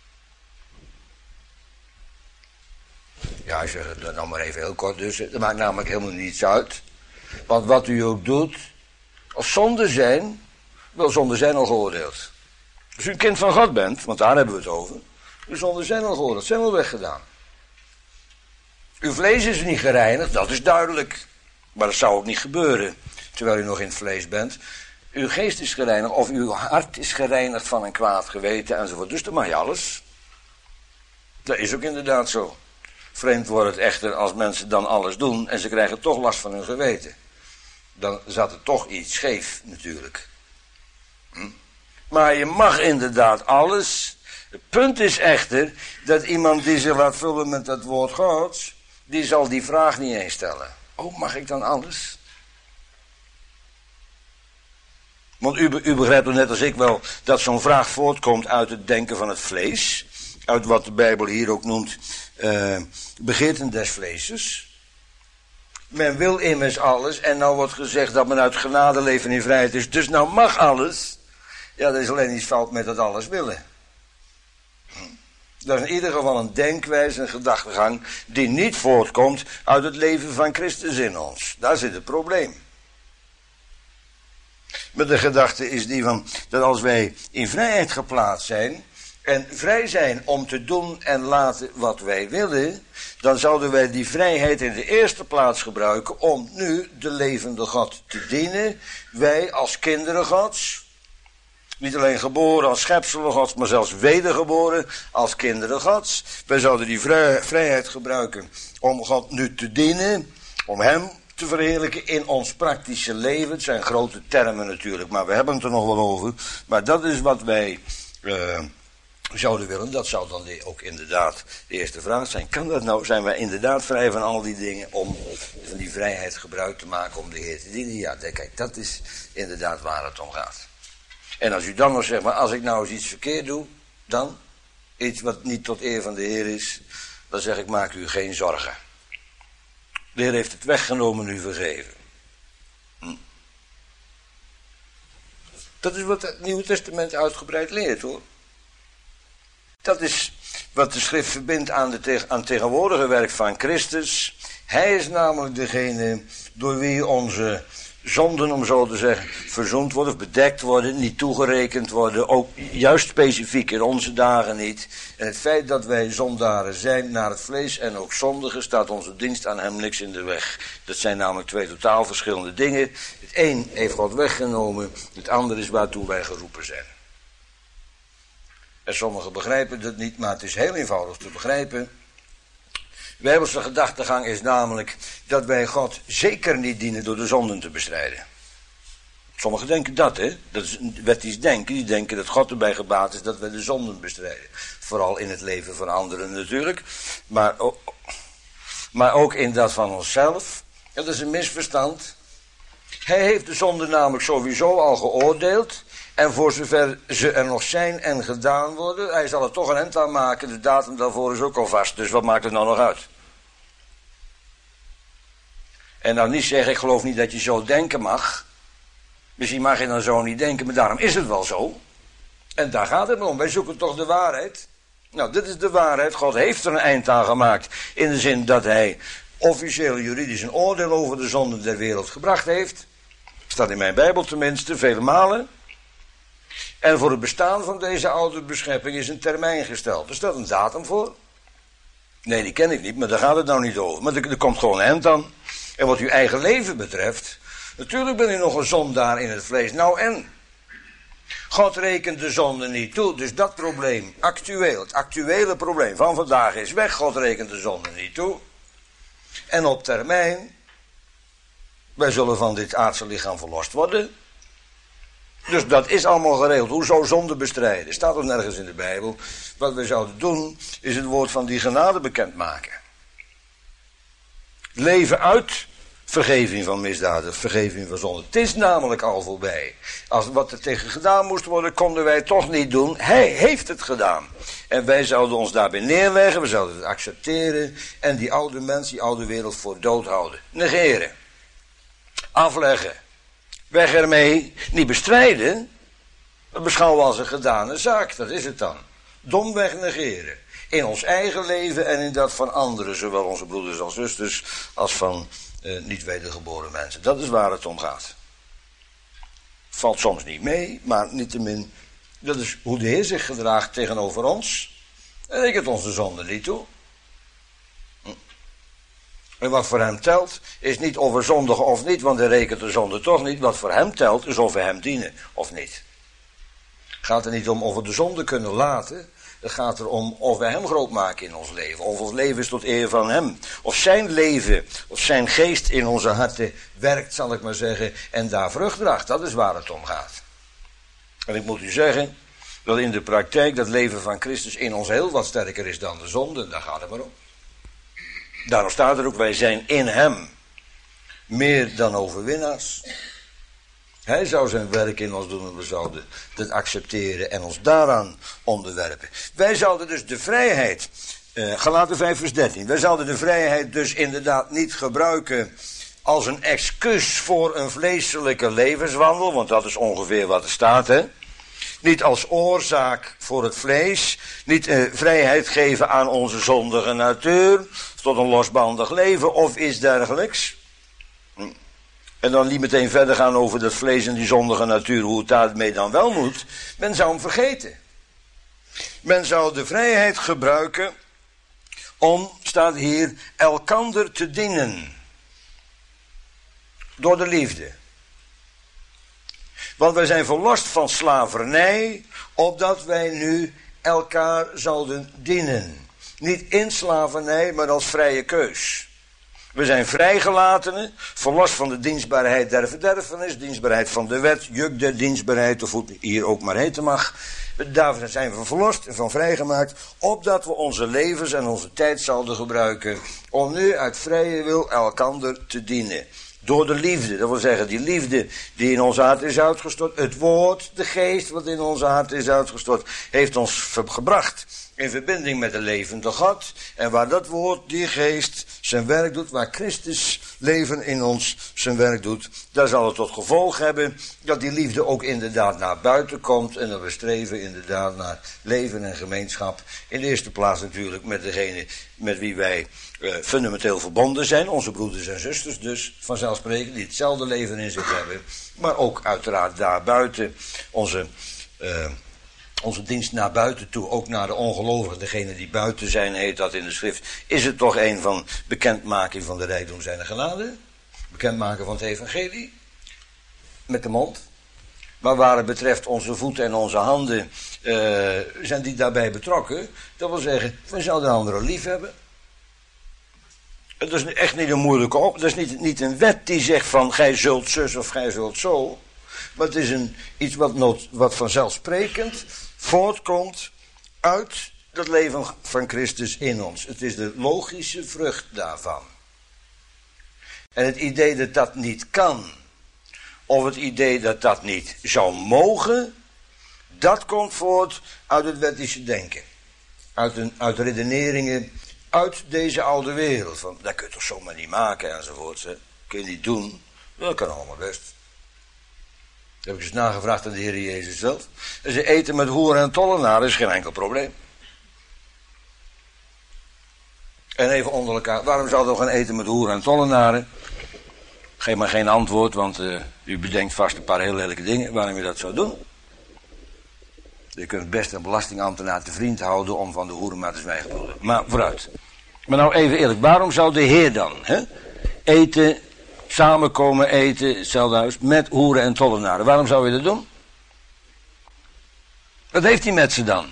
Ja, ik zeg het dan maar even heel kort dus. Dat maakt namelijk helemaal niets uit. Want wat u ook doet, als zonden zijn, wel zonden zijn al geoordeeld. Als u een kind van God bent, want daar hebben we het over, uw zonden zijn al geoordeeld, zijn al weggedaan. Uw vlees is niet gereinigd, dat is duidelijk. Maar dat zou ook niet gebeuren, terwijl u nog in het vlees bent. Uw geest is gereinigd, of uw hart is gereinigd van een kwaad geweten enzovoort. Dus dan mag je alles. Dat is ook inderdaad zo. Vreemd wordt het echter als mensen dan alles doen en ze krijgen toch last van hun geweten. Dan zat er toch iets scheef natuurlijk. Hm? Maar je mag inderdaad alles. Het punt is echter dat iemand die zich laat vullen met dat woord Gods, die zal die vraag niet eens stellen. Oh, mag ik dan alles? Want u, u begrijpt toch net als ik wel dat zo'n vraag voortkomt uit het denken van het vlees. Uit wat de Bijbel hier ook noemt uh, begeerten des vleeses. Men wil immers alles en nou wordt gezegd dat men uit genade leven in vrijheid is. Dus nou mag alles. Ja, er is alleen iets fout met dat alles willen. Dat is in ieder geval een denkwijze, een gedachtegang die niet voortkomt uit het leven van Christus in ons. Daar zit het probleem. Maar de gedachte is die van dat als wij in vrijheid geplaatst zijn en vrij zijn om te doen en laten wat wij willen, dan zouden wij die vrijheid in de eerste plaats gebruiken om nu de levende God te dienen. Wij als kinderen Gods, niet alleen geboren als schepselen Gods, maar zelfs wedergeboren als kinderen Gods. Wij zouden die vrij, vrijheid gebruiken om God nu te dienen, om Hem te verheerlijken in ons praktische leven. Het zijn grote termen natuurlijk, maar we hebben het er nog wel over. Maar dat is wat wij uh, zouden willen. Dat zou dan ook inderdaad de eerste vraag zijn. Kan dat nou? Zijn wij inderdaad vrij van al die dingen om van die vrijheid gebruik te maken om de Heer te dienen? Ja, kijk, dat is inderdaad waar het om gaat. En als u dan nog zegt, maar als ik nou eens iets verkeerd doe, dan iets wat niet tot eer van de Heer is, dan zeg ik, maak u geen zorgen. De Heer heeft het weggenomen en u vergeven. Hm. Dat is wat het Nieuwe Testament uitgebreid leert, hoor. Dat is wat de schrift verbindt aan, de te- aan het tegenwoordige werk van Christus. Hij is namelijk degene door wie onze zonden, om zo te zeggen, verzoend worden, of bedekt worden, niet toegerekend worden, ook juist specifiek in onze dagen niet. En het feit dat wij zondaren zijn naar het vlees en ook zondigen, staat onze dienst aan Hem niks in de weg. Dat zijn namelijk twee totaal verschillende dingen. Het een heeft God weggenomen, het andere is waartoe wij geroepen zijn. En sommigen begrijpen dat niet, maar het is heel eenvoudig te begrijpen. De Bijbelse gedachtegang is namelijk dat wij God zeker niet dienen door de zonden te bestrijden. Sommigen denken dat, hè. Dat is een wettisch denken. Die denken dat God erbij gebaat is dat wij de zonden bestrijden. Vooral in het leven van anderen natuurlijk. Maar ook, maar ook in dat van onszelf. Dat is een misverstand. Hij heeft de zonde namelijk sowieso al geoordeeld. En voor zover ze er nog zijn en gedaan worden, hij zal er toch een eind aan maken. De datum daarvoor is ook al vast. Dus wat maakt het nou nog uit? En dan niet zeggen, ik geloof niet dat je zo denken mag. Misschien mag je dan zo niet denken, maar daarom is het wel zo. En daar gaat het om. Wij zoeken toch de waarheid. Nou, dit is de waarheid. God heeft er een eind aan gemaakt. In de zin dat hij officieel juridisch een oordeel over de zonden der wereld gebracht heeft. Staat in mijn Bijbel tenminste, vele malen. En voor het bestaan van deze oude beschepping is een termijn gesteld. Er staat een datum voor. Nee, die ken ik niet, maar daar gaat het nou niet over. Maar er, er komt gewoon een eind aan. En wat uw eigen leven betreft, natuurlijk ben u nog een zondaar in het vlees. Nou en? God rekent de zonde niet toe, dus dat probleem, actueel, het actuele probleem van vandaag is weg. God rekent de zonde niet toe. En op termijn, wij zullen van dit aardse lichaam verlost worden. Dus dat is allemaal geregeld. Hoezo zonde bestrijden? Staat er nergens in de Bijbel. Wat wij zouden doen, is het woord van die genade bekendmaken. Leven uit vergeving van misdaden, vergeving van zonde. Het is namelijk al voorbij. Als wat er tegen gedaan moest worden, konden wij toch niet doen. Hij heeft het gedaan. En wij zouden ons daarbij neerleggen, we zouden het accepteren en die oude mens, die oude wereld voor dood houden. Negeren. Afleggen. Weg ermee. Niet bestrijden. Dat beschouwen we als een gedane zaak. Dat is het dan. Domweg negeren. In ons eigen leven en in dat van anderen. Zowel onze broeders en zusters als van uh, niet wedergeboren mensen. Dat is waar het om gaat. Valt soms niet mee. Maar niettemin. Dat is hoe de Heer zich gedraagt tegenover ons. En rekent ons de zonde niet toe. En wat voor hem telt, is niet of we zondigen of niet, want hij rekent de zonde toch niet. Wat voor hem telt, is of we hem dienen of niet. Het gaat er niet om of we de zonde kunnen laten. Het gaat erom of we hem groot maken in ons leven. Of ons leven is tot eer van hem. Of zijn leven, of zijn geest in onze harten werkt, zal ik maar zeggen, en daar vrucht draagt. Dat is waar het om gaat. En ik moet u zeggen, dat in de praktijk dat leven van Christus in ons heel wat sterker is dan de zonde. Daar gaat het maar om. Daarom staat er ook, wij zijn in hem meer dan overwinnaars. Hij zou zijn werk in ons doen en we zouden dat accepteren en ons daaraan onderwerpen. Wij zouden dus de vrijheid, uh, Galaten vijf vers dertien, wij zouden de vrijheid dus inderdaad niet gebruiken als een excuus voor een vleeselijke levenswandel, want dat is ongeveer wat er staat, hè. Niet als oorzaak voor het vlees. Niet uh, vrijheid geven aan onze zondige natuur. Tot een losbandig leven of iets dergelijks. En dan niet meteen verder gaan over dat vlees en die zondige natuur. Hoe het daarmee dan wel moet. Men zou hem vergeten. Men zou de vrijheid gebruiken om, staat hier, elkander te dienen. Door de liefde. Want wij zijn verlost van slavernij, opdat wij nu elkaar zouden dienen. Niet in slavernij, maar als vrije keus. We zijn vrijgelatenen, verlost van de dienstbaarheid der verderfenis, dienstbaarheid van de wet, juk der dienstbaarheid, of hoe het hier ook maar heten mag. Daarvoor zijn we verlost en van vrijgemaakt, opdat we onze levens en onze tijd zouden gebruiken om nu uit vrije wil elkander te dienen. Door de liefde, dat wil zeggen die liefde die in ons hart is uitgestort, het woord, de geest wat in ons hart is uitgestort, heeft ons gebracht in verbinding met de levende God. En waar dat woord, die geest, zijn werk doet, waar Christus leven in ons zijn werk doet, daar zal het tot gevolg hebben dat die liefde ook inderdaad naar buiten komt en dat we streven inderdaad naar leven en gemeenschap. In de eerste plaats natuurlijk met degene met wie wij uh, fundamenteel verbonden zijn, onze broeders en zusters dus, vanzelfsprekend, die hetzelfde leven in zich hebben, maar ook uiteraard daarbuiten onze... Uh, Onze dienst naar buiten toe, ook naar de ongelovigen, degene die buiten zijn, heet dat in de schrift. Is het toch een van bekendmaking van de rijkdom zijner genade? Bekendmaken van het evangelie? Met de mond. Maar waar het betreft onze voeten en onze handen, uh, zijn die daarbij betrokken. Dat wil zeggen, we zouden de anderen lief hebben. Dat is echt niet een moeilijke op. Dat is niet, niet een wet die zegt van, gij zult zus of gij zult zo. Maar het is een, iets wat, nood, wat vanzelfsprekend voortkomt uit het leven van Christus in ons. Het is de logische vrucht daarvan. En het idee dat dat niet kan, of het idee dat dat niet zou mogen, dat komt voort uit het wettische denken. Uit, een, uit redeneringen uit deze oude wereld. Van, dat kun je toch zomaar niet maken enzovoort. Dat kun je niet doen. Dat kan allemaal best. Dat heb ik eens nagevraagd aan de Heer Jezus zelf. En ze eten met hoeren en tollenaren is geen enkel probleem. En even onder elkaar, waarom zouden we gaan eten met hoeren en tollenaren? Geef maar geen antwoord, want uh, u bedenkt vast een paar heel lelijke dingen waarom je dat zou doen. Je kunt best een belastingambtenaar te vriend houden om van de hoeren maar te zwijgen. Maar vooruit. Maar nou even eerlijk, waarom zou de Heer dan hè, eten... samenkomen eten, hetzelfde huis, met hoeren en tollenaren. Waarom zou je dat doen? Wat heeft hij met ze dan?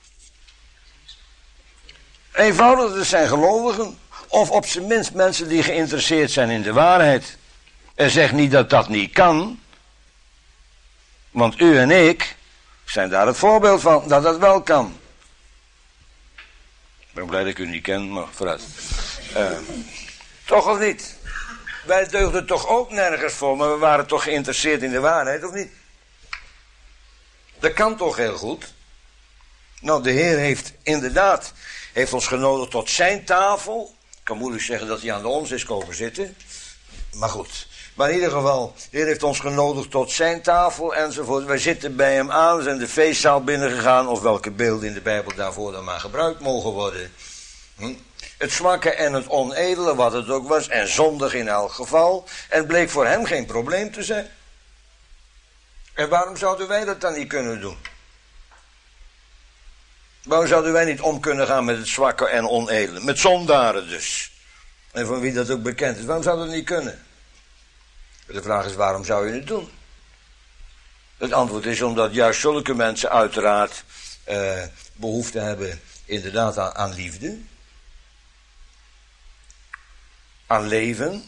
Eenvoudig, dat zijn gelovigen, of op zijn minst mensen die geïnteresseerd zijn in de waarheid. En zeg niet dat dat niet kan, want u en ik zijn daar het voorbeeld van, dat dat wel kan. Ik ben blij dat ik u niet ken, maar vooruit. Uh, toch of niet? Wij deugden toch ook nergens voor, maar we waren toch geïnteresseerd in de waarheid, of niet? Dat kan toch heel goed? Nou, de Heer heeft inderdaad, heeft ons genodigd tot zijn tafel. Ik kan moeilijk zeggen dat hij aan de ons is komen zitten. Maar goed. Maar in ieder geval, de Heer heeft ons genodigd tot zijn tafel enzovoort. Wij zitten bij hem aan, we zijn de feestzaal binnengegaan, of welke beelden in de Bijbel daarvoor dan maar gebruikt mogen worden. Hm? Het zwakke en het onedele, wat het ook was, en zondig in elk geval. En bleek voor hem geen probleem te zijn. En waarom zouden wij dat dan niet kunnen doen? Waarom zouden wij niet om kunnen gaan met het zwakke en onedele? Met zondaren dus. En van wie dat ook bekend is. Waarom zou dat niet kunnen? De vraag is, waarom zou je het doen? Het antwoord is omdat juist zulke mensen uiteraard eh, behoefte hebben inderdaad aan, aan liefde. Aan leven.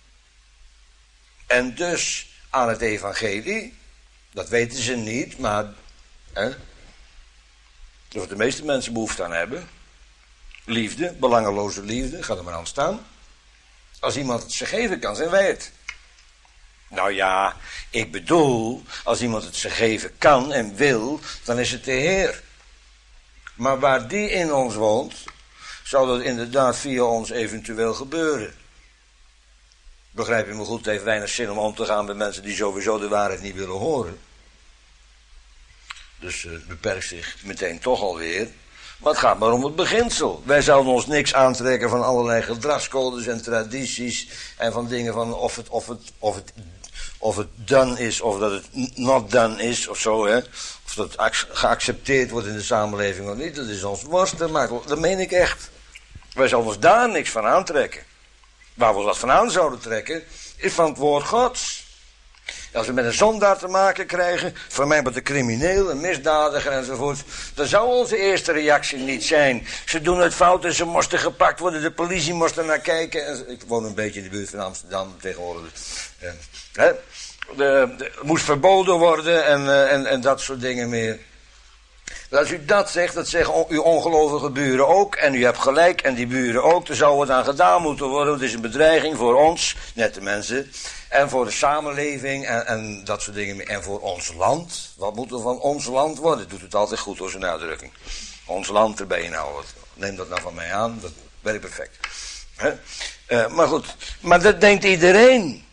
En dus aan het evangelie. Dat weten ze niet, maar hè, dat de meeste mensen behoefte aan hebben. Liefde, belangeloze liefde, gaat er maar aan staan. Als iemand het ze geven kan, zijn wij het. Nou ja, ik bedoel, als iemand het ze geven kan en wil, dan is het de Heer. Maar waar die in ons woont, zou dat inderdaad via ons eventueel gebeuren. Begrijp je me goed, het heeft weinig zin om om te gaan met mensen die sowieso de waarheid niet willen horen. Dus het uh, beperkt zich meteen toch alweer. Maar het gaat maar om het beginsel. Wij zouden ons niks aantrekken van allerlei gedragscodes en tradities. En van dingen van of het, of het, of het, of het done is of dat het not done is of zo. Hè. Of dat het geaccepteerd wordt in de samenleving of niet. Dat is ons worst. Dat meen ik echt. Wij zouden ons daar niks van aantrekken. Waar we wat van aan zouden trekken is van het woord Gods. Als we met een zondaar te maken krijgen, voor mij met een crimineel, een misdadiger enzovoort, dan zou onze eerste reactie niet zijn: ze doen het fout en ze moesten gepakt worden, de politie moest er naar kijken. En, ik woon een beetje in de buurt van Amsterdam tegenwoordig. Eh, hè? De, de, het moest verboden worden en, uh, en, en dat soort dingen meer. Als u dat zegt, dat zeggen uw ongelovige buren ook. En u hebt gelijk, en die buren ook. Er zou wat aan gedaan moeten worden. Het is een bedreiging voor ons, nette mensen. En voor de samenleving en, en dat soort dingen. En voor ons land. Wat moet er van ons land worden? Doet het altijd goed door zijn uitdrukking. Ons land erbij inhouden. Neem dat nou van mij aan. Dat werkt perfect. Uh, maar goed. Maar dat denkt iedereen.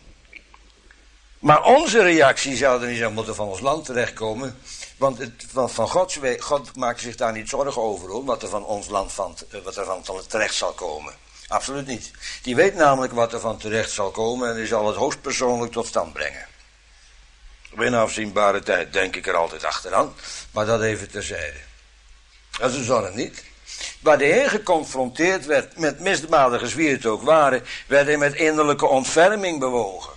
Maar onze reactie zou er niet zijn: moeten van ons land terechtkomen. Want het, van, van Gods we, God maakt zich daar niet zorgen over, hoor, wat er van ons land van, wat er van terecht zal komen. Absoluut niet. Die weet namelijk wat er van terecht zal komen en die zal het hoogstpersoonlijk tot stand brengen. Binnen afzienbare tijd denk ik er altijd achteraan, maar dat even terzijde. Dat is een zorg niet. Waar de Heer geconfronteerd werd met misdadigers, wie het ook waren, werd hij met innerlijke ontferming bewogen.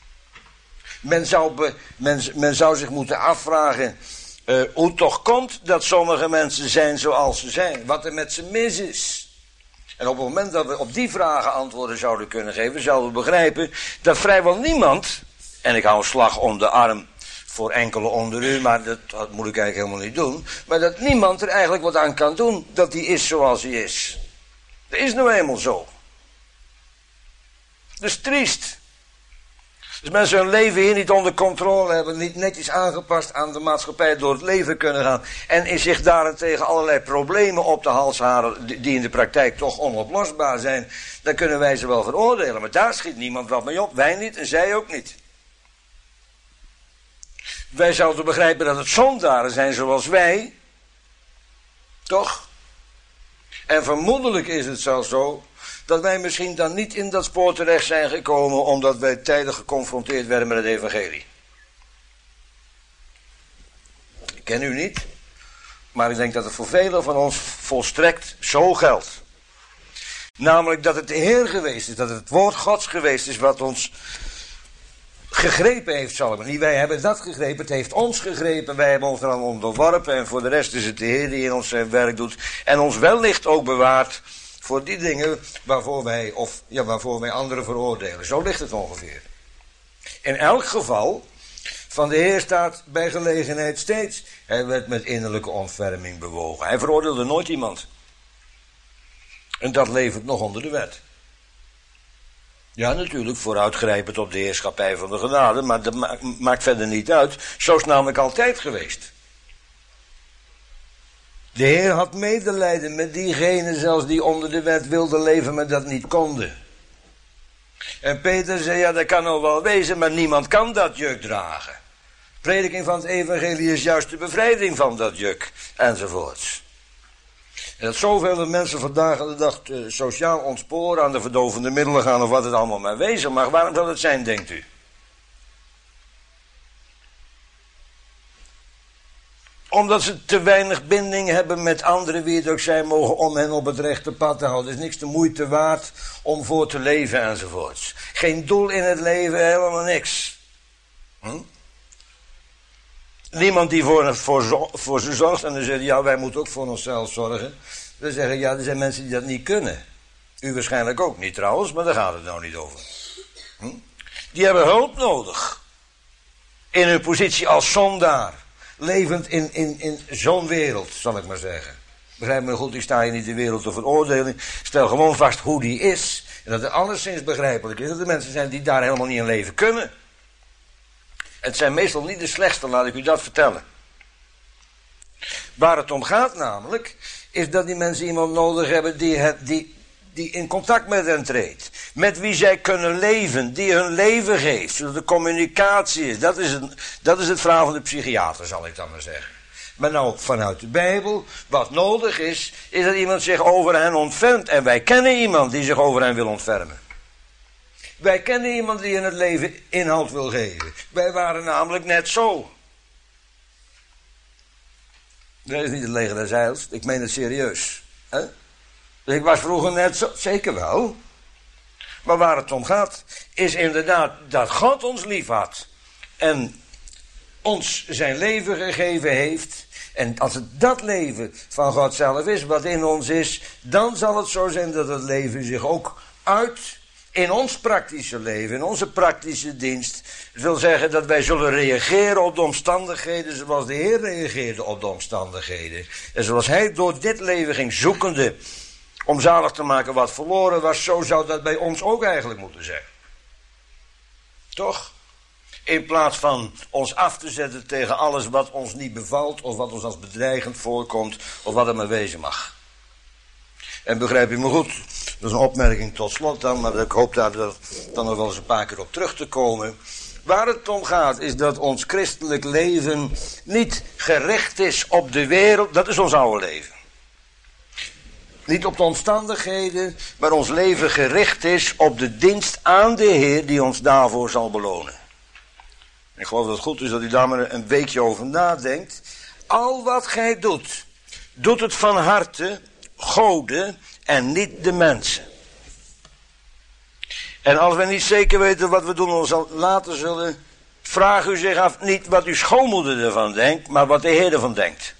Men zou, be, men, men zou zich moeten afvragen uh, hoe het toch komt dat sommige mensen zijn zoals ze zijn. Wat er met ze mis is. En op het moment dat we op die vragen antwoorden zouden kunnen geven, zouden we begrijpen dat vrijwel niemand, en ik hou een slag om de arm voor enkele onder u, maar dat, dat moet ik eigenlijk helemaal niet doen, maar dat niemand er eigenlijk wat aan kan doen dat hij is zoals hij is. Dat is nou eenmaal zo. Dat is triest. Dus mensen hun leven hier niet onder controle hebben, niet netjes aangepast aan de maatschappij door het leven kunnen gaan. En in zich daarentegen allerlei problemen op de hals halen die in de praktijk toch onoplosbaar zijn. Dan kunnen wij ze wel veroordelen. Maar daar schiet niemand wat mee op. Wij niet en zij ook niet. Wij zouden begrijpen dat het zondaren zijn zoals wij. Toch? En vermoedelijk is het zelfs zo dat wij misschien dan niet in dat spoor terecht zijn gekomen omdat wij tijdig geconfronteerd werden met het evangelie. Ik ken u niet, maar ik denk dat het voor velen van ons volstrekt zo geldt. Namelijk dat het de Heer geweest is, dat het het woord Gods geweest is wat ons gegrepen heeft, zal ik maar niet. Wij hebben dat gegrepen, het heeft ons gegrepen, wij hebben ons eraan onderworpen en voor de rest is het de Heer die in ons zijn werk doet en ons wellicht ook bewaart voor die dingen waarvoor wij, of, ja, waarvoor wij anderen veroordelen. Zo ligt het ongeveer. In elk geval, van de Heer staat bij gelegenheid steeds: hij werd met innerlijke ontferming bewogen. Hij veroordeelde nooit iemand. En dat levert nog onder de wet. Ja, natuurlijk, vooruitgrijpend op de heerschappij van de genade, maar dat ma- maakt verder niet uit. Zo is het namelijk altijd geweest. De Heer had medelijden met diegenen zelfs die onder de wet wilden leven, maar dat niet konden. En Peter zei: ja, dat kan nou wel wezen, maar niemand kan dat juk dragen. Prediking van het evangelie is juist de bevrijding van dat juk, enzovoorts. En dat zoveel mensen vandaag aan de dag uh, sociaal ontsporen, aan de verdovende middelen gaan of wat het allemaal maar wezen mag. Waarom zou dat zijn, denkt u? Omdat ze te weinig binding hebben met anderen, wie het ook zijn mogen, om hen op het rechte pad te houden. Het is niks de moeite waard om voor te leven enzovoorts. Geen doel in het leven, helemaal niks. Hm? Niemand die voor, voor, voor ze zorgt en dan zeggen: ja, wij moeten ook voor onszelf zorgen. Dan zeggen: ja, er zijn mensen die dat niet kunnen. U waarschijnlijk ook niet trouwens, maar daar gaat het nou niet over. Hm? Die hebben hulp nodig. In hun positie als zondaar. Levend in, in, in zo'n wereld, zal ik maar zeggen. Begrijp me goed, ik sta hier niet de wereld te veroordelen. Stel gewoon vast hoe die is. En dat het alleszins begrijpelijk is dat er mensen zijn die daar helemaal niet in leven kunnen. Het zijn meestal niet de slechtste, laat ik u dat vertellen. Waar het om gaat namelijk, is dat die mensen iemand nodig hebben die, het, die, die in contact met hen treedt. Met wie zij kunnen leven, die hun leven geeft, zodat er communicatie is. Dat is het, dat is het verhaal van de psychiater, zal ik dan maar zeggen. Maar nou, vanuit de Bijbel, wat nodig is, is dat iemand zich over hen ontfermt. En wij kennen iemand die zich over hen wil ontfermen. Wij kennen iemand die in het leven inhoud wil geven. Wij waren namelijk net zo. Dat is niet het leger des heils, ik meen het serieus. He? Dus ik was vroeger net zo, zeker wel. Maar waar het om gaat, is inderdaad dat God ons lief had. En ons zijn leven gegeven heeft. En als het dat leven van God zelf is, wat in ons is, dan zal het zo zijn dat het leven zich ook uit in ons praktische leven, in onze praktische dienst. Dat wil zeggen dat wij zullen reageren op de omstandigheden zoals de Heer reageerde op de omstandigheden. En zoals Hij door dit leven ging zoekende om zalig te maken wat verloren was, zo zou dat bij ons ook eigenlijk moeten zijn. Toch? In plaats van ons af te zetten tegen alles wat ons niet bevalt, of wat ons als bedreigend voorkomt, of wat er maar wezen mag. En begrijp je me goed, dat is een opmerking tot slot dan, maar ik hoop daar dan nog wel eens een paar keer op terug te komen. Waar het om gaat is dat ons christelijk leven niet gericht is op de wereld, dat is ons oude leven. Niet op de omstandigheden, maar ons leven gericht is op de dienst aan de Heer die ons daarvoor zal belonen. Ik geloof dat het goed is dat u daar maar een weekje over nadenkt. Al wat gij doet, doet het van harte, Gode en niet de mensen. En als we niet zeker weten wat we doen ons later zullen, vraag u zich af niet wat uw schoonmoeder ervan denkt, maar wat de Heer ervan denkt.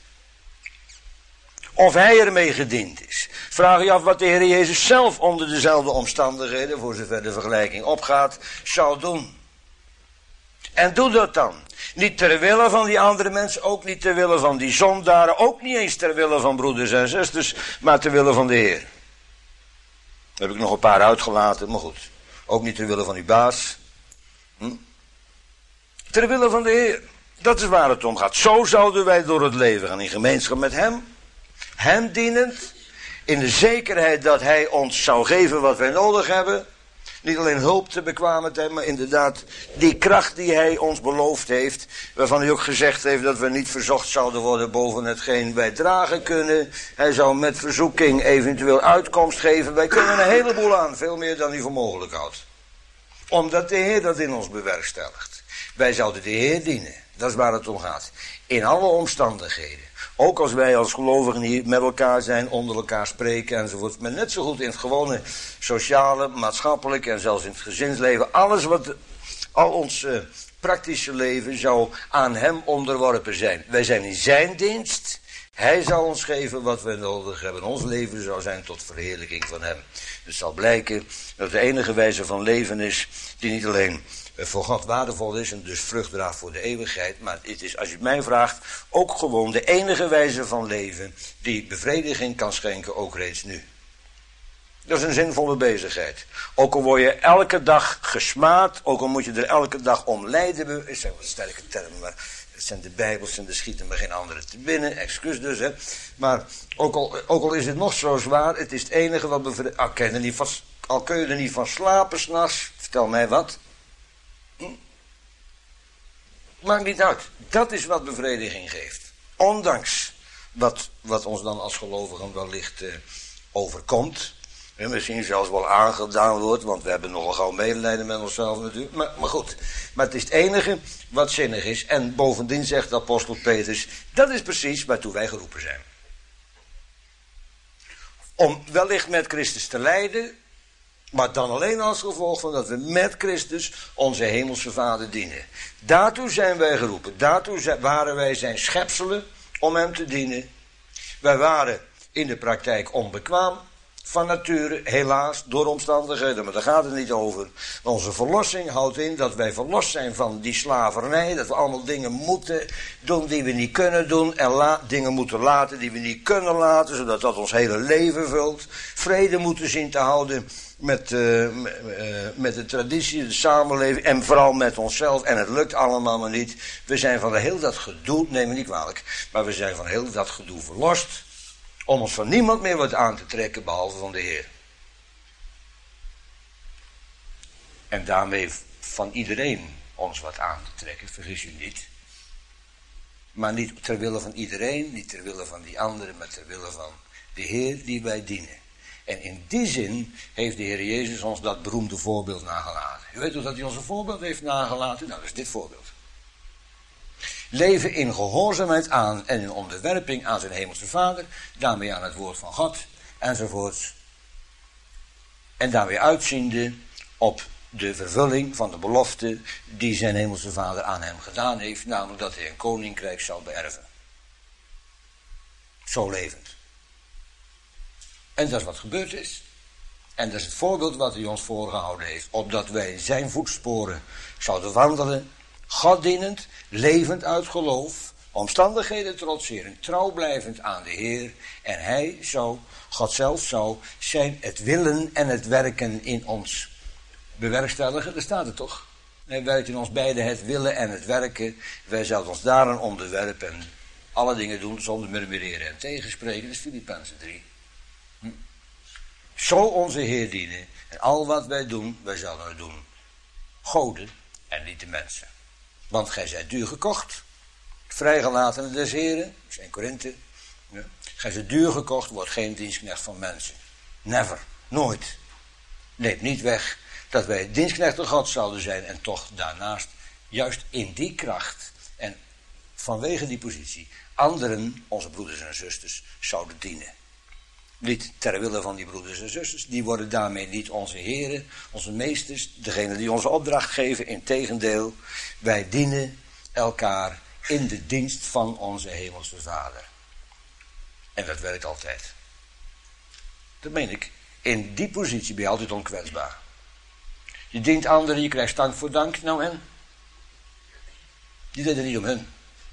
Of hij ermee gediend is. Vraag u af wat de Heer Jezus zelf onder dezelfde omstandigheden, voor zover de vergelijking opgaat, zou doen. En doe dat dan. Niet ter wille van die andere mensen, ook niet ter wille van die zondaren, ook niet eens ter wille van broeders en zusters, maar ter wille van de Heer. Daar heb ik nog een paar uitgelaten, maar goed. Ook niet ter wille van uw baas. Hm? Ter wille van de Heer. Dat is waar het om gaat. Zo zouden wij door het leven gaan, in gemeenschap met Hem. Hem dienend, in de zekerheid dat Hij ons zou geven wat wij nodig hebben. Niet alleen hulp te bekwamen te hebben, maar inderdaad die kracht die Hij ons beloofd heeft. Waarvan Hij ook gezegd heeft dat we niet verzocht zouden worden boven hetgeen wij dragen kunnen. Hij zou met verzoeking eventueel uitkomst geven. Wij kunnen een heleboel aan, veel meer dan Hij voor mogelijk houdt. Omdat de Heer dat in ons bewerkstelligt. Wij zouden de Heer dienen, dat is waar het om gaat. In alle omstandigheden. Ook als wij als gelovigen hier met elkaar zijn, onder elkaar spreken enzovoort. Maar net zo goed in het gewone sociale, maatschappelijke en zelfs in het gezinsleven. Alles wat, al ons uh, praktische leven zou aan Hem onderworpen zijn. Wij zijn in Zijn dienst. Hij zal ons geven wat we nodig hebben. Ons leven zou zijn tot verheerlijking van Hem. Het zal blijken dat de enige wijze van leven is die niet alleen voor God waardevol is en dus vrucht draagt voor de eeuwigheid. Maar het is, als je het mij vraagt, ook gewoon de enige wijze van leven die bevrediging kan schenken, ook reeds nu. Dat is een zinvolle bezigheid. Ook al word je elke dag gesmaad, ook al moet je er elke dag om lijden. Het zijn wat sterke termen, maar het zijn de Bijbels en er schieten me geen andere te binnen. Excuus dus, hè. Maar ook al, ook al is het nog zo zwaar, het is het enige wat bevredigt. Al, al kun je er niet van slapen s'nachts, vertel mij wat. Hm? Maakt niet uit. Dat is wat bevrediging geeft. Ondanks wat, wat ons dan als gelovigen wellicht uh, overkomt. En misschien zelfs wel aangedaan wordt, want we hebben nogal gauw medelijden met onszelf natuurlijk. Maar, maar goed, maar het is het enige wat zinnig is. En bovendien zegt de apostel Petrus, dat is precies waartoe wij geroepen zijn. Om wellicht met Christus te lijden, maar dan alleen als gevolg van dat we met Christus onze hemelse Vader dienen. Daartoe zijn wij geroepen. Daartoe waren wij zijn schepselen om Hem te dienen. Wij waren in de praktijk onbekwaam. Van nature, helaas, door omstandigheden, maar daar gaat het niet over. Onze verlossing houdt in dat wij verlost zijn van die slavernij. Dat we allemaal dingen moeten doen die we niet kunnen doen. En la- dingen moeten laten die we niet kunnen laten, zodat dat ons hele leven vult. Vrede moeten zien te houden met, uh, met de traditie, de samenleving en vooral met onszelf. En het lukt allemaal maar niet. We zijn van heel dat gedoe, neem me niet kwalijk, maar we zijn van heel dat gedoe verlost. Om ons van niemand meer wat aan te trekken, behalve van de Heer. En daarmee van iedereen ons wat aan te trekken, vergis u niet. Maar niet ter wille van iedereen, niet ter wille van die anderen, maar ter wille van de Heer die wij dienen. En in die zin heeft de Heer Jezus ons dat beroemde voorbeeld nagelaten. U weet toch dat hij ons een voorbeeld heeft nagelaten? Nou, dat is dit voorbeeld. Leven in gehoorzaamheid aan en in onderwerping aan zijn hemelse Vader, daarmee aan het woord van God, enzovoort. En daarmee uitziende op de vervulling van de belofte die zijn hemelse Vader aan hem gedaan heeft, namelijk dat hij een koninkrijk zal beërven. Zo levend. En dat is wat gebeurd is. En dat is het voorbeeld wat hij ons voorgehouden heeft, opdat wij zijn voetsporen zouden wandelen, God dienend, levend uit geloof, omstandigheden trotserend, trouw blijvend aan de Heer. En hij zou, God zelf zou, zijn het willen en het werken in ons bewerkstelligen. Daar staat het toch? Hij werkt in ons beiden het willen en het werken. Wij zouden ons daaraan onderwerpen en alle dingen doen zonder murmureren en tegenspreken. Dat is Filippenzen drie. Hm. Zo onze Heer dienen. En al wat wij doen, wij zouden het doen. Goden en niet de mensen. Want gij zijt duur gekocht. Vrijgelaten des Heren. Eerste Korinthe. Ja. Gij zijt duur gekocht, wordt geen dienstknecht van mensen. Never. Nooit. Neemt niet weg dat wij dienstknechten God zouden zijn en toch daarnaast, juist in die kracht en vanwege die positie, anderen, onze broeders en zusters, zouden dienen. Niet ter wille van die broeders en zusters, die worden daarmee niet onze heren, onze meesters, degene die onze opdracht geven. Integendeel, wij dienen elkaar in de dienst van onze hemelse Vader. En dat werkt altijd. Dat meen ik. In die positie ben je altijd onkwetsbaar. Je dient anderen, je krijgt dank voor dank. Nou en? Je deed het niet om hen.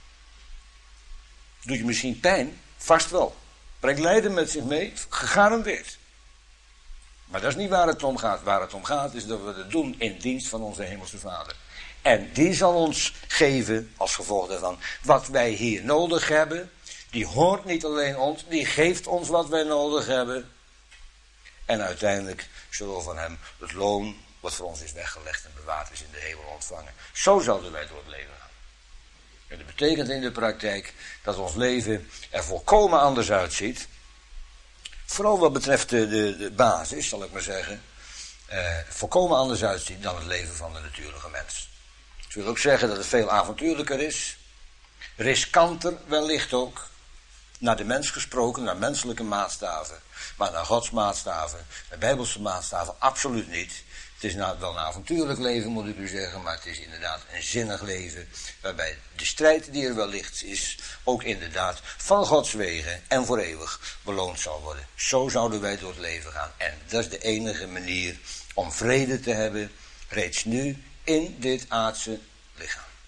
Doet je misschien pijn? Vast wel. Brengt lijden met zich mee? Gegarandeerd. Maar dat is niet waar het om gaat. Waar het om gaat is dat we het doen in dienst van onze hemelse Vader. En die zal ons geven, als gevolg daarvan, wat wij hier nodig hebben. Die hoort niet alleen ons, die geeft ons wat wij nodig hebben. En uiteindelijk zullen we van hem het loon wat voor ons is weggelegd en bewaard is in de hemel ontvangen. Zo zouden wij door het leven gaan. En dat betekent in de praktijk dat ons leven er volkomen anders uitziet. Vooral wat betreft de, de, de basis, zal ik maar zeggen. Eh, volkomen anders uitziet dan het leven van de natuurlijke mens. Dat wil ook zeggen dat het veel avontuurlijker is. Riskanter wellicht ook. Naar de mens gesproken, naar menselijke maatstaven. Maar naar Gods maatstaven, naar bijbelse maatstaven, absoluut niet. Het is nou wel een avontuurlijk leven, moet ik u zeggen, maar het is inderdaad een zinnig leven, waarbij de strijd die er wellicht is, ook inderdaad van Gods wegen en voor eeuwig beloond zal worden. Zo zouden wij door het leven gaan. En dat is de enige manier om vrede te hebben, reeds nu in dit aardse lichaam.